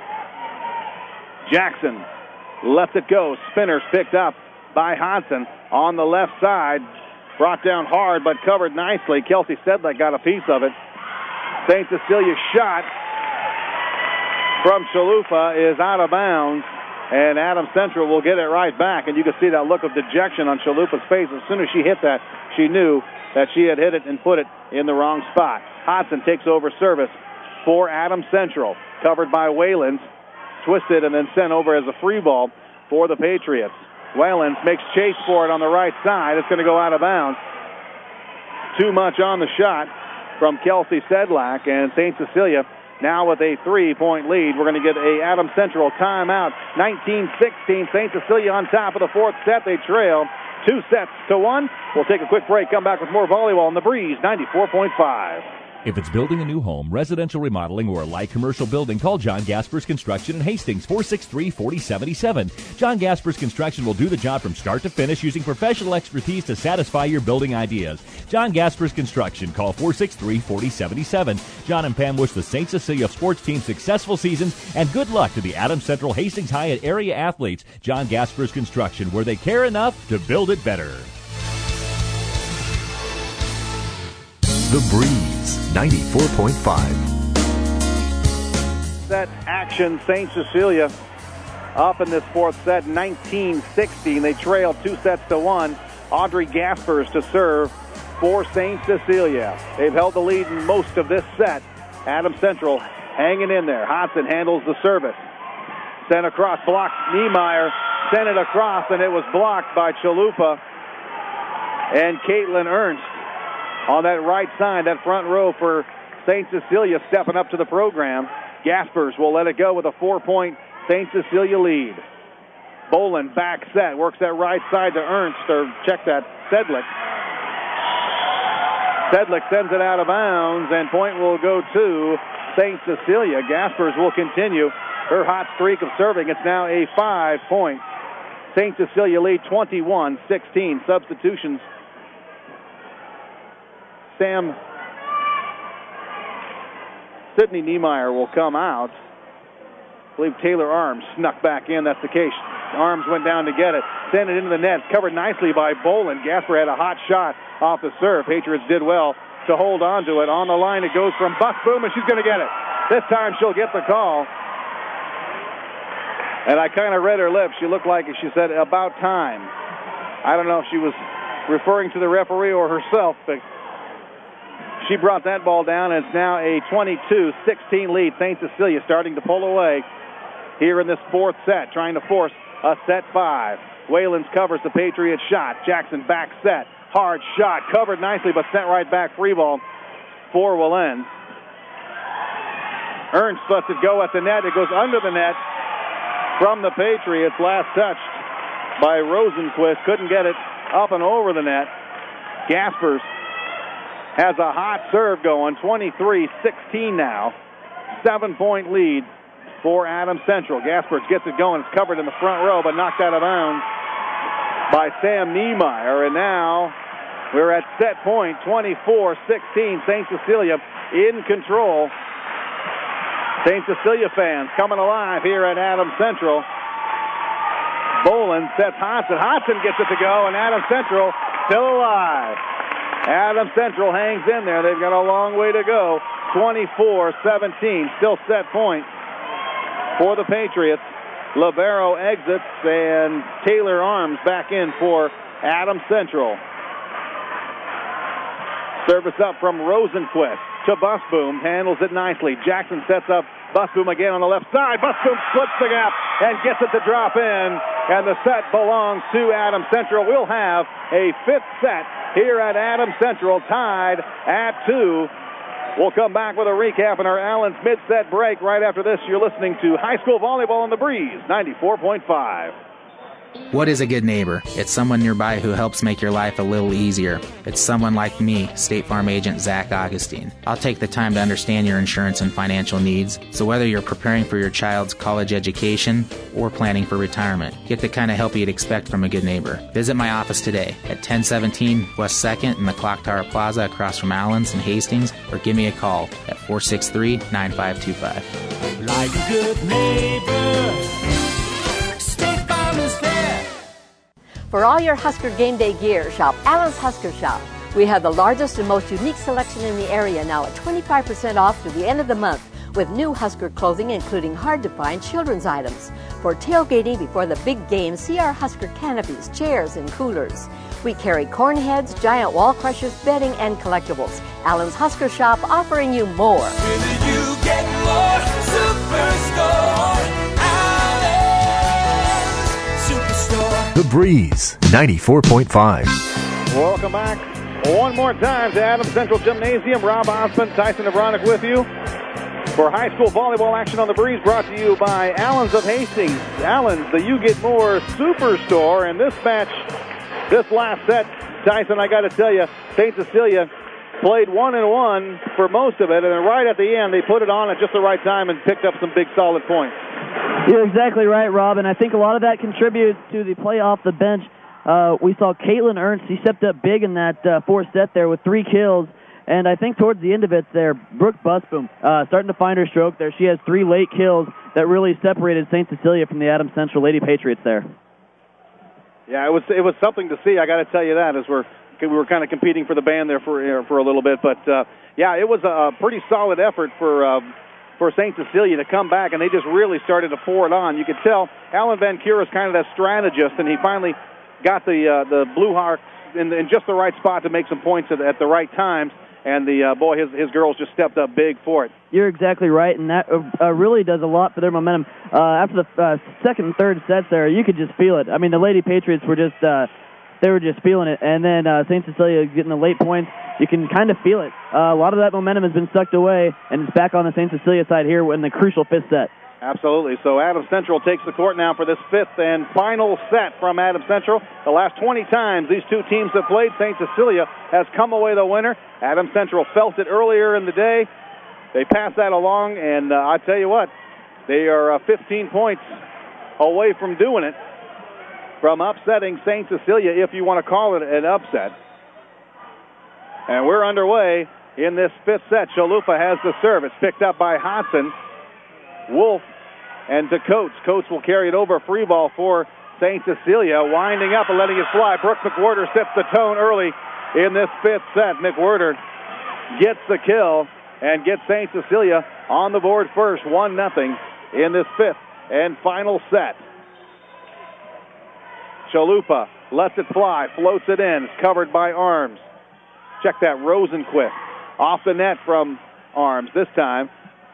Jackson lets it go. Spinners picked up by Hodson on the left side. Brought down hard but covered nicely. Kelsey Sedlick got a piece of it. Saint Cecilia's shot from Chalupa is out of bounds. And Adams Central will get it right back. And you can see that look of dejection on Chalupa's face. As soon as she hit that, she knew that she had hit it and put it in the wrong spot. Hodson takes over service for Adams Central. Covered by Whalens. Twisted and then sent over as a free ball for the Patriots. Whalens makes chase for it on the right side. It's going to go out of bounds. Too much on the shot from Kelsey Sedlak. And Saint Cecilia now with a three-point lead. We're going to get a Adams Central timeout. nineteen sixteen, Saint Cecilia on top of the fourth set. They trail two sets to one. We'll take a quick break, come back with more volleyball on the Breeze ninety-four point five. If it's building a new home, residential remodeling, or a light commercial building, call John Gaspers Construction in Hastings, four six three, four oh seven seven. John Gaspers Construction will do the job from start to finish using professional expertise to satisfy your building ideas. John Gaspers Construction, call four six three, four oh seven seven. John and Pam wish the Saint Cecilia sports team successful seasons and good luck to the Adams Central Hastings Hyatt area athletes. John Gaspers Construction, where they care enough to build it better. The Breeze, ninety-four point five. Set action, Saint Cecilia up in this fourth set, nineteen sixteen. They trail two sets to one. Audrey Gaspers to serve for Saint Cecilia. They've held the lead in most of this set. Adams Central hanging in there. Hodson handles the service. Sent across, blocked. Niemeyer sent it across, and it was blocked by Chalupa and Caitlin Ernst. On that right side, that front row for Saint Cecilia stepping up to the program. Gaspers will let it go with a four-point Saint Cecilia lead. Boland back set, works that right side to Ernst, or check that, Sedlick. Sedlick sends it out of bounds, and point will go to Saint Cecilia. Gaspers will continue her hot streak of serving. It's now a five-point Saint Cecilia lead, twenty-one sixteen. Substitutions. Sam Sydney Niemeyer will come out. I believe Taylor Arms snuck back in. That's the case. Arms went down to get it. Sent it into the net. Covered nicely by Boland. Gasper had a hot shot off the serve. Patriots did well to hold on to it. On the line it goes from Busboom, and she's going to get it. This time she'll get the call. And I kind of read her lips. She looked like she said, about time. I don't know if she was referring to the referee or herself, but she brought that ball down, and it's now a twenty-two sixteen lead. Saint Cecilia starting to pull away here in this fourth set, trying to force a set five. Whalens covers the Patriots shot. Jackson back set. Hard shot. Covered nicely, but sent right back. Free ball for Whalens. Ernst lets it go at the net. It goes under the net from the Patriots. Last touched by Rosenquist. Couldn't get it up and over the net. Gaspers has a hot serve going, twenty-three sixteen now. Seven-point lead for Adams Central. Gaspers gets it going. It's covered in the front row, but knocked out of bounds by Sam Niemeyer. And now We're at set point, twenty-four sixteen. Saint Cecilia in control. Saint Cecilia fans coming alive here at Adams Central. Bolin sets Hodson. Hodson gets it to go, and Adams Central still alive. Adams Central hangs in there. They've got a long way to go. twenty-four seventeen, still set point for the Patriots. Libero exits, and Taylor Arms back in for Adams Central. Service up from Rosenquist to Busboom. Handles it nicely. Jackson sets up Busboom again on the left side. Busboom splits the gap and gets it to drop in. And the set belongs to Adams Central. We'll have a fifth set here at Adams Central, tied at two. We'll come back with a recap in our Allen's mid-set break. Right after this, you're listening to High School Volleyball on the Breeze, ninety-four point five. What is a good neighbor? It's someone nearby who helps make your life a little easier. It's someone like me, State Farm Agent Zach Augustine. I'll take the time to understand your insurance and financial needs, so whether you're preparing for your child's college education or planning for retirement, get the kind of help you'd expect from a good neighbor. Visit my office today at ten seventeen West second in the Clock Tower Plaza across from Allen's in Hastings, or give me a call at four six three, nine five two five. Like a good neighbor, State Farm is there. For all your Husker game day gear, shop Allen's Husker Shop. We have the largest and most unique selection in the area now at twenty-five percent off through the end of the month with new Husker clothing, including hard-to-find children's items. For tailgating before the big game, see our Husker canopies, chairs, and coolers. We carry corn heads, giant wall crushers, bedding, and collectibles. Allen's Husker Shop offering you more. Will you get more? Superstore. The Breeze, ninety-four point five. Welcome back one more time to Adams Central Gymnasium. Rob Osmond, Tyson Abronic with you for high school volleyball action on the Breeze, brought to you by Allen's of Hastings. Allen's, the You Get More Superstore. And this match, this last set, Tyson, I got to tell you, Saint Cecilia played one and one for most of it, and then right at the end, they put it on at just the right time and picked up some big solid points. You're exactly right, Rob, and I think a lot of that contributes to the play off the bench. Uh, we saw Caitlin Ernst. He stepped up big in that uh, fourth set there with three kills, and I think towards the end of it there, Brooke Busboom uh, starting to find her stroke there. She has three late kills that really separated Saint Cecilia from the Adams Central Lady Patriots there. Yeah, it was it was something to see. I got to tell you that as we're we were kind of competing for the band there for uh, for a little bit, but uh, yeah, it was a pretty solid effort for. Uh, for Saint Cecilia to come back, and they just really started to pour it on. You could tell Alan Van Cura is kind of that strategist, and he finally got the uh, the Blue Hawks in, in just the right spot to make some points at, at the right times, and the uh, boy, his his girls just stepped up big for it. You're exactly right, and that uh, really does a lot for their momentum. Uh, after the uh, second and third sets there, you could just feel it. I mean, the Lady Patriots were just... Uh, They were just feeling it. And then uh, Saint Cecilia getting the late points, you can kind of feel it. Uh, a lot of that momentum has been sucked away, and it's back on the Saint Cecilia side here in the crucial fifth set. Absolutely. So Adams Central takes the court now for this fifth and final set from Adams Central. The last twenty times these two teams have played, Saint Cecilia has come away the winner. Adams Central felt it earlier in the day. They passed that along, and uh, I tell you what, they are uh, fifteen points away from doing it, from upsetting Saint Cecilia, if you want to call it an upset. And we're underway in this fifth set. Chalupa has the serve. It's picked up by Hodson. Wolf and to Coates. Coates will carry it over. Free ball for Saint Cecilia. Winding up and letting it fly. Brooke McWhirter sets the tone early in this fifth set. McWhirter gets the kill and gets Saint Cecilia on the board first. one nothing in this fifth and final set. Chalupa lets it fly, floats it in. It's covered by Arms. Check that, Rosenquist. Off the net from Arms this time.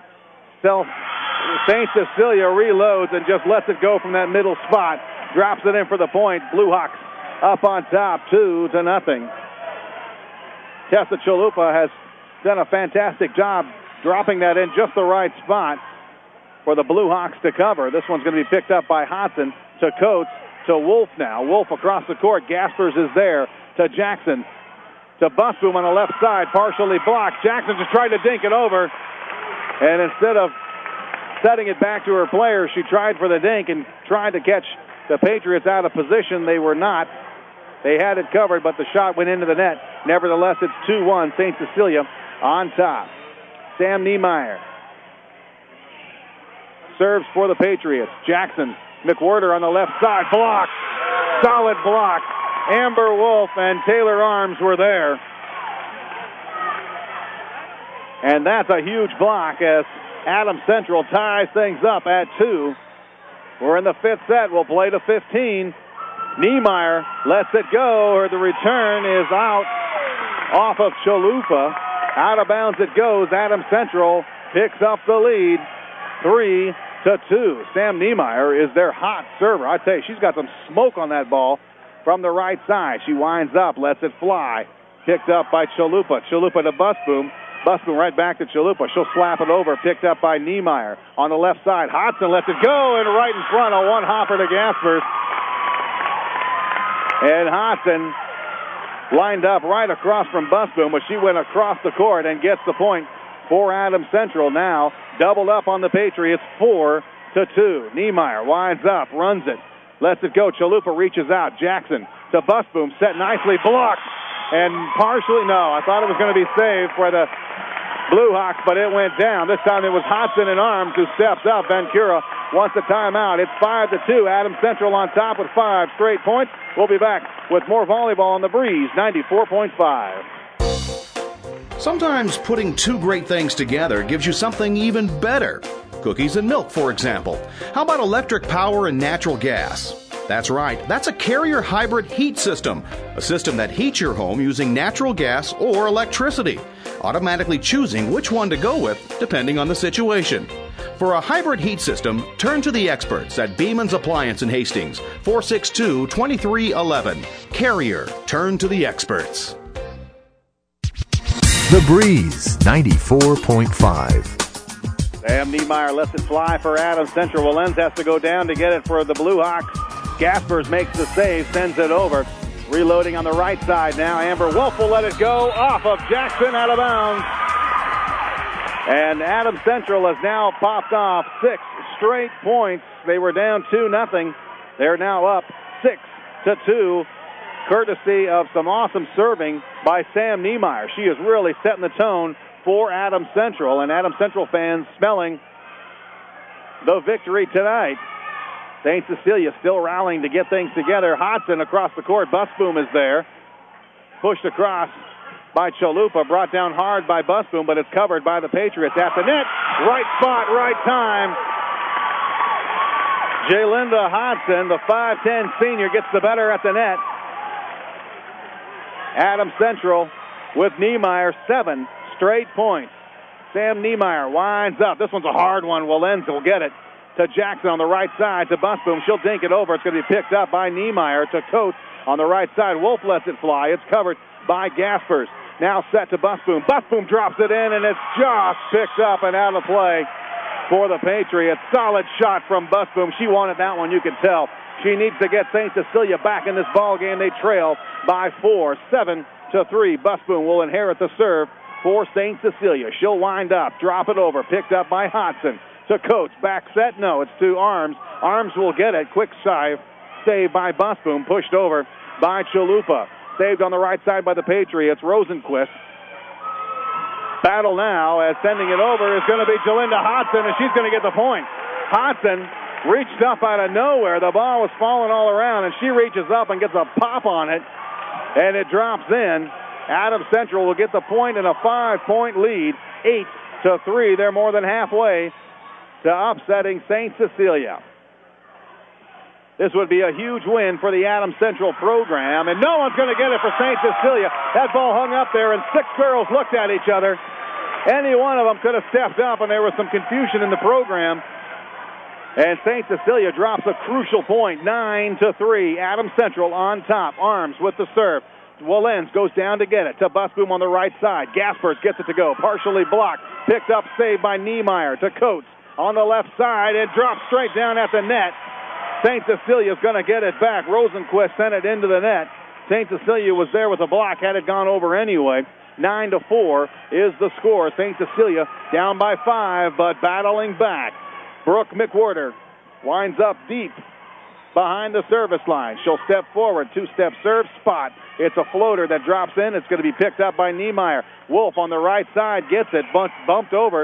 Saint Cecilia reloads and just lets it go from that middle spot. Drops it in for the point. Blue Hawks up on top, two to nothing. Tessa Chalupa has done a fantastic job dropping that in just the right spot for the Blue Hawks to cover. This one's going to be picked up by Hodson to Coates. To Wolf now. Wolf across the court. Gaspers is there. To Jackson. To Busboom on the left side. Partially blocked. Jackson just tried to dink it over. And instead of setting it back to her player, she tried for the dink and tried to catch the Patriots out of position. They were not. They had it covered, but the shot went into the net. Nevertheless, it's two one, Saint Cecilia on top. Sam Niemeyer serves for the Patriots. Jackson, McWhorter on the left side. Block. Solid block. Amber Wolf and Taylor Arms were there. And that's a huge block as Adams Central ties things up at two. We're in the fifth set. We'll play to fifteen. Niemeyer lets it go, or the return is out off of Chalupa. Out of bounds it goes. Adams Central picks up the lead, three to two. Sam Niemeyer is their hot server. I tell you, she's got some smoke on that ball from the right side. She winds up, lets it fly. Picked up by Chalupa. Chalupa to Busboom. Busboom right back to Chalupa. She'll slap it over. Picked up by Niemeyer. On the left side, Hodson lets it go, and right in front, a one-hopper to Gaspers. And Hodson lined up right across from Busboom, but she went across the court and gets the point for Adams Central. Now doubled up on the Patriots, four to two. Niemeyer winds up, runs it, lets it go. Chalupa reaches out. Jackson to Busboom, set nicely, blocked, and partially, no, I thought it was going to be saved for the Blue Hawks, but it went down. This time it was Hodson in Arms who steps up. Vancouver wants a timeout. It's five to two. Adams Central on top with five straight points. We'll be back with more volleyball on the Breeze, ninety-four point five. Sometimes putting two great things together gives you something even better. Cookies and milk, for example. How about electric power and natural gas? That's right, that's a Carrier hybrid heat system, a system that heats your home using natural gas or electricity, automatically choosing which one to go with depending on the situation. For a hybrid heat system, turn to the experts at Beeman's Appliance in Hastings, four six two, two three one one. Carrier, turn to the experts. The Breeze, ninety-four point five. Sam Niemeyer lets it fly for Adams Central. Wallens has to go down to get it for the Blue Hawks. Gaspers makes the save, sends it over. Reloading on the right side now. Amber Wolf will let it go off of Jackson, out of bounds. And Adams Central has now popped off six straight points. They were down two nothing. They're now up six to two, courtesy of some awesome serving by Sam Niemeyer. She is really setting the tone for Adams Central, and Adams Central fans smelling the victory tonight. Saint Cecilia still rallying to get things together. Hodson across the court. Busboom is there. Pushed across by Chalupa. Brought down hard by Busboom, but it's covered by the Patriots at the net. Right spot, right time. Jalinda Hodson, the five ten senior, gets the better at the net. Adams Central with Niemeyer, seven straight points. Sam Niemeyer winds up. This one's a hard one. Wallens will get it to Jackson on the right side to Busboom. She'll dink it over. It's going to be picked up by Niemeyer to Coates on the right side. Wolf lets it fly. It's covered by Gaspers. Now set to Busboom. Busboom drops it in, and it's just picked up and out of play for the Patriots. Solid shot from Busboom. She wanted that one, you can tell. She needs to get Saint Cecilia back in this ball game. They trail by four, seven to three. Busboom will inherit the serve for Saint Cecilia. She'll wind up, drop it over, picked up by Hodson. To Coates, back set, no, it's to Arms. Arms will get it, quick save, save by Busboom, pushed over by Chalupa. Saved on the right side by the Patriots, Rosenquist. Battle now as sending it over is going to be Jalinda Hodson, and she's going to get the point. Hodson reached up out of nowhere. The ball was falling all around, and she reaches up and gets a pop on it, and it drops in. Adams Central will get the point in a five-point lead, eight to three. They're more than halfway to upsetting Saint Cecilia. This would be a huge win for the Adams Central program, and no one's going to get it for Saint Cecilia. That ball hung up there, and six girls looked at each other. Any one of them could have stepped up, and there was some confusion in the program. And Saint Cecilia drops a crucial point, nine to three. Adams Central on top. Arms with the serve. Wallens goes down to get it to Busboom on the right side. Gaspers gets it to go, partially blocked. Picked up, saved by Niemeyer to Coates on the left side, and drops straight down at the net. Saint Cecilia's going to get it back. Rosenquist sent it into the net. Saint Cecilia was there with a block, had it gone over anyway. Nine to four is the score. Saint Cecilia down by five, but battling back. Brooke McWhorter winds up deep behind the service line. She'll step forward, two-step serve, spot. It's a floater that drops in. It's going to be picked up by Niemeyer. Wolf on the right side gets it, bumped, bumped over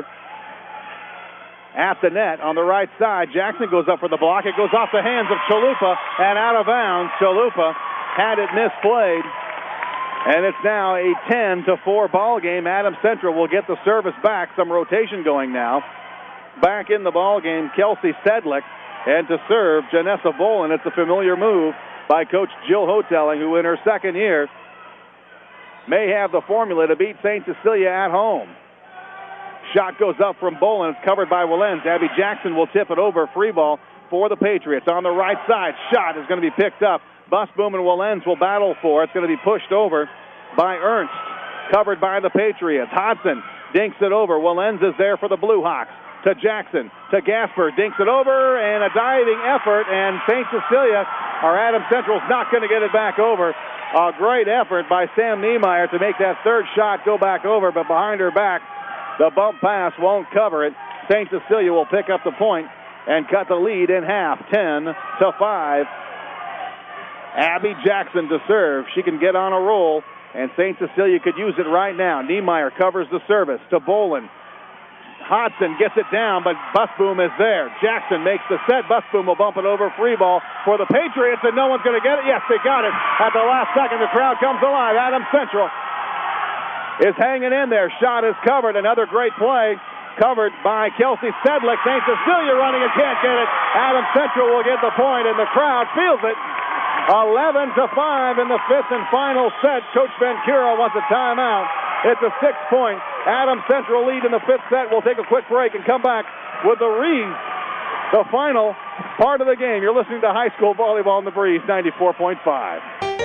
at the net on the right side. Jackson goes up for the block. It goes off the hands of Chalupa and out of bounds. Chalupa had it misplayed, and it's now a ten to four ball game. Adams Central will get the service back. Some rotation going now. Back in the ball game, Kelsey Sedlick, and to serve, Janessa Bolin. It's a familiar move by Coach Jill Hotelling, who in her second year may have the formula to beat Saint Cecilia at home. Shot goes up from Bolin. It's covered by Willens. Abby Jackson will tip it over. Free ball for the Patriots. On the right side, shot is going to be picked up. Busboom and Willens will battle for it. It's going to be pushed over by Ernst. Covered by the Patriots. Hodson dinks it over. Willens is there for the Blue Hawks. To Jackson, to Gasper, dinks it over, and a diving effort, and Saint Cecilia, or Adams Central's not going to get it back over. A great effort by Sam Niemeyer to make that third shot go back over, but behind her back, the bump pass won't cover it. Saint Cecilia will pick up the point and cut the lead in half, ten to five. Abby Jackson to serve. She can get on a roll, and Saint Cecilia could use it right now. Niemeyer covers the service to Bolin. Hodson gets it down, but Busboom is there. Jackson makes the set. Busboom will bump it over. Free ball for the Patriots, and no one's going to get it. Yes, they got it. At the last second, the crowd comes alive. Adams Central is hanging in there. Shot is covered. Another great play covered by Kelsey Sedlick. Saint Cecilia running and can't get it. Adams Central will get the point, and the crowd feels it. eleven to five in the fifth and final set. Coach Vencura wants a timeout. It's a six-point Adams Central lead in the fifth set. We'll take a quick break and come back with the Reeds, the final part of the game. You're listening to high school volleyball in the Breeze, ninety-four point five.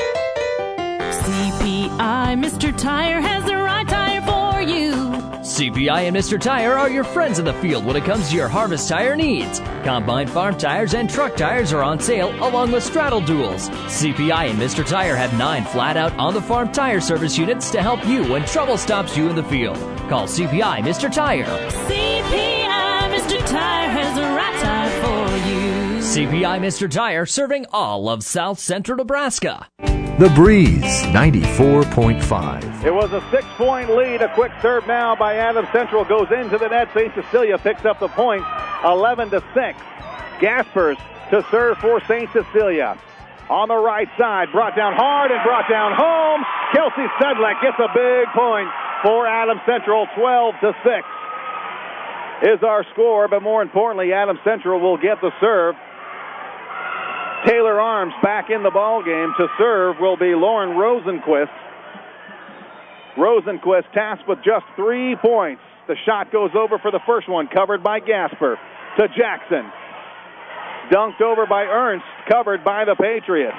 C P I, Mister Tire has the right tire for you. C P I and Mister Tire are your friends in the field when it comes to your harvest tire needs. Combine farm tires and truck tires are on sale along with straddle duals. C P I and Mister Tire have nine flat-out on-the-farm tire service units to help you when trouble stops you in the field. Call C P I Mister Tire. C P I, Mister Tire has the right tire for you. C P I Mister Tire, serving all of South Central Nebraska. The Breeze, ninety-four point five. It was a six-point lead. A quick serve now by Adams Central goes into the net. Saint Cecilia picks up the point, eleven to six. Gaspers to serve for Saint Cecilia. On the right side, brought down hard and brought down home. Kelsey Sedlick gets a big point for Adams Central, twelve to six is our score, but more importantly, Adams Central will get the serve. Taylor Arms back in the ball game. To serve will be Lauren Rosenquist. Rosenquist tasked with just three points. The shot goes over for the first one, covered by Gasper. To Jackson. Dunked over by Ernst, covered by the Patriots.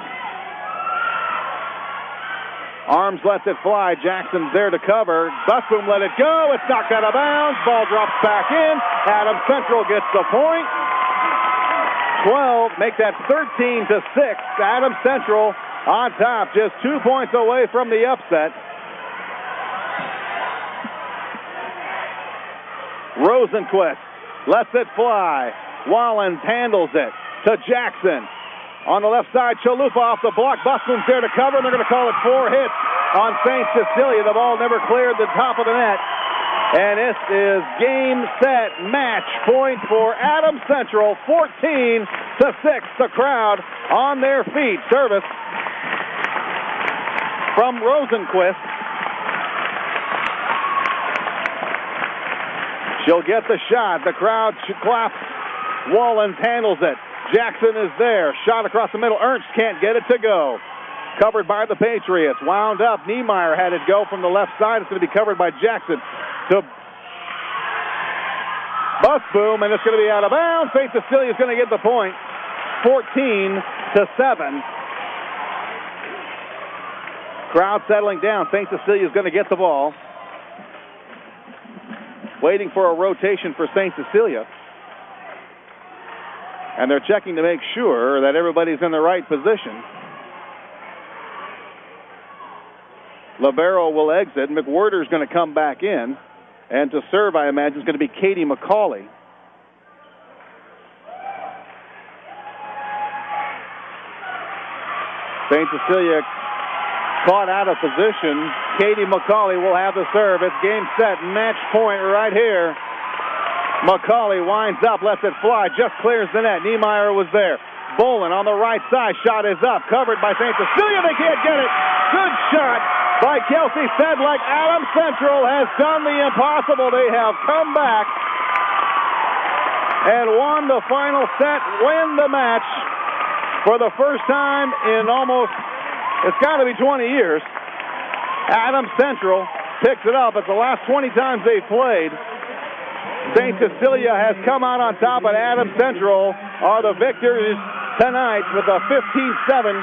Arms lets it fly. Jackson's there to cover. Busboom let it go. It's knocked out of bounds. Ball drops back in. Adams Central gets the point. twelve, make that thirteen to six. Adams Central on top, just two points away from the upset. Rosenquist lets it fly. Wallens handles it to Jackson. On the left side, Chalupa off the block. Busboom's there to cover, and they're going to call it four hits on Saint Cecilia. The ball never cleared the top of the net. And this is game, set, match point for Adams Central, fourteen to six. The crowd on their feet. Service from Rosenquist. She'll get the shot. The crowd claps. Wallens handles it. Jackson is there. Shot across the middle. Ernst can't get it to go. Covered by the Patriots. Wound up. Niemeyer had it go from the left side. It's going to be covered by Jackson. To Busboom, and it's going to be out of bounds. Saint Cecilia is going to get the point. fourteen to seven. Crowd settling down. Saint Cecilia is going to get the ball. Waiting for a rotation for Saint Cecilia. And they're checking to make sure that everybody's in the right position. Libero will exit. McWhirter's going to come back in. And to serve, I imagine, is going to be Katie McCauley. Saint Cecilia caught out of position. Katie McCauley will have the serve. It's game, set, match point right here. McCauley winds up, lets it fly, just clears the net. Niemeyer was there. Bolin on the right side. Shot is up, covered by Saint Cecilia. They can't get it. Good shot by Kelsey Sedlak. Adams Central has done the impossible. They have come back and won the final set, win the match for the first time in almost, it's got to be twenty years. Adams Central picks it up. It's the last twenty times they've played. Saint Cecilia has come out on top, and Adams Central are the victors tonight with a fifteen seven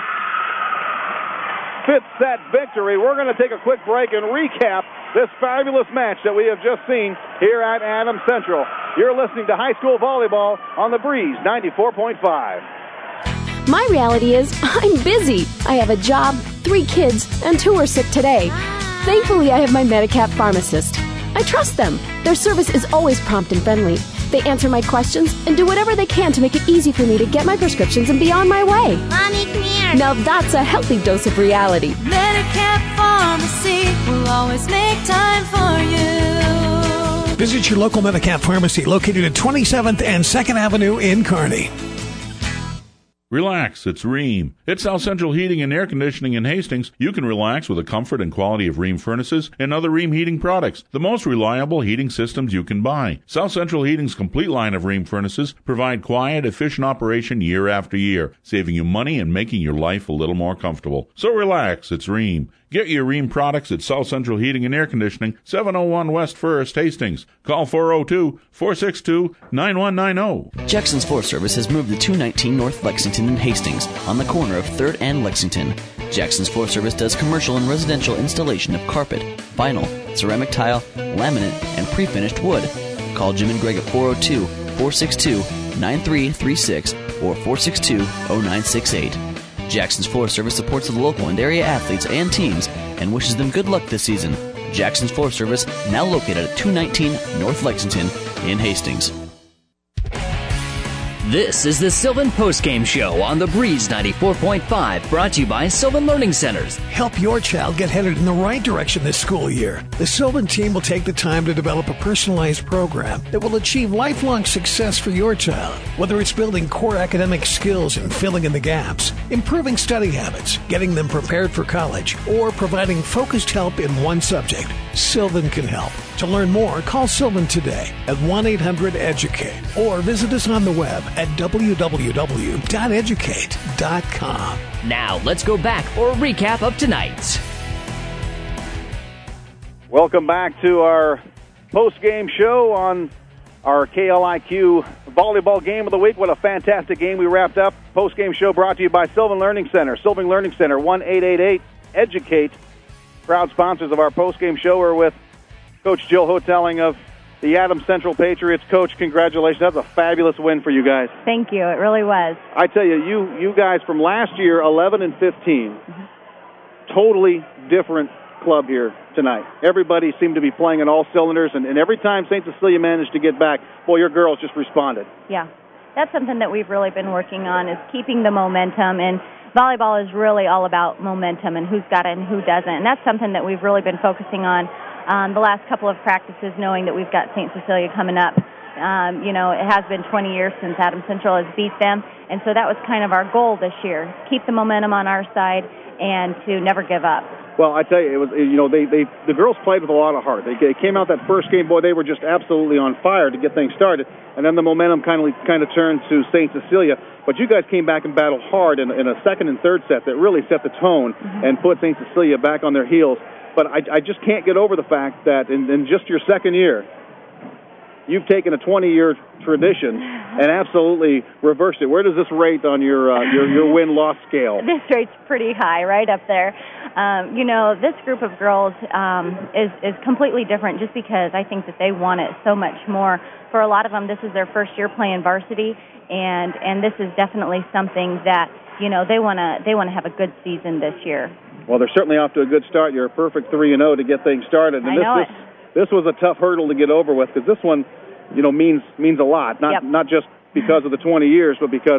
fifth set victory. We're going to take a quick break and recap this fabulous match that we have just seen here at Adams Central. You're listening to high school volleyball on the Breeze ninety-four point five. My reality is I'm busy. I have a job, three kids, and two are sick today. Thankfully, I have my Medicap pharmacist. I trust them. Their service is always prompt and friendly. They answer my questions and do whatever they can to make it easy for me to get my prescriptions and be on my way. Mommy, come here. Now that's a healthy dose of reality. Medicap Pharmacy will always make time for you. Visit your local Medicap pharmacy located at twenty-seventh and second Avenue in Kearney. Relax, it's Rheem. At South Central Heating and Air Conditioning in Hastings, you can relax with the comfort and quality of Rheem furnaces and other Rheem heating products, the most reliable heating systems you can buy. South Central Heating's complete line of Rheem furnaces provide quiet, efficient operation year after year, saving you money and making your life a little more comfortable. So relax, it's Rheem. Get your Rheem products at South Central Heating and Air Conditioning, seven oh one West First, Hastings. Call four oh two, four six two, nine one nine oh. Jackson's Forest Service has moved to two nineteen North Lexington in Hastings, on the corner of third and Lexington. Jackson's Forest Service does commercial and residential installation of carpet, vinyl, ceramic tile, laminate, and pre-finished wood. Call Jim and Greg at four oh two, four six two, nine three three six or four six two, oh nine six eight. Jackson's Forest Service supports the local and area athletes and teams and wishes them good luck this season. Jackson's Forest Service, now located at two nineteen North Lexington in Hastings. This is the Sylvan Postgame Show on the Breeze ninety-four point five, brought to you by Sylvan Learning Centers. Help your child get headed in the right direction this school year. The Sylvan team will take the time to develop a personalized program that will achieve lifelong success for your child. Whether it's building core academic skills and filling in the gaps, improving study habits, getting them prepared for college, or providing focused help in one subject, Sylvan can help. To learn more, call Sylvan today at one eight hundred educate or visit us on the web at w w w dot educate dot com. Now, let's go back for a recap of tonight's. Welcome back to our post-game show on our K L I Q volleyball game of the week. What a fantastic game we wrapped up. Post-game show brought to you by Sylvan Learning Center. Sylvan Learning Center, one eight eight eight educate. Proud sponsors of our post-game show are with Coach Jill Hotelling of the Adams Central Patriots. Coach, congratulations. That's a fabulous win for you guys. Thank you. It really was. I tell you, you, you guys from last year, eleven and fifteen, mm-hmm. totally different club here tonight. Everybody seemed to be playing on all cylinders, and, and every time Saint Cecilia managed to get back, boy, your girls just responded. Yeah. That's something that we've really been working on, is keeping the momentum, and volleyball is really all about momentum and who's got it and who doesn't, and that's something that we've really been focusing on um, the last couple of practices, knowing that we've got Saint Cecilia coming up. Um, you know, it has been twenty years since Adams Central has beat them, and so that was kind of our goal this year, keep the momentum on our side and to never give up. Well, I tell you, it was, you know, they, they the girls played with a lot of heart. They, they came out that first game, boy, they were just absolutely on fire to get things started, and then the momentum kind of kind of turned to Saint Cecilia. But you guys came back and battled hard in, in a second and third set that really set the tone mm-hmm. and put Saint Cecilia back on their heels. But I, I just can't get over the fact that in, in just your second year, you've taken a twenty-year tradition and absolutely reversed it. Where does this rate on your uh, your, your win-loss scale? This rate's pretty high, right up there. Um, you know, this group of girls um, is, is completely different just because I think that they want it so much more. For a lot of them, this is their first year playing varsity, and, and this is definitely something that, you know, they want to they want to have a good season this year. Well, they're certainly off to a good start. You're a perfect three and oh to get things started. And I this, know this, it. This was a tough hurdle to get over with because this one, you know, means means a lot. Not yep. not just because of the twenty years, but because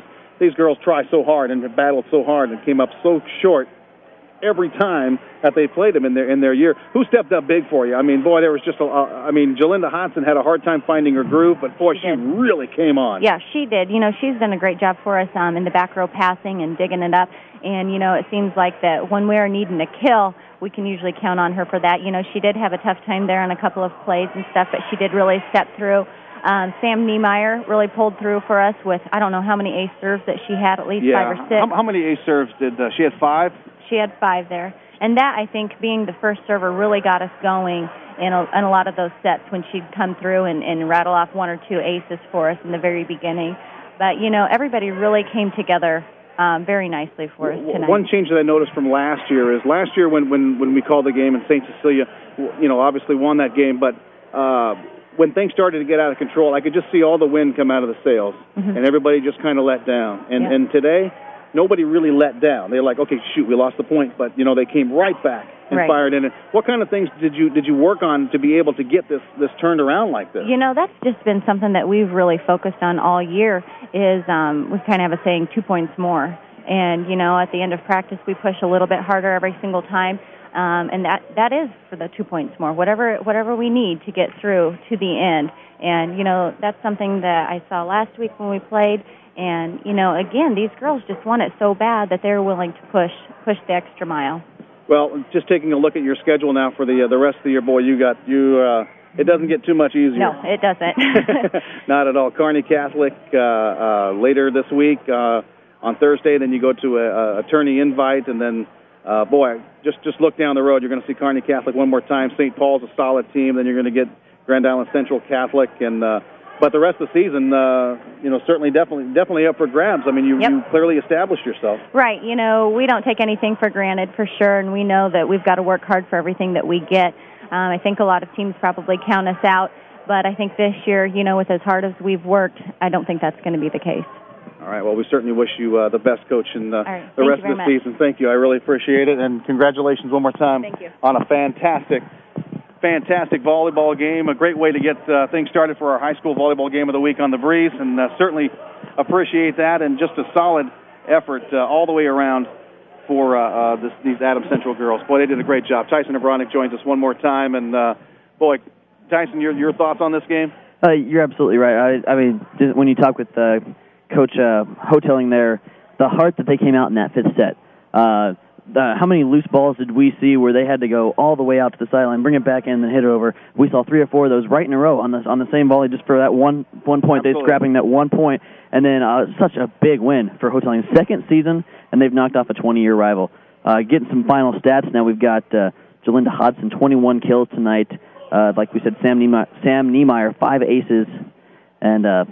these girls try so hard and have battled so hard and came up so short every time that they played them in their in their year. Who stepped up big for you? I mean, boy, there was just a. Uh, I mean, Jalinda Hodson had a hard time finding her groove, but boy, she, she really came on. Yeah, she did. You know, she's done a great job for us um, in the back row passing and digging it up. And you know, it seems like that when we're needing a kill, we can usually count on her for that. You know, she did have a tough time there on a couple of plays and stuff, but she did really step through. Um, Sam Niemeyer really pulled through for us with, I don't know how many ace serves that she had, at least yeah. five or six. How, how many ace serves did uh, she had? Five. She had five there. And that, I think, being the first server really got us going in a, in a lot of those sets when she'd come through and, and rattle off one or two aces for us in the very beginning. But, you know, everybody really came together um, very nicely for us tonight. One change that I noticed from last year is last year when, when, when we called the game and Saint Cecilia, you know, obviously won that game, but uh, when things started to get out of control, I could just see all the wind come out of the sails, mm-hmm. and everybody just kind of let down. And, yeah. and today, nobody really let down. They're like, okay, shoot, we lost the point, but you know they came right back and right. fired in it. What kind of things did you did you work on to be able to get this this turned around like this? You know, that's just been something that we've really focused on all year. Is um, we kind of have a saying, two points more. And you know, at the end of practice, we push a little bit harder every single time, um, and that that is for the two points more. Whatever whatever we need to get through to the end. And you know, that's something that I saw last week when we played. And, you know, again, these girls just want it so bad that they're willing to push push the extra mile. Well, just taking a look at your schedule now for the uh, the rest of the year, boy, you got you. Uh, it doesn't get too much easier. No, it doesn't. Not at all. Kearney Catholic uh, uh, later this week uh, on Thursday. Then you go to a, a attorney invite, and then uh, boy, just just look down the road. You're going to see Kearney Catholic one more time. Saint Paul's a solid team. Then you're going to get Grand Island Central Catholic and. Uh, But the rest of the season, uh, you know, certainly definitely definitely up for grabs. I mean, you, yep. you clearly established yourself. Right. You know, we don't take anything for granted for sure, and we know that we've got to work hard for everything that we get. Um, I think a lot of teams probably count us out, but I think this year, you know, with as hard as we've worked, I don't think that's going to be the case. All right. Well, we certainly wish you uh, the best, Coach, in uh, right. the Thank rest you of the very season. much. Thank you. I really appreciate it, and congratulations one more time Thank you. on a fantastic Fantastic volleyball game, a great way to get uh, things started for our high school volleyball game of the week on the Breeze, and uh, certainly appreciate that, and just a solid effort uh, all the way around for uh, uh, this, these Adams Central girls. Boy, they did a great job. Tyson Abronic joins us one more time, and uh, boy, Tyson, your your thoughts on this game? Uh, you're absolutely right. I, I mean, just when you talk with uh, Coach uh, Hoteling there, the heart that they came out in that fifth set. Uh, Uh, how many loose balls did we see where they had to go all the way out to the sideline, bring it back in, and hit it over? We saw three or four of those right in a row on the on the same volley, just for that one one point. They're scrapping that one point, and then uh, such a big win for Hoteling. Second season, and they've knocked off a twenty-year rival. Uh, getting some final stats now. We've got uh, Jalinda Hodson, twenty-one kills tonight. Uh, like we said, Sam Niemeyer, Sam Niemeyer, five aces, and uh,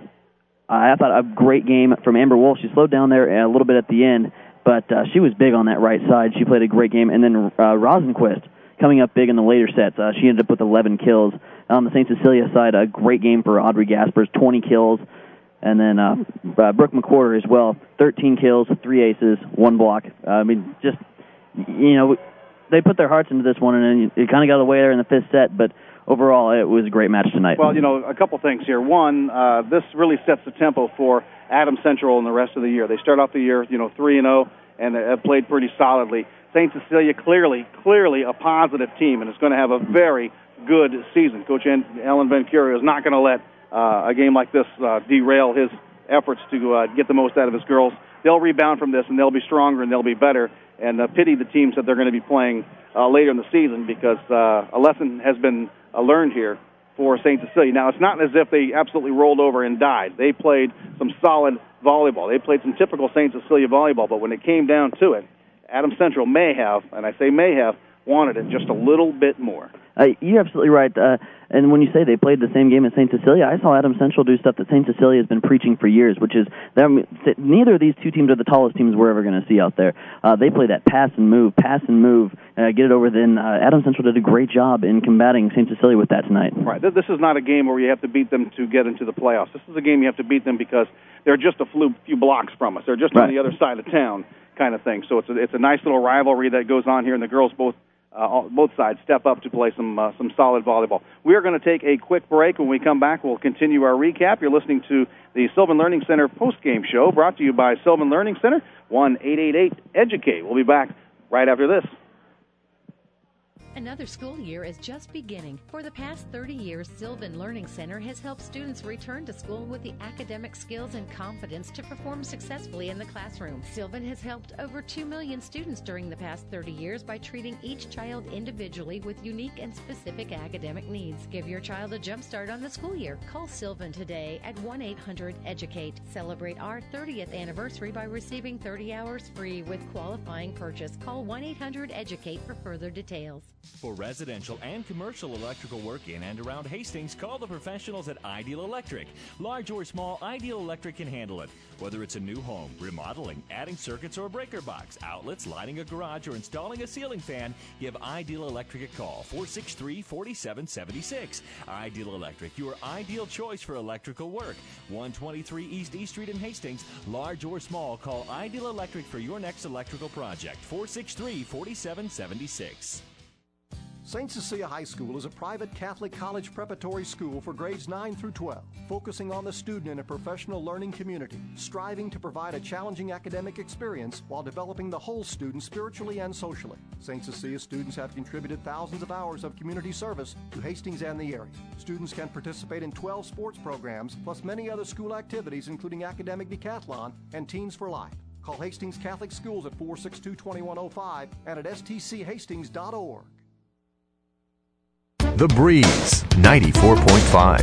I thought a great game from Amber Wolf. She slowed down there a little bit at the end. But uh, she was big on that right side. She played a great game. And then uh, Rosenquist coming up big in the later sets. Uh, she ended up with eleven kills. On the Saint Cecilia side, a great game for Audrey Gaspers, twenty kills. And then uh, uh, Brooke McWhorter as well, thirteen kills, three aces, one block. Uh, I mean, just, you know, they put their hearts into this one, and it kind of got away there in the fifth set. But overall, it was a great match tonight. Well, you know, a couple things here. One, uh, this really sets the tempo for Adams Central in the rest of the year. They start off the year, you know, three and oh, and have played pretty solidly. Saint Cecilia, clearly, clearly a positive team, and is going to have a very good season. Coach Alan Vencurio is not going to let uh, a game like this uh, derail his efforts to uh, get the most out of his girls. They'll rebound from this, and they'll be stronger, and they'll be better, and uh, pity the teams that they're going to be playing uh, later in the season, because uh, a lesson has been uh, learned here for Saint Cecilia. Now, it's not as if they absolutely rolled over and died. They played some solid volleyball. They played some typical Saint Cecilia volleyball, but when it came down to it, Adams Central may have, and I say may have, wanted it just a little bit more. Uh, you're absolutely right. Uh, and when you say they played the same game as Saint Cecilia, I saw Adams Central do stuff that Saint Cecilia has been preaching for years, which is that, that neither of these two teams are the tallest teams we're ever going to see out there. Uh, they play that pass and move, pass and move, uh, get it over. Then uh, Adams Central did a great job in combating Saint Cecilia with that tonight. Right. This is not a game where you have to beat them to get into the playoffs. This is a game you have to beat them because they're just a few, few blocks from us. They're just right. on the other side of town kind of thing. So it's a, it's a nice little rivalry that goes on here, and the girls both uh, all, both sides step up to play some uh, some solid volleyball. We are going to take a quick break. When we come back, we'll continue our recap. You're listening to the Sylvan Learning Center postgame show, brought to you by Sylvan Learning Center, one eight eight eight educate. We'll be back right after this. Another school year is just beginning. For the past thirty years, Sylvan Learning Center has helped students return to school with the academic skills and confidence to perform successfully in the classroom. Sylvan has helped over two million students during the past thirty years by treating each child individually with unique and specific academic needs. Give your child a jump start on the school year. Call Sylvan today at one eight hundred educate. Celebrate our thirtieth anniversary by receiving thirty hours free with qualifying purchase. Call one eight hundred educate for further details. For residential and commercial electrical work in and around Hastings, call the professionals at Ideal Electric. Large or small, Ideal Electric can handle it. Whether it's a new home, remodeling, adding circuits or a breaker box, outlets, lighting a garage, or installing a ceiling fan, give Ideal Electric a call, four six three, four seven seven six. Ideal Electric, your ideal choice for electrical work. one twenty-three East E Street in Hastings. Large or small, call Ideal Electric for your next electrical project, four six three, four seven seven six. Saint Cecilia High School is a private Catholic college preparatory school for grades nine through twelve, focusing on the student in a professional learning community, striving to provide a challenging academic experience while developing the whole student spiritually and socially. Saint Cecilia students have contributed thousands of hours of community service to Hastings and the area. Students can participate in twelve sports programs, plus many other school activities, including academic decathlon and Teens for Life. Call Hastings Catholic Schools at four six two, two one zero five and at s t c hastings dot org. The Breeze, ninety-four point five.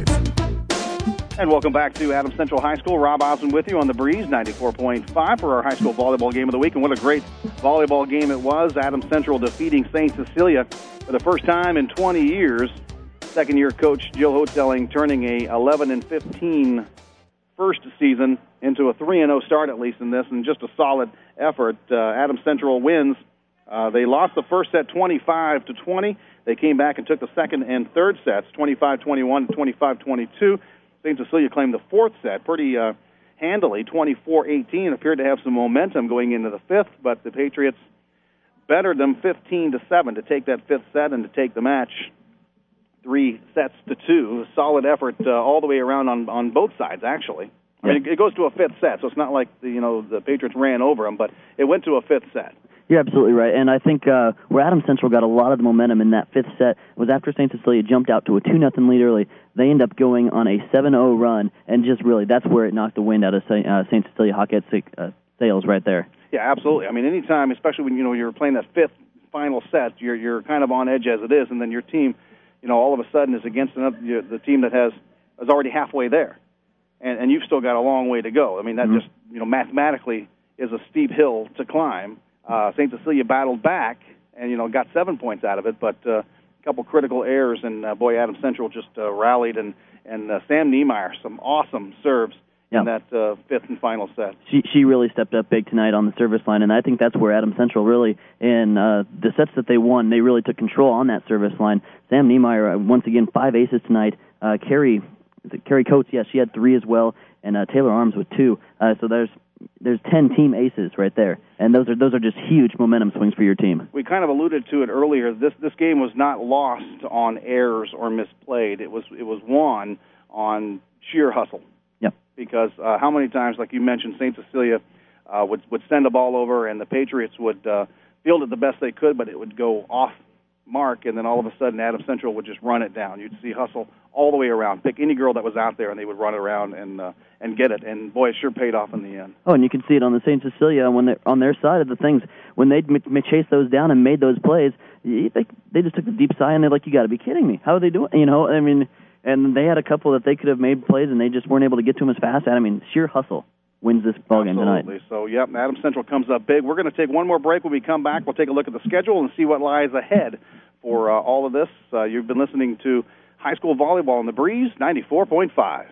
And welcome back to Adams Central High School. Rob Osmond with you on The Breeze, ninety-four point five for our high school volleyball game of the week. And what a great volleyball game it was. Adams Central defeating Saint Cecilia for the first time in twenty years. Second-year coach Jill Hoteling turning a eleven and fifteen first season into a three and oh start, at least in this, and just a solid effort. Uh, Adams Central wins. Uh, they lost the first set twenty-five to twenty. They came back and took the second and third sets, twenty-five twenty-one and twenty-five twenty-two. Saint Cecilia claimed the fourth set pretty uh, handily, twenty-four eighteen. Appeared to have some momentum going into the fifth, but the Patriots bettered them fifteen to seven to take that fifth set and to take the match three sets to two. Solid effort uh, all the way around on, on both sides, actually. I mean, it, it goes to a fifth set, so it's not like the, you know the Patriots ran over them, but it went to a fifth set. You're absolutely right, and I think uh, where Adams Central got a lot of the momentum in that fifth set was after Saint Cecilia jumped out to a two nothing lead early. They end up going on a seven oh run, and just really that's where it knocked the wind out of Saint Uh, Saint Cecilia Hawkette uh, sails right there. Yeah, absolutely. I mean, anytime, especially when you know you're playing that fifth final set, you're you're kind of on edge as it is, and then your team, you know, all of a sudden is against another you know, the team that has is already halfway there, and and you've still got a long way to go. I mean, that mm-hmm. just you know mathematically is a steep hill to climb. Uh, Saint Cecilia battled back and, you know, got seven points out of it, but uh, a couple critical errors, and, uh, boy, Adams Central just uh, rallied, and, and uh, Sam Niemeyer, some awesome serves yeah. in that uh, fifth and final set. She she really stepped up big tonight on the service line, and I think that's where Adams Central really, in uh, the sets that they won, they really took control on that service line. Sam Niemeyer, uh, once again, five aces tonight. Uh, Carrie, is it Carrie Coates, yes, she had three as well, and uh, Taylor Arms with two. Uh, so there's There's ten team aces right there, and those are those are just huge momentum swings for your team. We kind of alluded to it earlier. This this game was not lost on errors or misplayed. It was it was won on sheer hustle. Yep. Because uh, how many times, like you mentioned, Saint Cecilia uh, would would send the ball over, and the Patriots would uh, field it the best they could, but it would go off mark, and then all of a sudden Adams Central would just run it down. You'd see hustle all the way around. Pick any girl that was out there, and they would run it around and uh, and get it. And boy, it sure paid off in the end. Oh, and you can see it on the Saint Cecilia when they on their side of the things when they m- chased those down and made those plays. They they just took a deep sigh and they're like, "You got to be kidding me! How are they doing?" You know, I mean, and they had a couple that they could have made plays and they just weren't able to get to them as fast. I mean, sheer hustle wins this ball game tonight. Absolutely. So, yep, Adams Central comes up big. We're going to take one more break. When we come back, we'll take a look at the schedule and see what lies ahead for uh, all of this. Uh, you've been listening to High School Volleyball on The Breeze, ninety-four point five.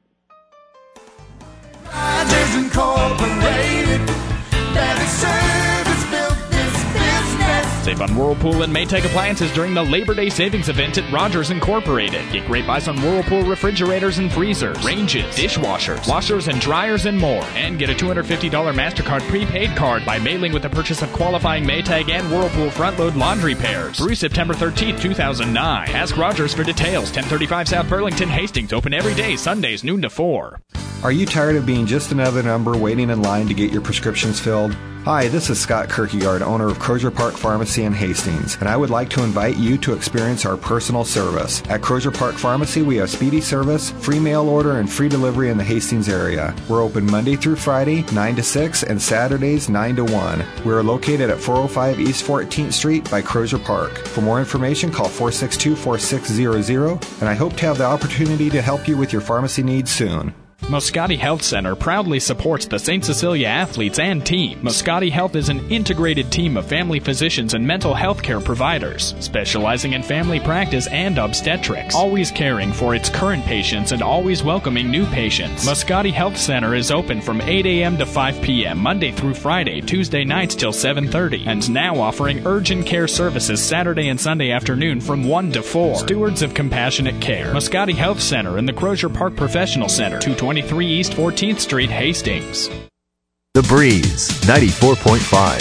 Rogers Incorporated, better service built this business. Save on on Whirlpool and Maytag appliances during the Labor Day savings event at Rogers Incorporated. Get great buys on Whirlpool refrigerators and freezers, ranges, dishwashers, washers and dryers, and more. And get a two hundred fifty dollars MasterCard prepaid card by mailing with the purchase of qualifying Maytag and Whirlpool front-load laundry pairs through September thirteenth, two thousand nine. Ask Rogers for details. ten thirty-five South Burlington, Hastings. Open every day, Sundays, noon to four. Are you tired of being just another number waiting in line to get your prescriptions filled? Hi, this is Scott Kierkegaard, owner of Crozier Park Pharmacy in Hastings, and I would like to invite you to experience our personal service. At Crozier Park Pharmacy, we have speedy service, free mail order, and free delivery in the Hastings area. We're open Monday through Friday, nine to six, and Saturdays, nine to one. We are located at four oh five East fourteenth Street by Crozier Park. For more information, call four six two, four six zero zero, and I hope to have the opportunity to help you with your pharmacy needs soon. Moscati Health Center proudly supports the Saint Cecilia athletes and team. Moscati Health is an integrated team of family physicians and mental health care providers, specializing in family practice and obstetrics, always caring for its current patients and always welcoming new patients. Moscati Health Center is open from eight a.m. to five p.m. Monday through Friday, Tuesday nights till seven thirty, and now offering urgent care services Saturday and Sunday afternoon from one to four. Stewards of Compassionate Care. Moscati Health Center in the Crozier Park Professional Center, two twenty-three East fourteenth Street, Hastings. The Breeze, ninety-four point five.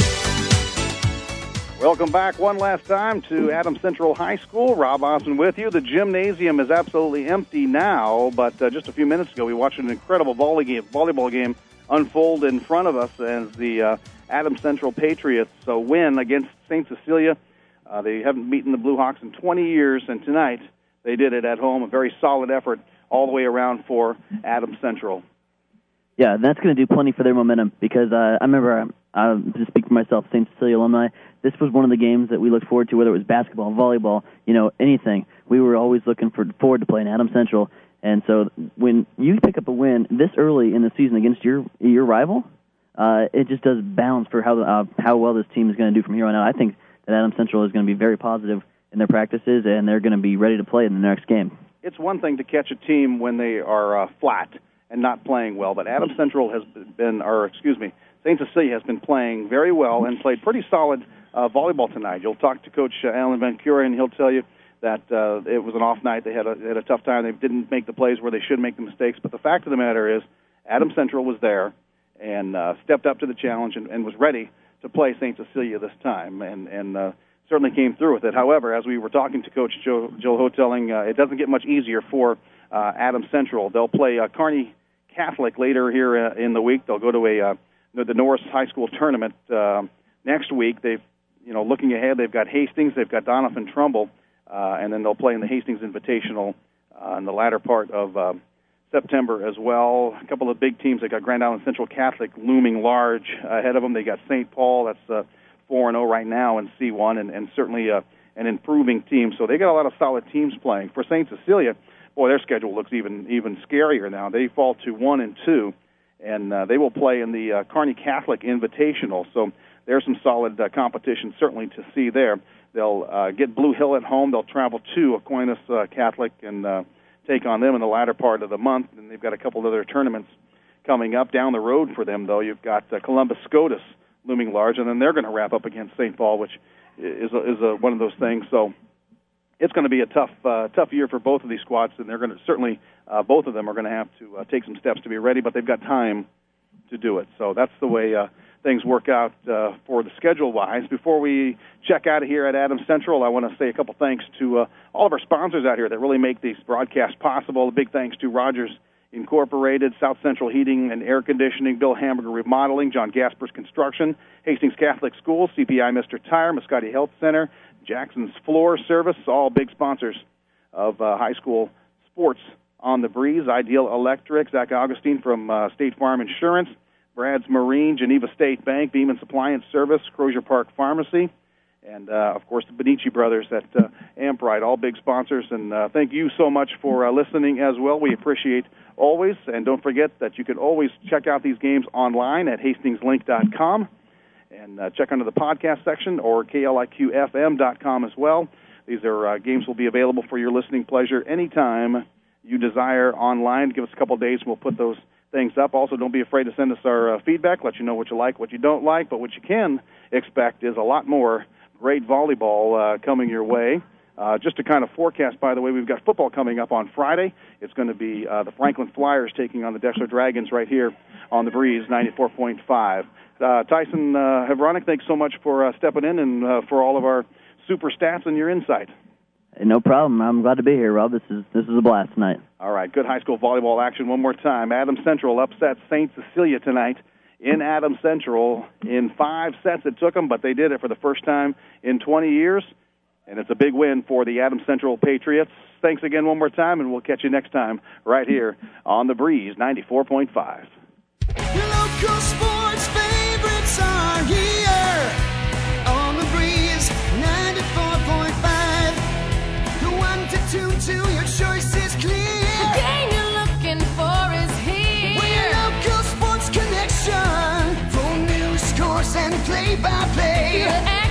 Welcome back one last time to Adams Central High School. Rob Osmond with you. The gymnasium is absolutely empty now, but uh, just a few minutes ago we watched an incredible volley game, volleyball game unfold in front of us as the uh, Adams Central Patriots uh, win against Saint Cecilia. Uh, they haven't beaten the Blue Hawks in twenty years, and tonight they did it at home. A very solid effort all the way around for Adams Central. Yeah, and that's going to do plenty for their momentum because uh, I remember, uh, to speak for myself, Saint Cecilia alumni, this was one of the games that we looked forward to, whether it was basketball, volleyball, you know, anything. We were always looking for, forward to playing Adams Central. And so when you pick up a win this early in the season against your your rival, uh, it just does bounds for how uh, how well this team is going to do from here on out. I think that Adams Central is going to be very positive in their practices, and they're going to be ready to play in the next game. It's one thing to catch a team when they are uh, flat and not playing well, but Adams Central has been, or excuse me, Saint Cecilia has been playing very well and played pretty solid uh, volleyball tonight. You'll talk to Coach uh, Alan Van Curen, and he'll tell you that uh, it was an off night. They had a, they had a tough time. They didn't make the plays where they should make the mistakes, but the fact of the matter is Adams Central was there and uh, stepped up to the challenge and, and was ready to play Saint Cecilia this time, and, and uh, certainly came through with it. However, as we were talking to Coach Joe, Joe Hotelling, uh, it doesn't get much easier for uh, Adams Central. They'll play uh, Kearney Catholic later here uh, in the week. They'll go to a uh, the Norris High School tournament uh, next week. They've, you know, looking ahead, they've got Hastings, they've got Doniphan Trumbull, uh, and then they'll play in the Hastings Invitational uh, in the latter part of uh, September as well. A couple of big teams. They got Grand Island Central Catholic looming large ahead of them. They got Saint Paul. That's uh, four and oh right now in C one, and, and certainly uh, an improving team. So they got a lot of solid teams playing. For Saint Cecilia, boy, their schedule looks even even scarier now. They fall to one and two, and uh, they will play in the uh, Kearney Catholic Invitational. So there's some solid uh, competition certainly to see there. They'll uh, get Blue Hill at home. They'll travel to Aquinas uh, Catholic and uh, take on them in the latter part of the month. And they've got a couple of other tournaments coming up down the road for them, though. You've got uh, Columbus Scotus looming large, and then they're going to wrap up against Saint Paul, which is a, is a, one of those things. So it's going to be a tough uh, tough year for both of these squads, and they're going to certainly uh, both of them are going to have to uh, take some steps to be ready, but they've got time to do it. So that's the way uh, things work out uh, for the schedule-wise. Before we check out of here at Adams Central, I want to say a couple thanks to uh, all of our sponsors out here that really make these broadcasts possible. A big thanks to Rogers Incorporated, South Central Heating and Air Conditioning, Bill Hamburger Remodeling, John Gaspers Construction, Hastings Catholic School, C P I Mister Tire, Moscati Health Center, Jackson's Floor Service, all big sponsors of uh, high school sports on the Breeze. Ideal Electric, Zach Augustine from uh, State Farm Insurance, Brad's Marine, Geneva State Bank, Beeman's Appliance Service, Crozier Park Pharmacy, and, uh, of course, the Benici brothers at uh, Ampride, all big sponsors. And uh, thank you so much for uh, listening as well. We appreciate always. And don't forget that you can always check out these games online at hastings link dot com and uh, check under the podcast section or K L I Q F M dot com as well. These are uh, games will be available for your listening pleasure anytime you desire online. Give us a couple of days and we'll put those things up. Also, don't be afraid to send us our uh, feedback, let you know what you like, what you don't like. But what you can expect is a lot more great volleyball uh, coming your way. Uh, just to kind of forecast, by the way, we've got football coming up on Friday. It's going to be uh, the Franklin Flyers taking on the Dexter Dragons right here on the Breeze, ninety-four point five. Uh, Tyson uh, Hevronic, thanks so much for uh, stepping in and uh, for all of our super stats and your insight. Hey, no problem. I'm glad to be here, Rob. This is this is a blast tonight. All right, good high school volleyball action one more time. Adams Central upset Saint Cecilia tonight in Adams Central. In five sets it took them, but they did it for the first time in twenty years. And it's a big win for the Adams Central Patriots. Thanks again one more time, and we'll catch you next time right here on The Breeze, ninety-four point five. Your local sports favorites are here on The Breeze, ninety-four point five. The one to two to your choice is clear. The game you're looking for is here. With your local sports connection for news, scores, and play-by-play.